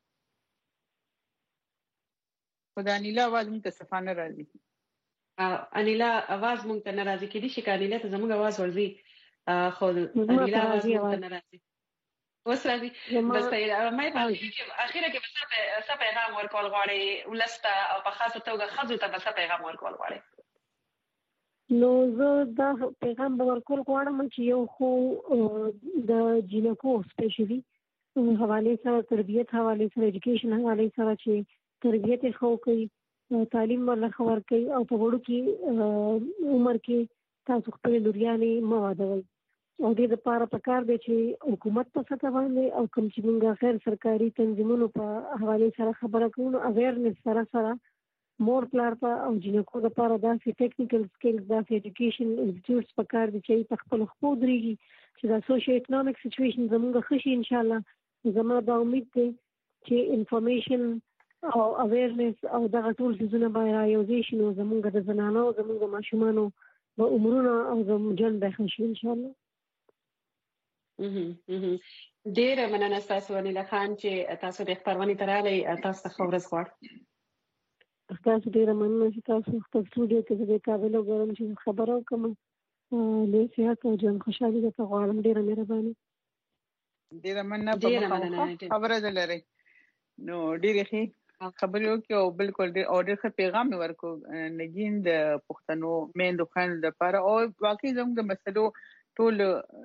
خدای انیلا आवाज مونږ ته صفانه راځي انیلا आवाज مونږ ته ناراضي کېدی شي انیلا ته زموږ आवाज ورځي خو انیلا आवाज مونږ ته ناراضي اوس راځي بس مې په اخیره کې بس څه پیغام ورکول غواړي ولسته او په خاصه توګه خزو ته څه پیغام ورکول غواړي نو زه دا پیغام به ورکول غواړم چې یو خو د جینکو سپیشلی حواله سره تربیت حواله سره ایجوکیشن حواله سره چې تربیت خو کوي تعلیم ولا خبر کوي او په وړو کې عمر کې تاسو خپل لوريانې موادوي او دې لپاره پکار دی چې حکومت په سطح باندې او کوم چې موږ غیر سرکاري تنظیمونو په حواله سره خبره کوو اویرنس سره سره مور پلار ته او جنکو لپاره داسې ټیکنیکل سکلز داسې ایجوکیشن انسټیټیوټس پکار دي چې په خپل خپل درېږي چې دا سوشل اکونومیک سچويشن زموږ ښه شي ان شاء الله. زما دا امید دی چې انفارمیشن او اویرنس او دغه ټول څیزونه به رايوځي شي نو زموږ د زنانو او زموږ د ماشومانو په عمرونو او زموږ ژوند به ښه شي ان شاء الله. ډېر مننه تاسو ونیلا خان چې تاسو د خبرونه ترالي تاسو ته خبرز غواړم. تاسو ډېر مننه چې تاسو خپل سټوډیو کې د کابل وګورم چې خبرو کوم له سیاست او جن خوشالي د غواړم. ډېر مهرباني. ډېر مننه په مخه خبره دلري نو ډېر ښه خبرو کې او بالکل ډېر اورډر ښه پیغام ورکو نګین د پښتنو مین دوکان لپاره او واقعي زموږ د مسلو ټول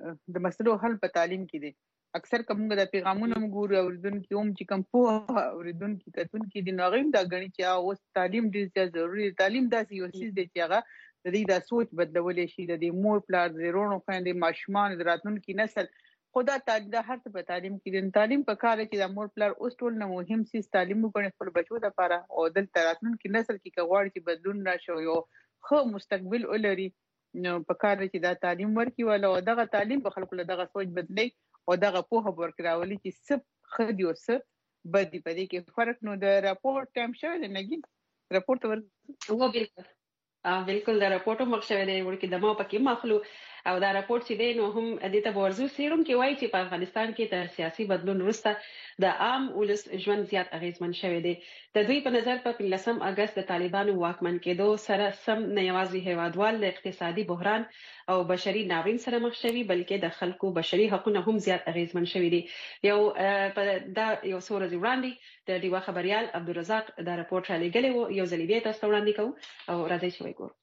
د مسلو حل په تعلیم کې دي. اکثر کومه د پیغامونو موږ اوردون کې هم چې کوم په اوردون کې کتون کې د ناغیم د غني چې اوس تعلیم ډېر ضروري. تعلیم داسې یو څه دی چې هغه د دې د سوچ بدلولې شي د مور پلار د رونو خويندې ماشومان د راتلونکي نسل خدا تعالی د هر څه په تعلیم کې د تعلیم په کار کې د مور پلار اوس ټول نه مهم سیس تعلیم وکړي خپل بچو لپاره او د راتلونکي نسل کې کغواړي چې بدلون راشي یو خو مستقبل ولري نو په کار کې دا تعلیم ورکي ولا او دغه تعلیم په خلکو له دغه سوچ بدلی او دغه په خبر کراولي چې سب خدي او سب بدی پدې کې فرق نو د راپورټ ټایم شوی دی نګي راپورټ ور هو بالکل اه بالکل دا راپورټ مخ شوی دی ورکه د ما پکې مخلو او دا راپورټ چې دی نو هم د ته ورزو سیروم کې وایي چې په افغانستان کې تر سیاسي بدلون وروسته د عام ولس ژوند زیات اغیزمن شوی دی. د دوی په نظر په پنځم اگست د طالبانو واکمن کېدو سره سم نه یوازې هیوادوال له اقتصادي بحران او بشري ناورین سره مخ شوي بلکې د خلکو بشري حقوقونه هم زیات اغیزمن شوي دي. یو په دا یو څو ورځې وړاندې د دیوا خبريال عبدالرزاق دا راپورټ را لګلی و یو ځل بیا تاسو وړاندې کوو او راځي چې وګورئ.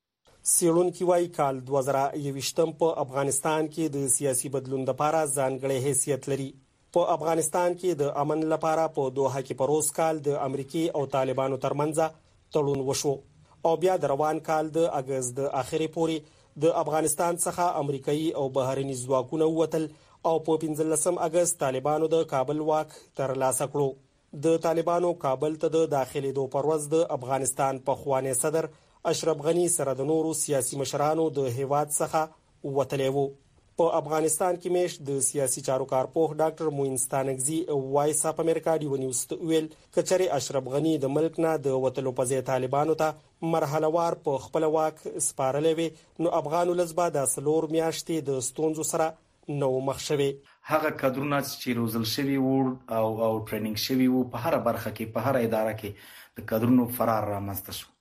سیړونکو وايي کال دوه زره یوویشتم په افغانستان کې د سیاسي بدلون لپاره ځانګړی حیثیت لري. په افغانستان کې د امن لپاره په دوحه کې پروس کال د امریکای او طالبانو ترمنځ تړون وشو او بیا د روان کال د اگست د اخري پورې د افغانستان څخه امریکایي او بهرني ځواکونه وتل او په پنځلسم اگست طالبانو د کابل واک تر لاسه کړو. د طالبانو کابل ته د داخلي دو پرواز د افغانستان په خوانی صدر اشرف غنی سره د نورو سیاسي مشرانو د هیواد څخه وتلی وو. په افغانستان کې مېش د سیاسي چارو کارپوه ډاکټر موین ستانګزي وایس اپ امریکا دی ونیوز ویل کچري اشرف غنی د ملک نه د وتلو په ځای طالبانو ته مرحله وار په خپل واک سپارلې وي نو افغان ولزبا د سلور میاشتې د ستونزو سره نو مخ شوي. هغه کادرونه چې روزل شوی وو او او ټریننګ شوی وو په هر برخه کې په هر اداره کې د کادرونو فرار رامنځته شو.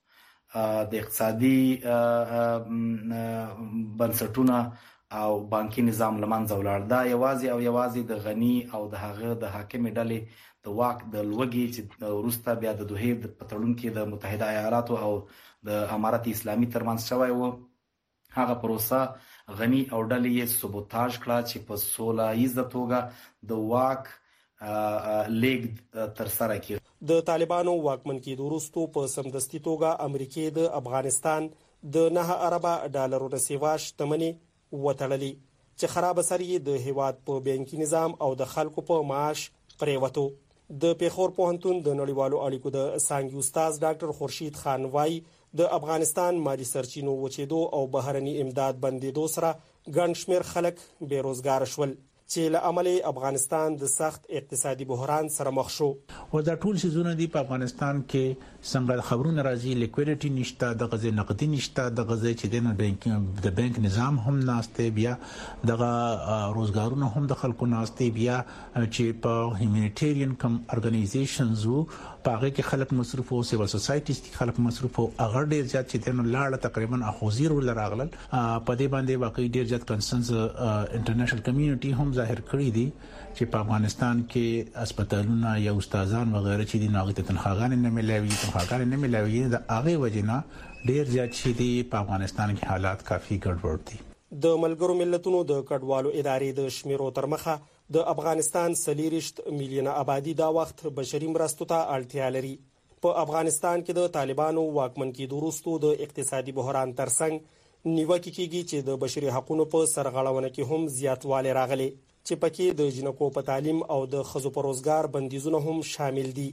د اقتصادي بنسټونه او بانکي نظام لمنځه ولاړ. دا یوازې او یوازې د غنی او د هغه د حاکم ډلې د واک د لوګي چې وروسته بیا د دوه د پټړون کې د متحده ایالاتو او د امارات اسلامي ترمنځ شوی وو. هغه پروسه غنی او ډلې یې سبوتاژ کړه چې په سوله ایزه توګه د واک لیګ تر سره کړ. د طالبانو واکمن کېدو وروسته په سمدستي توګه امریکای د افغانستان د نه اربه ډالرو د سیوا شتمنۍ وټړلې چې خراب سری د هیواد په بانکي نظام او د خلکو په معاش پریوتو. د پیښور پوهنتون د نړیوالو اړیکو د څانګې استاد ډاکټر خورشید خان وايي د افغانستان مالی سرچینو وچېدو او بهرني امداد بندیدو سره ګڼ شمېر خلک بیروزګار شول چې له عملي افغانستان د سخت اقتصادي بحران سره مخ شو. او دا ټول سيزونه دي په افغانستان کې څنګه خبرونه راځي لیکویډټي نشته د غزې نقدي نشته د غزې چې د بانک د بانک نظام هم ناشته بیا د روزګارونو هم د خلکو ناشته بیا چې په هیومانیټیرین کم ارګنایزیشنز وو پاغه کې خلک مصرف او سیول سوسایټیز کې خلک مصرف او اگر ډیر زیات چې د لاړه تقریبا اخوزیر ولراغلل په دې باندې واقعي ډیر زیات کنسنز انټرنیشنل کمیونټي هم ظاهر کړی دي چې په افغانستان کې هسپتالونه یا استادان وغیرہ چې د ناغې تنخواګان نه ملوي تنخواګان نه ملوي د هغه وجنه ډیر زیات چې دي په افغانستان کې حالات کافي ګډوډ دي. د ملګرو ملتونو د کډوالو ادارې د شمیرو تر مخه د افغانستان سلیریشت میلیونه آبادی دا وخت بشري مرستو ته اړتیا لري. په افغانستان کې د طالبانو واکمن کېدو وروسته د اقتصادي بحران ترڅنګ نیوکه کیږي چې د بشري حقوقو په سرغړونه کې هم زیاتوالی راغلی چې پکې د جنکو په تعلیم او د خزو په روزګار بندیزونه هم شامل دي.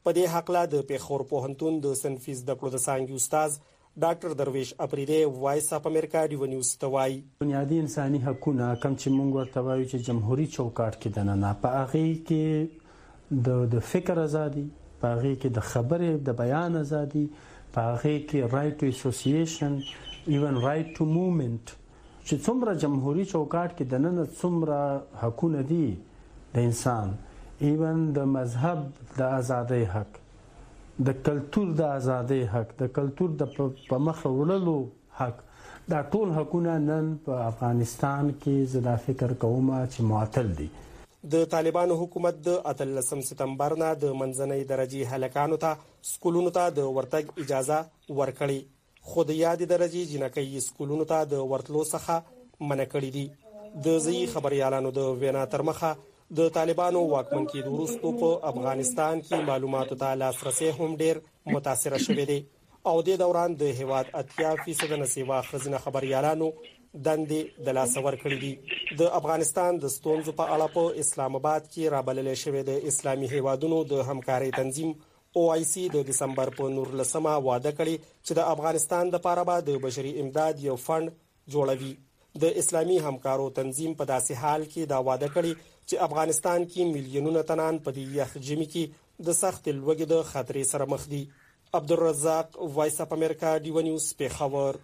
په دې حق لا د پیښور پوهنتون د سنفیز د کلو د څانګې استاد ډاکټر درویش اپریدی وایس اپ امریکا ډیو نیوز توای بنیادی انساني حقوقونه کم چې موږ ورته وایو چې جمهوریت چوکاټ کې د نه په هغه کې د د فکر ازادي، په هغه کې د خبرې د بیان ازادي، په هغه کې رائټ ټو اسوسییشن، ایون رائټ ټو موومنت، چې څومره جمهوریت چوکاټ کې د نه څومره حقوقونه دي د انسان، ایون د مذهب د ازادۍ حق، د کلتور د ازادۍ حق، د کلتور د په مخ وړلو حق، دا ټول حقونه نن په افغانستان کې زدا فکر کوم چې معطل دي. د طالبانو حکومت د اتلسم سپتمبر نه د منځنۍ درجه هلکانو ته سکولونو ته د ورتګ اجازه ورکړي، خو د یاد درجه جنکۍ سکولونو ته د ورتلو څخه منع کړي دي. د ځای خبريالانو د وینا تر مخه د طالبانو واکمن کېدو وروسته په افغانستان کې معلوماتو ته لاسرسي هم ډیر متاثر شوی دی او د دوران د هیواد اتیا فیصد نسیوا خزینه خبريالانو دندې د لاس ور کړې دي. د افغانستان د ستونزو په اړه په اسلام آباد کې رابلل شوی د اسلامي هیوادونو د همکارۍ تنظیم او آی سی د دسمبر په نورلسمه وعده کړې چې د افغانستان لپاره به د بشري امداد یو فند جوړوي. د اسلامي همکارو تنظیم په داسې حال کې دا وعده کړې چې افغانستان کې میلیونونه تنان په دې یخ جمی کې د سخت لوګي د خطرې سره مخ دي. عبدالرزاق وایس اپ امریکا ډیو نیوز پیښور.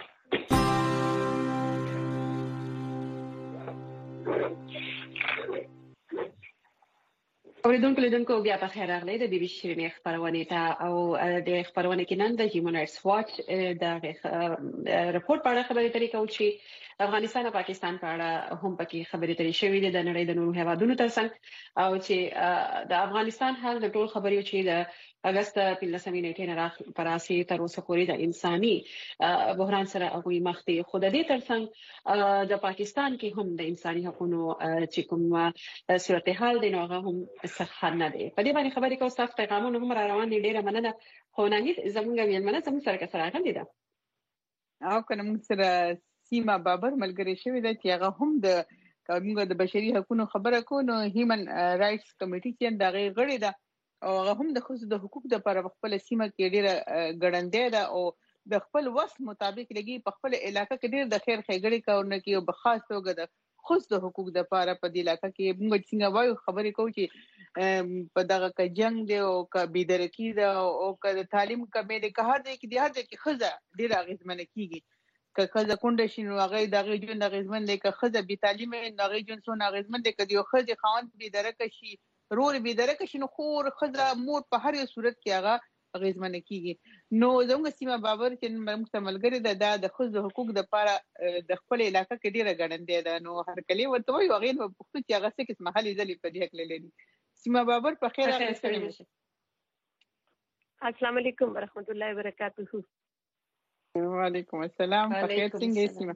اوریدونکو لیدونکو بیا په خیر راغلی د بي بي سي شيرینې خبرونه ته او د خبرونه کې نن د هیومن رائټس واچ د رپورت په اړه خبرې ترې کوي چې افغانستان او پاکستان په اړه هم پکې خبرې ترې شوې دي د نړۍ د نورو هیوادونو ترڅنګ او چې د افغانستان حال د ټول خبرې چې د اگست پنځمې نیټې نه راځي پراسي تر اوسه پورې د انساني بحران سره هغه مخ دي. خو د دې ترڅنګ د پاکستان کې هم د انساني حقوقو چې کوم صورتحال دی نو هغه هم څه نه دی. په دې باندې خبرې کوو تاسو پیغامونه هم را روان دي. ډیره مننه. خو نه هیڅ زمونږ ویلمنه زموږ سره سره غلي ده او کنه موږ سره سیما بابر ملګری شوی دی چې هغه هم د موږ د بشري حقوقو خبره کوو نو هیومن رائټس کمیټي کې د غړي غړي ده او هغه هم د خصوصي د حقوقو لپاره خپل سیمه کې ډیره ګړندې ده او د خپل وس مطابق لګي په خپل علاقې کې ډیر د خیر خیګړي کارونه کوي او په خاص توګه د خصوصي د حقوقو لپاره په دې علاقې کې موږ څنګه وایو خبرې کوو چې په دغه کې جنگ دی او ک بيدرکی ده او ک تعلیم کمې ده که هر دې کې د هر دې کې خزه ډیر اغیزمن کیږي که خزه کونډه شي نو هغه دغه جون اغیزمن دی که خزه بي تعلیم نه هغه جون سون اغیزمن دی که یو خزه خاوند بيدرک شي رول بيدرک شي نو خور خزه مور په هر یو صورت کې هغه اغیزمن کیږي. نو زموږ سیمه بابر چې موږ ملګری ده د خزه حقوق د لپاره د خپل علاقې کې ډیره ګړندې ده نو هر کلی ورته وایي هغه په پښتو کې هغه څه کې محلي ځلې په دې کې لري. سیمه بابر په خیر راغلی. السلام علیکم ورحمت الله وبرکاته. وعلیکم السلام. په خیر څنګه سیمه؟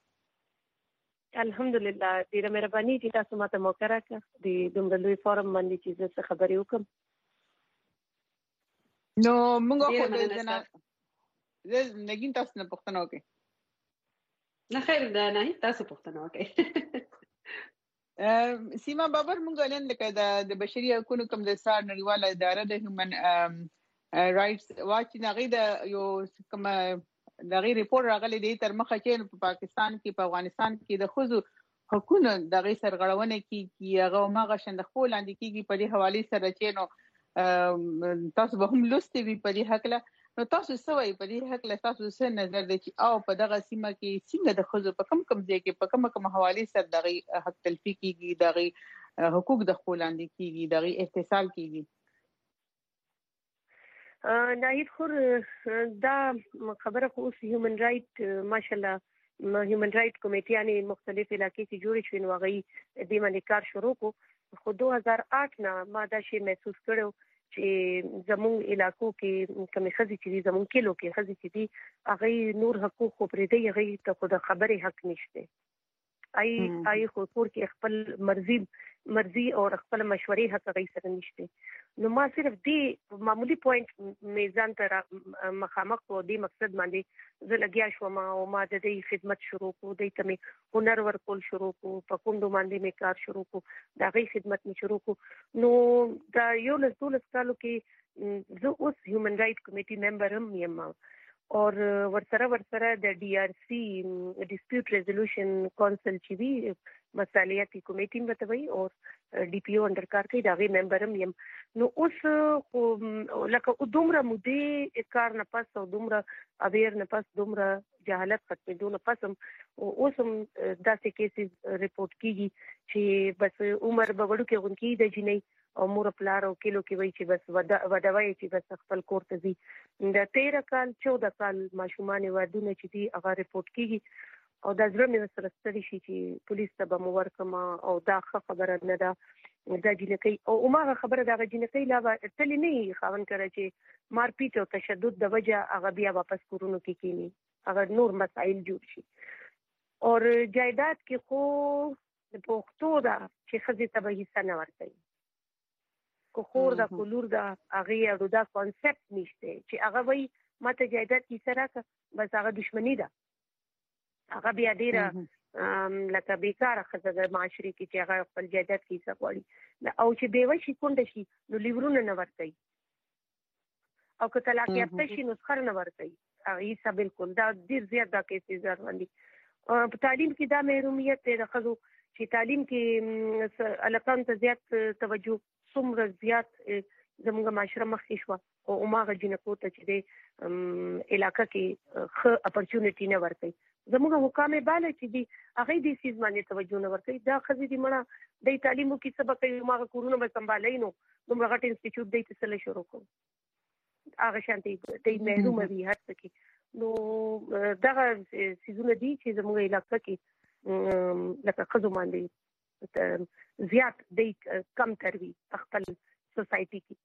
الحمدلله ډیره مهرباني چې تاسو ماته موقع راکړه د دومره لوی فورم باندې چې زه خبرې وکم. نو موږ خو د جنا زه نګین تاسو نه پوښتنه وکړم. نه خیر ده نه تاسو پوښتنه وکړئ. سیما بابر موږ نن د د بشري حقوقو کوم د سار نړیواله اداره د هیومن رائټس واچ نه غي د یو کوم دغه ریپورت راغلی دی تر مخه چې په پاکستان کې په افغانستان کې د خزو حقوقو دغه سرغړونه کې هغه ماغه شند خپل لاندې کېږي په دې حواله سره چې نو تاسو به هم لوستي وي په دې حق له نو تاسو سوي په دې حق له تاسو څه نظر دی چې او په دغه سیمه کې څنګه د خزو په کم کم ځای کې په کم کم حواله سره دغه حق تلفي کېږي دغه حقوق د خپل لاندې کېږي دغه اتصال کېږي. ناهید خور دا خبره خو اوس هیومن رائټ ماشاءالله هیومن رائټ کمیټیانې مختلف علاقې کې جوړې شوې نو هغه دې باندې کار شروع کو خو دوه هزار آټ نه ما دا شی محسوس کړو چې زموږ علاقو کې کومې ښځې چې دي زموږ کلو کې ښځې چې دي هغه نور حقوق خو پرې دی هغه ته خو د خبرې حق نشته. آی آی خو کور کې خپل مرزي مرزي او خپل مشورې حق هغه سره نشته نو ما صرف دی معمولی پوینټ میزان تر مخامخ په دې مقصد باندې زه لګیا شوم او ما د دې خدمت شروع کو د تمه هنر ورکول شروع کو په کومو باندې مې کار شروع کو دا غي خدمت مې شروع کو نو دا یو له ټول کالو کې زه اوس هیومن رائټ کمیټي ممبر هم یم او ورسره ورسره د ډي آر سي ډیسپیوټ ریزولوشن کونسل چې وی مسالیاتي کمیټي متوي او ډي پی او انډر کار کوي دا غي ممبر هم یم نو اوس خو لکه دومره مودې کار نه پس او دومره اویر نه پس دومره جهالت ختمېدو نه پس اوس هم داسې کیسز ریپورت کیږي چې بس عمر بغړو کې غونکی د جنې او مور پلار او کیلو کې وای چې بس ودوي چې بس خپل کور ته ځي د تیرہ کال چودہ کال ماشومان ودونه چې دی هغه ریپورت کیږي او د زړه مې سره ستړي شي چې پولیس ته به مو ورکما او دا خبره نه ده دا جنکې او ماغه خبره دا جنکې لا تل نه خاون کړی چې مار پیټ او تشدد د وجه هغه بیا واپس کورونو کې کینی هغه نور مسائل جوړ شي او جایداد کې خو د پښتو دا چې خزي ته به حصہ نه ورکړي کو خور دا کولور دا هغه اړو دا کانسپټ نشته چې هغه وای ماته جایداد کی سره بس هغه دښمنی ده هغه بیا ډیره لکه بیکاره خزه د معاشري کې چې هغه خپل جایداد کی څه غواړي او چې بیوه شي کونډه شي نو لیورونه نه ورکړي او که طلاق یافته شي نو خر نه ورکړي هغه یې بالکل دا ډیر زیات دا کیسې ځوړندي په تعلیم کې دا محرومیت د خزو چې تعلیم کې الکان ته زیات توجه څومره زیات زموږ معاشره مخکې شو او ماغه جنکو ته چې د علاقې کې خ اپورچونټی نه ورکړي زموږ حکام بالا چې دی هغه دې سیز باندې توجه نه ورکړي دا خزي دې مړه د تعلیمو کې سبق کوي ماغه کورونه به سمبالای نو دومره غټ انسټیټیوټ دې تسل شروع کوم هغه شانتي دې محروم وي هر څه کې نو دا سیزونه دي چې زموږ علاقې کې لکه خزو باندې زیات د کم تروي خپل سوسايټي کې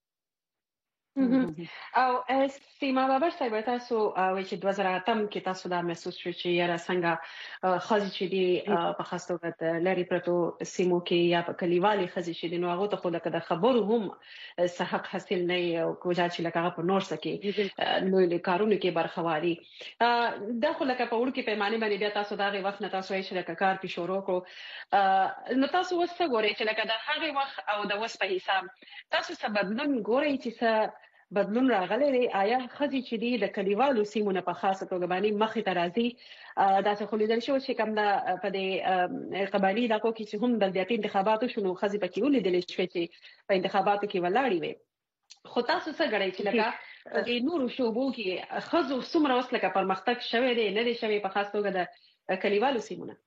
او سیما بابر صاحب تاسو چې دوه زره اتم کې تاسو دا محسوس شو چې یاره څنګه خزي چې دی په خاص توګه لري پرتو سیمو کې یا په کلیوالي خزي چې دی نو هغه ته خو لکه د خبرو هم صحت حاصل نه او کوجا چې لکه په نور سکه نو کارونه کې برخوالي دا خو لکه په وړ کې پیمانه باندې بیا تاسو دا غي وخت نه تاسو یې شرکت کار په شروع کړو نو تاسو وسه ګورئ چې لکه د هغه وخت او د وس په حساب تاسو سبب نن ګورئ چې بدلون راغلی دی آیا خزي چې دی د کلیوالو سیمونه په خاصه توګه باندې مخې ته راځي دا څه خو لیدل شو چې کوم د په دې قبایلی علاقو کې چې هم د دې انتخاباتو شنو خزي پکې ولیدل شوې چې په انتخاباتو کې ولاړې وي خو تاسو څه غړئ چې لکه د نورو شوبو کې خزو څومره وسلکه پرمختګ شوی دی نه دی شوی په خاص توګه د کلیوالو سیمونه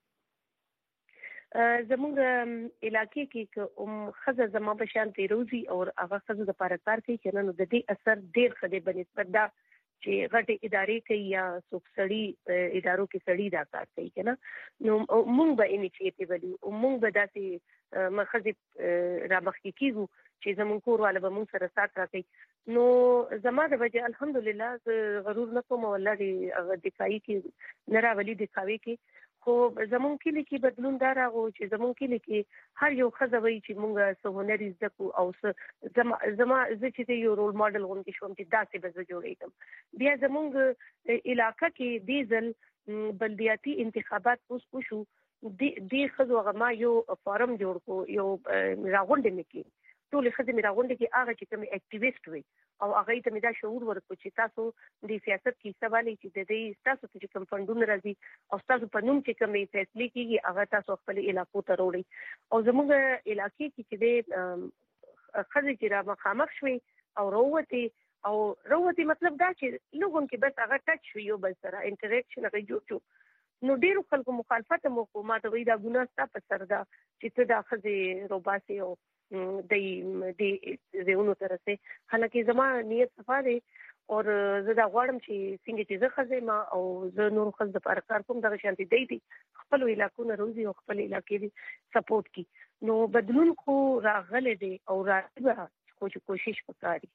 زموږ علاقې کې کوم خزه زما په شان تیروزی او هغه خزه د پارکار کې کنه نو د دې اثر ډیر خدای بنسبت دا چې غټه ادارې کوي یا سوکسړی ادارو کې سړی دا کار کوي کنه نو موږ به انیشیټیو ولې او موږ به داسې مخزه را مخ کیږو چې زمون کور والا به موږ سره سات راکړي نو زما د وجه الحمدلله غرور نه کوم ولله هغه دفاعي کې نه راولي دفاعي کې خو زمون کلی کې بدلون دا راغو چې زمون کلی کې هر یو خزوي چې مونږه سهونري زکو او زما زما زه چې یو رول ماډل غونډه شوم چې داسې به زه جوړېدم بیا زمونږ علاقې کې دیزل بلدیاتي انتخابات اوس وشو د خزو غما یو فارم جوړ کو یو راغونډه مکي ټول خزه مې راغونډه کې هغه چې کوم اکټیویسټ وي او هغه ته مې دا شعور ورکړ چې تاسو د سیاست کې سوالي چې د دې تاسو چې کوم فندونه راځي او تاسو په نوم چې کومې فیصله کیږي هغه تاسو خپل علاقو ته وروړي او زموږ علاقې کې چې د خزه چې را مخامخ شوي او وروتي او وروتي مطلب دا چې لوګون کې بس هغه ټچ شوي یو بل سره انټریکشن هغه جوړ شو نو ډیرو خلکو مخالفت مو کومه ته وی دا ګناه ست په سر دا چې ته دا خزه روباسي او د دې زهونو ترسه حالکه زما نیت صفا دی او زه دا غواړم چې څنګه چې زه خزه ما او زه نور خزه د پر کار کوم دغه شانتي دی دي خپل علاقو نه روزي او خپل علاقې دي سپورټ کی نو بدلون خو راغله دي او راځي خو کوشش وکړي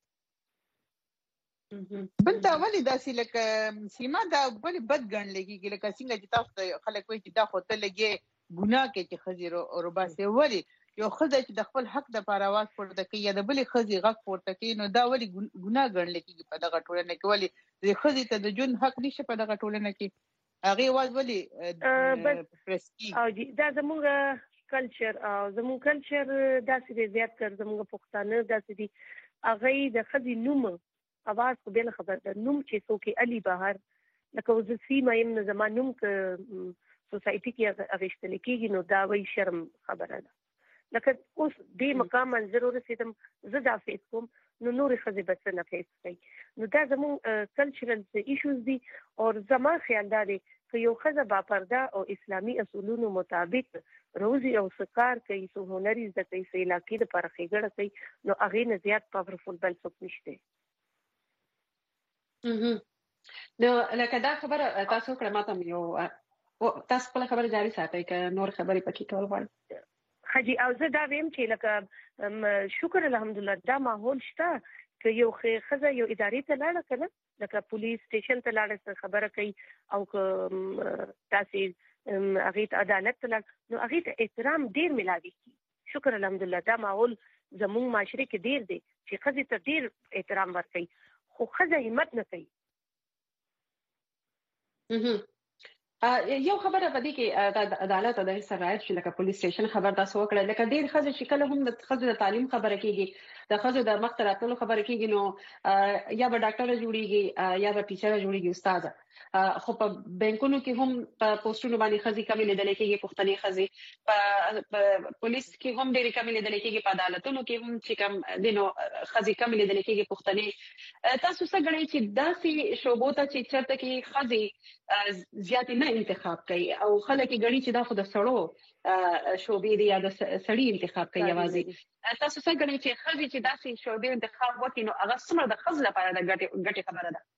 بل دا ولې داسې لکه سیما دا ولې بد ګڼل کېږي لکه څنګه چې تاسو خلک وایي چې دا خو ته لګي ګناه کې چې خزي روباسي ولې یو خزه چې د خپل حق د پاره आवाज پورته کوي یا د بلې خزي غږ پورته کوي نو دا ولې ګناه ګڼل کېږي په دغه ټولنه کې ولې د خزي ته د جون حق نشي په دغه ټولنه کې هغه आवाज ولې پرسکی او دا زموږ کلچر او زموږ کلچر داسې زیات کړ زموږ پښتانه داسې دي هغه د خدي نوم اواز کو بل خبر ده نوم چې څوک علي بهر لکه وظیفي مې نه زما نوم ک سوسایټي کې اغشتل کېږي نو دا وی شرم خبره ده لکه اوس دې مقام منظر ورسېدم زه دا فیس کوم نو نور خزي بس نه فیس کوي نو دا زمون کلچرل ایشوز دي او زما خیال دا دی چې یو خزه با پرده او اسلامي اصولونو مطابق روزي او سکار کوي سو هنري د کوي سې علاقې د پرخېګړه کوي نو هغه نه زیات پاورفل بل څه نشته نو لکه دا خبره تاسو کړه ماته یو تاسو خپل خبره جاري ساتئ که نور خبرې پکې کول غواړئ حاجی او زه دا ویم چې لکه شکر الحمدلله دا ماحول شته چې یو خزه یو ادارې ته لاړه کنه لکه پولیس سټیشن ته لاړه خبره کوي او تاسو هغه عدالت ته لاړ نو هغه ته احترام ډیر ملاوي شکر الحمدلله دا ماحول زموږ معاشره کې ډیر دی چې خزه ته ډیر احترام ورکړي خو خزه همت نه کوي یو خبره پدې کې د عدالت او د سرایت چې لکه پولیس سټیشن خبر تاسو وکړه لکه ډیر خزه چې کله هم د خزه د تعلیم خبره کیږي د خزه د مخ تراتلو خبره کیږي نو یا به ډاکټر جوړیږي یا به ټیچر جوړیږي استاد خو په بانکونو کې هم په پوسټونو باندې خزي کمی لیدل کېږي پښتني خزي په پولیس کې هم ډېر کمی لیدل کېږي په عدالتونو کې هم چې کم دینو خزي کمی لیدل کېږي پښتني تاسو څه غواړئ چې داسې شوبو ته چې چرته کې خزي زیات نه انتخاب کوي او خلک غړي چې دا خو د سړو شوبې دی یا د سړی انتخاب کوي یوازې تاسو څه غواړئ چې خزي چې داسې شوبې انتخاب وکړي نو هغه څومره د خزل لپاره د ګټه ګټه خبره ده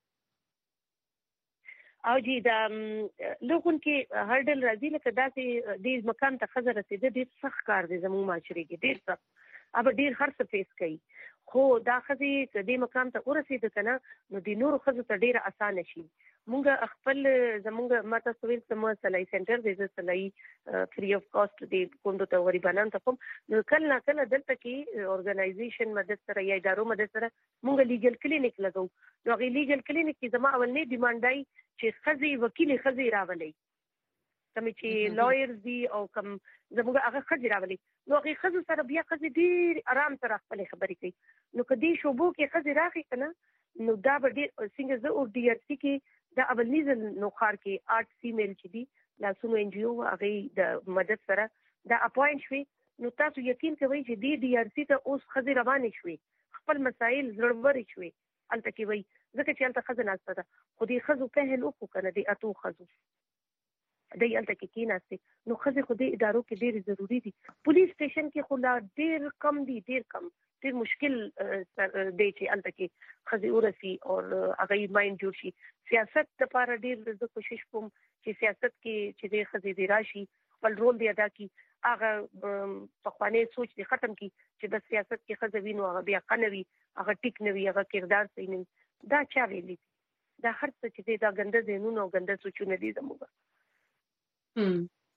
او جی دا لوګون کې هرډل راځي لکه داسې ډیر مکان ته خزر رسیدي ډیر سخت کار دی زموږ معاشري کې ډیر سخت اب ډیر هر څه فیس کوي خو دا خزي دې مقام ته ورسېد کنه نو د نور خزو ته ډیر اسانه شي مونږ خپل زموږ ماته سویل سم سلای سنټر دې سلای فری اف کاست دې کوندو ته غریبانان ته کوم نو کله کله دلته کې اورګنایزیشن مدد سره یا ادارو مدد سره مونږ لیګل کلینیک لګو نو غي لیګل کلینیک کې زما اولنې ډیمانډای چې خزي وکیل خزي راولي کوم چې لایرز دي او کوم زموږ هغه خزي راولي نو هغه خزو سره بیا خزي ډیر آرام سره خپل خبرې کوي نو کدي شوبو کې خزي راخي کنه نو دا به ډیر څنګه زه او ډي ار سي کې دا اولنیزل نو خار کې آرټ فیمیل چې دي لاسونو ان جی او هغه د مدد سره دا اپاینټ شوي نو تاسو یقین کوئ چې دی ډي ار سي ته اوس خزي روانې شوي خپل مسائل زړوري شوي الته کې وای ځکه چې الته خزنه استه خو دې خزو په هلو کو کنه دې اتو خزو دې الته کې کیناسته نو خزي خو دې ادارو کې ډېر ضروری دي پولیس سټیشن کې خو لا ډېر کم دي ډېر کم ډېر مشکل دی چې الته کې خزي ورسي او هغه ماین جوړ شي سیاست لپاره ډېر زه کوشش کوم چې سیاست کې چې دې خزي دی راشي خپل رول دی ادا کړي هغه په خوانې سوچ دي ختم کړي چې د سیاست کې خزي وینو هغه بیا قنوي هغه ټیک نوي هغه کردار صحیح نه دا چا ویلي دا هر څه چې دا ګنده زینونو او ګنده سوچونه دي زموږ هم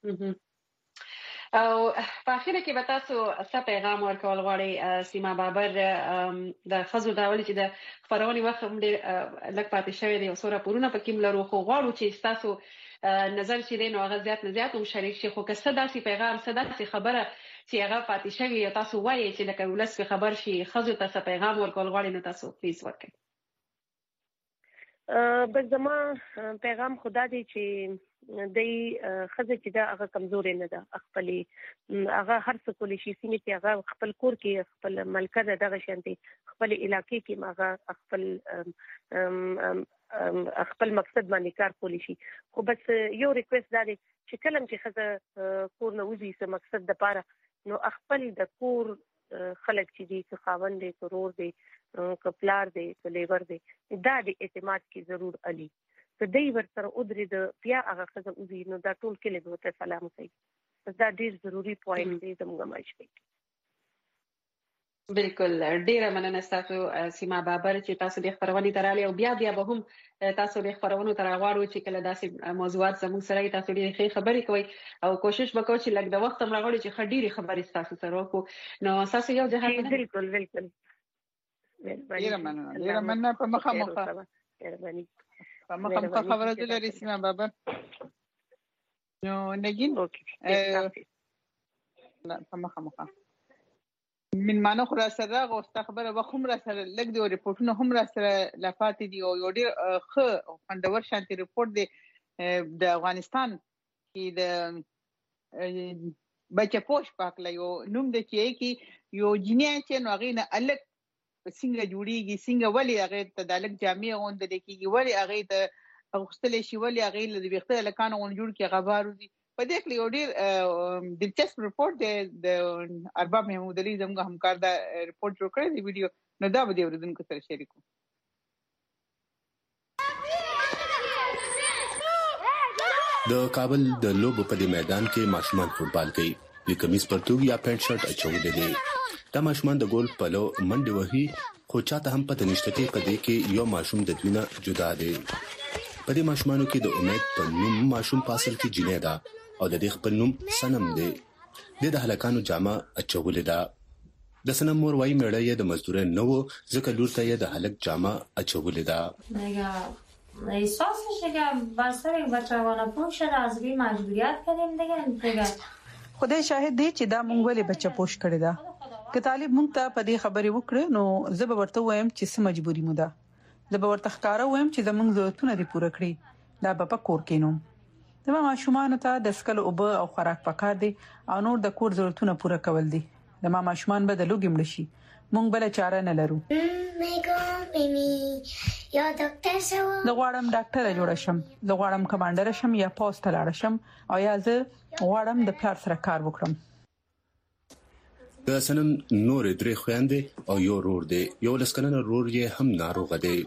او په اخر کې به تاسو څه پیغام ورکول غواړئ سیما بابر د خزو دا ولې چې د خبرونې وخت هم ډېر لږ پاتې شوی دی او سوره پورونه پکې ملرو خو غواړو چې تاسو نظر چې دی نو هغه زیات نه زیات هم شریک شي خو که څه داسې پیغام څه داسې خبره چې هغه پاتې شوی یا تاسو وایي چې لکه ولس په خبر شي خزو ته څه پیغام ورکول غواړئ نو تاسو پلیز ورکړئ بس زما پیغام خدا دی چې دای خزه چې دا هغه کمزورې نه ده خپل هغه هر څه کولی شي چې هغه خپل کور کې خپل ملکه دغه شانتي خپل علاقې کې هغه خپل خپل مقصد باندې کار کولی شي خو بس یو ریکوست دا دی چې کله چې خزه کور نه وځي څه مقصد د پاره نو خپل د کور خلک چې دي څه خاوند دي ضرور دي کپلار دی لیبر دی دا د اعتماد کې ضرور علي که دی ورسره ودرې د بیا هغه خزه وزي نو دا ټول کې له ته سلام کوي دا ډیر ضروری پوینټ دی زموږ معاشري بالکل ډیره مننه تاسو سیما بابر چې تاسو د خبرونې تراله او بیا بیا به هم تاسو د خبرونو تر غواړو چې کله داسې موضوعات زموږ سره تاسو ډیره خبرې کوي او کوشش وکړو چې لږ د وخت مراغړي چې خډيري خبرې تاسو سره وکړو نو تاسو یو ځای بالکل بالکل ډیره مننه ډیره مننه په مخه مخه په مخه مخه خبره ده لري سیما بابر نو نگین اوکې لا په مخه مخه من مانو خو را سره غوسته خبره به هم را سره لګ دی ریپورتونه هم را سره لافات دي او یو ډیر خ خوندور شانتي ریپورت دی د افغانستان کې د بچا پوش پاکله یو نوم د چې کې یو جنیا چې نو غینه الګ څنګه جوړیږي څنګه ولی هغه ته د الګ جامع غوند د کېږي ولی هغه ته غوښتل شي ولی هغه د ویخته لکان غون جوړ کې غبارو دي په دې کې یو ډیر دلچسپ ریپورت دی د ارباب محمود علي زموږ همکار دا ریپورت جوړ کړی دی ویډیو نو دا به د اوریدونکو سره شریکو د کابل د لوبو په دې میدان کې ماشومان فوټبال کوي د کمیس پرتوګ یا پینټ شرټ اچولې دي دا ماشومان د ګول په لو منډه وهي خو چاته هم پته نشته چې په دې کې یو ماشوم د دوی نه جدا دی په دې ماشومانو کې د امید په نوم ماشوم پاسل کې جنې ده او د دې خپل نوم سنم دی د هلکانو جامه اچولې ده د سنم مور وايي مېړه یې د مزدور نه وو ځکه لور ته یې د هلک جامه اچولې ده احساسش که بستر یک بچه وانا پوش شده از بی مجبوریت کردیم دیگه خدای شاهد دی چې دا مونږ ولې بچه پوش کړی دا که طالب مونږ ته په دې خبرې وکړي نو زه به ورته وایم چې څه مجبوري مو ده زه به ورته ښکاره وایم چې زمونږ ضرورتونه دي پوره کړی دا به په کور کې نو زما ماشومان ته د سکل او به او خوراک پکار دي او نور د کور ضرورتونه پوره کول دي زما ماشومان به د لوګي مړ شي مونږ بل چاره نه لرو یا ډاکټر شو زه غواړم ډاکټر جوړ شم زه غواړم کمانډر شم یا پوسټ لاړ شم او یا زه غواړم د پلار سره کار وکړم د سنم نور درې خويندې او یو رور دی یو لسکنه رور یې هم ناروغ دی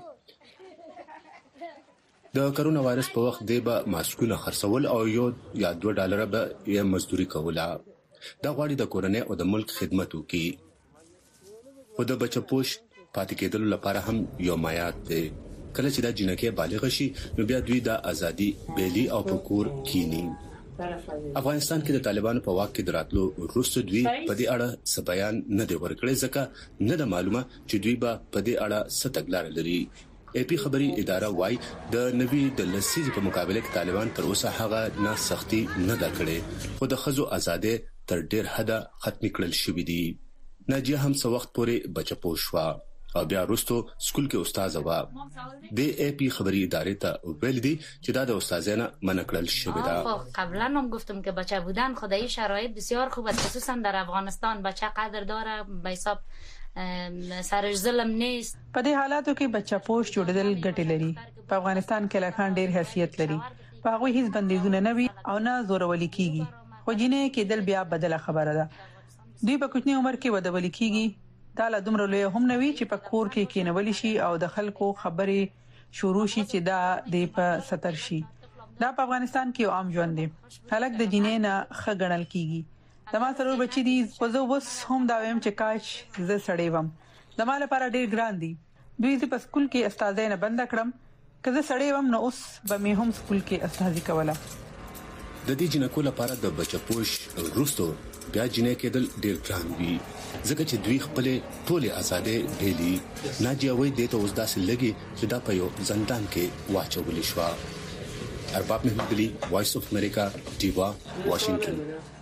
د کرونا وایرس په وخت دی به ماسکونه خرڅول او یو یا دوه ډالر به یې مزدوري کوله دا غواړي د کورنۍ او د ملک خدمت وکړي خو د بچو پوش پاتې کېدل لپاره هم یو میعاد دی کله چې دا جنکه بالغ شي نو بیا دوی د ازادي بیلی او پکور کینی افغانستان کې د طالبانو په واک کې دراتلو وروسته دوی په دې اړه څه بیان نه دی ورکړی ځکه نه د معلومه چې دوی به په دې اړه څه تګلار لري اے پی خبري اداره وايي د نوي د لسیز په مقابله کې طالبان تر اوسه هغه نه سختي نه دا کړې خو د خزو آزادې تر ډیر حد ختم کړل شوې دي ناجیه هم څو وخت پورې بچ پوښوا او بیا وروسته سکول کې استاد و د ای پی خبری ادارې ته ویل دي چې دا د استادانه منکړل شوی دا قبلا هم گفتم که بچه بودن خدایی شرایط بسیار خوب است خصوصا در افغانستان بچه قدر داره به حساب سرش ظلم نیست په دې حالاتو کې بچه پوش جوړدل ګټه لري په افغانستان کې لکان ډیر حیثیت لري په هغه هیڅ بندیزونه نه وي او نه زورولي کیږي خو جنې کې دل بیا بدله خبره ده دوی په کوچنی عمر کې ودولي کیږي دا له دومره لوی هم نه وی چې په کور کې کېنول شي او د خلکو خبرې شروع شي چې دا د په ستر شي دا په افغانستان کې عام ژوند دی خلک د جنې نه خګړل کیږي د ما سره بچی دي په زو وس هم دا ویم چې کاش زه سړی وم د ما لپاره ډیر ګران دي دوی په سکول کې استادانه بند کړم کله سړی وم نو اوس به مې هم سکول کې استادي کوله د دې جنکو لپاره د بچپوش روستو بیا جنې کېدل ډیر ګران وي ځکه چې دوی خپل ټوله آزادې بیلی ناجیه وای د ته اوس داسې لګي چې دا په یو زندان کې واچول شو ارباب محمود علي وایس اف امریکا دیوا واشنگټن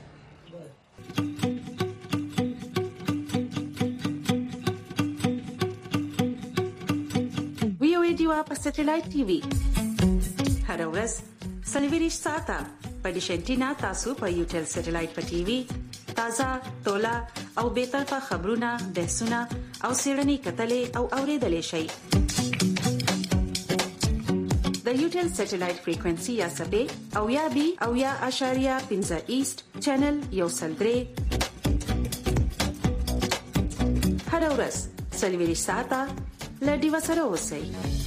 وی او دیوا په سټلایټ ټي وي هر ورځ سنویریش ساته په ډیشنټینا تاسو په یوټل سټلایټ په ټي وي تازه تولا او به طرفه خبرونه بحثونه او سیړنی کتلې او اوریدلې شي د یوټل سټلایټ فریکوئنسي یا سبې او یا بي او یا اشاریه پنځه ایست چینل یو سلدري هر ورځ سلویری ساته لډي وسره اوسئ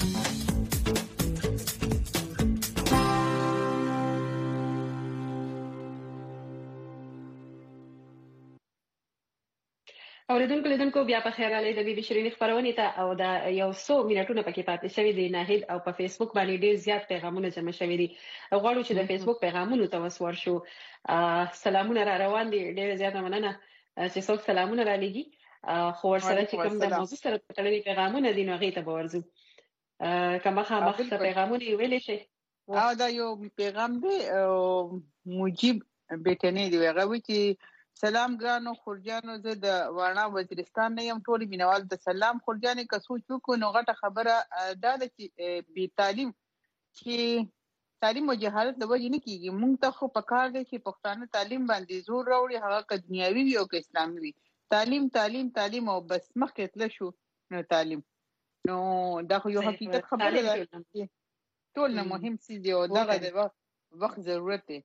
اوریدونکو لیدونکو بیا په خیر علي د بي بي شيرين خبرونه ته او دا یو څو منټونه پکې پاتې شوی دی ناهید او په فیسبوک باندې ډیر زیات پیغامونه جمع شوی دي غواړو چې د فیسبوک پیغامونو ته وسور شو سلامونه را روان دي ډیر زیات مننه چې څوک سلامونه را لګي خو ورسره چې کوم د موضوع سره تړلي پیغامونه دي نو هغه ته ورزو کما خامخ پیغامونه ویل شي او دا یو پیغام دی مجيب بیٹنی دی هغه وی چې سلام ګرانو خورجانو، زه د وانا وزیرستان نه یم. ټول مینوال د سلام خورجانې که سوچ وکړو نو غټه خبره دا ده چې بې تعلیم چې تعلیم او جهالت د وجې نه کیږي. موږ ته خو پکار دی چې پښتانه تعلیم باندې زور راوړي، هغه که دنیاوي وي او که اسلامي وي. تعلیم تعلیم تعلیم او بس مخکې تله شو نو تعلیم نو دا خو یو حقیقت خبره ده، ټول نه مهم څیز دی او دغه د وخت ضرورت دی.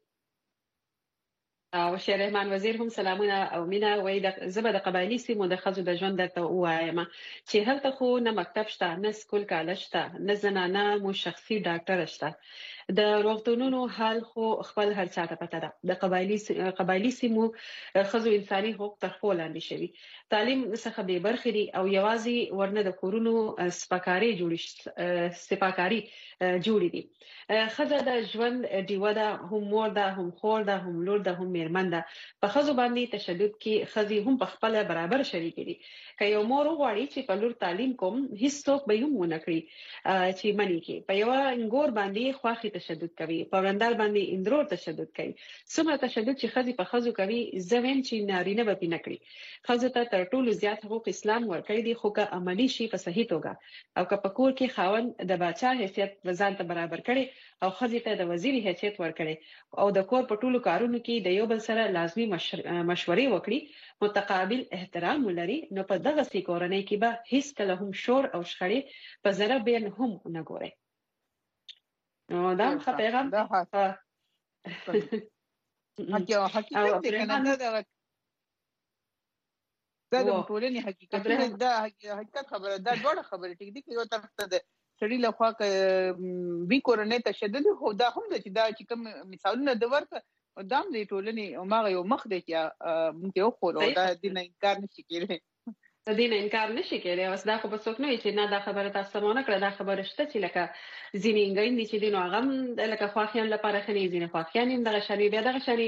او شیر رحمان وزیر هم سلامونه او مینا وای د زبر د قبایلی سیمو د خزو د ژوند درته وایم چې هلته خو نه مکتب شته، نه سکول کالج شته، نه زنانه مو شخصي ډاکټر شته. د روغتونونو حال خو خپل هر چا ته پته ده. د قبایلی قبایلی سیمو خزو انساني حقوق تر خپل لاندې شوي، تعلیم څخه به برخې دي او یوازې ورنه د کورونو سپاکاري جوړ سپاکاري جوړ دي. خزه د ژوند دیوه ده، هم مور ده، هم خور ده، هم لور ده، هم میرمن ده. په خزو باندې تشدد کې خزي هم په خپل برابر شریک دي. که یو مور غواړي چې په لور تعلیم کوم، هیڅ څوک به هم ونه کړي چې منی کې. په یو انګور باندې خواخي تشدد کوي، په ورندال باندې اندرور تشدد کوي. څومره تشدد چې خزي په خزو کوي، زویم چې نارینه به پینه کړي. خزو ته تر ټولو زیات حقوق اسلام ورکړي دي، خو که عملی شي په صحیح توګه او که په کور کې خاوند د باچا حیثیت ځان ته برابر کړي او خزي ته د وزیر حیثیت ورکړي او د کور په ټولو کارونو کې د یو بل سره لازمي مشورې وکړي، متقابل احترام ولري، نو په دغه سي کورنۍ کې به هیڅ کله هم شور او شخړې په زره بین هم نه ګوري. نو دا ښه پیغام دا حقیقت دی کنه، دا دا د ټولنې حقیقت دی، دا حقیقت خبره ده. ډوړه خبره ټیک دي چې یو طرف ته د سړي لخوا ک وی کورنۍ تشدد خو دا هم د چې دا چې کوم مثالونه د ورته دام دی ټولنې او ماغه یو مخ دی چې موږ یو خو دا د نه انکار نشي کېدای. د دې نه انکار نشي کېدای. اوس دا خو په څوک نه چې نه دا خبره تاسو مونږ کړه، دا خبره شته چې لکه ځینې انګین دي چې دینو هغه لکه خواخیان لپاره خني ځینې خواخیان هم دغه شری بیا دغه شری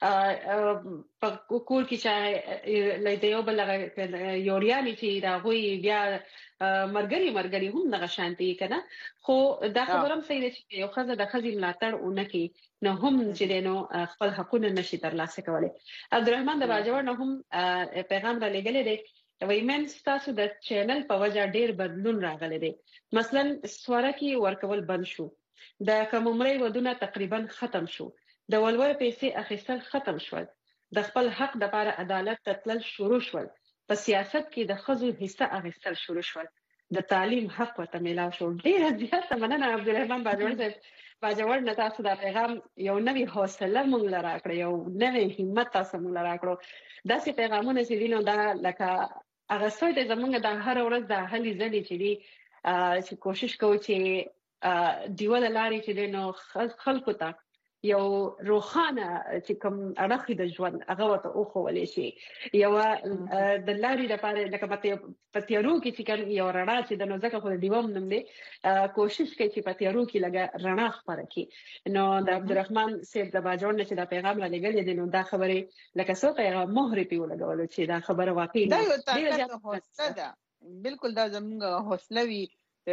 په کور کې چې لایته یو بل یورياني چې دا غوي بیا مرګري مرګري هم دغه شانتي کنه. خو دا خبره هم صحیح ده چې یو خزه د خزي ملاتړ اونکي نو هم چې دینو خپل حقونه نشي ترلاسه کولای. عبدالرحمن د باجوړ نه هم پیغام را لګلې دی، وای من تاسو د چینل په وجه ډیر بدلون راغلی دی. مثلا سواره کې ورکول بند شو، د کوممړی ودونه تقریبا ختم شو، د ولور پیسې اخیستل ختم شول، د خپل حق د لپاره عدالت تطلل شروع شول، په سیاست کې د خزو حصہ اخیستل شروع شول، د تعلیم حق ورته ملاو شو. ډیر زیات مننه عبدالرحمن باجوړ صاحب. باجوړ نه تاسو دا پیغام یو نوی حوصله مونږ لرا کړ، یو نوی همت تاسو مونږ لرا کړو. داسې پیغامونه چې دینو دا لکه هغه څه د زمونږ د هر ورځ د هلي ځلې چې دی چې کوشش کوو چې دیوه لاري چې دینو خلکو ته یو روخانه چې کوم اړخ د ژوند هغه ورته او خولې شي، یو د لاري لپاره لکه په تیارو کې چې کوم یو رڼا چې د نو ځکه خو د دیوم نوم دی، کوشش کوي چې په تیارو کې لګا رڼا خپره کړي. نو د عبدالرحمن صاحب د باجوړ نه چې دا پیغام را لګل دي، نو دا خبره لکه څه پیغام مهر پی ولګول چې دا خبره واقعي دا یو طاقت حوصله ده. بالکل دا زموږ حوصله وي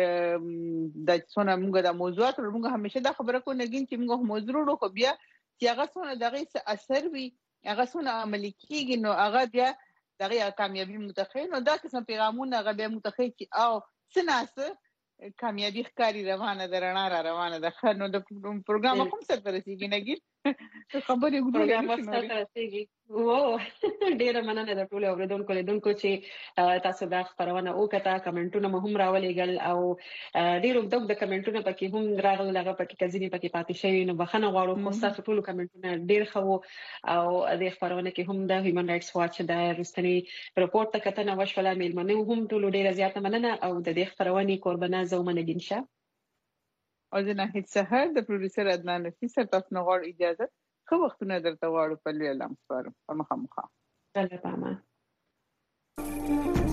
د څونه موږ د موضوعات موږ همیشه دا خبره کو نګین چې موږ موضوع خو بیا چې هغه څونه دغه اثر وي، هغه څونه عملي کیږي، نو هغه بیا دغه کامیابی متخیل. نو دا قسم پیغامونه هغه بیا متخیل چې او سناسه کامیابی ښکاری روانه ده، رڼا را روانه ده. نو د پروګرام هم څه ترسيږي نګین خبرې ګورو پروګرام څه ترسيږي. وو ډیر مننه د ټولو اوریدونکو لیدونکو چې تاسو دا خبرونه وکړه. کمنټونه مو هم راولېګل او ډیر وګدو د کمنټونو پکې هم راغله، لغه پکې کزینی پکې پاتې شوی، نو بخنه غواړو. خو تاسو ټولو کمنټونه ډیر خو او د خبرونه کې هم د هیومن رائټس واچ د رستنی رپورت ته کتنه وشوله. میلمنو هم ټولو ډیر زیاته مننه او د دې خبرونه قربانه زومنه ګنشه او د نه هیڅ سحر د پروډوسر عدنان نفیس تاسو نه غواړم اجازه خو وختونه درته غواړم په لوی لمس پر مخه مخه. الله پامان.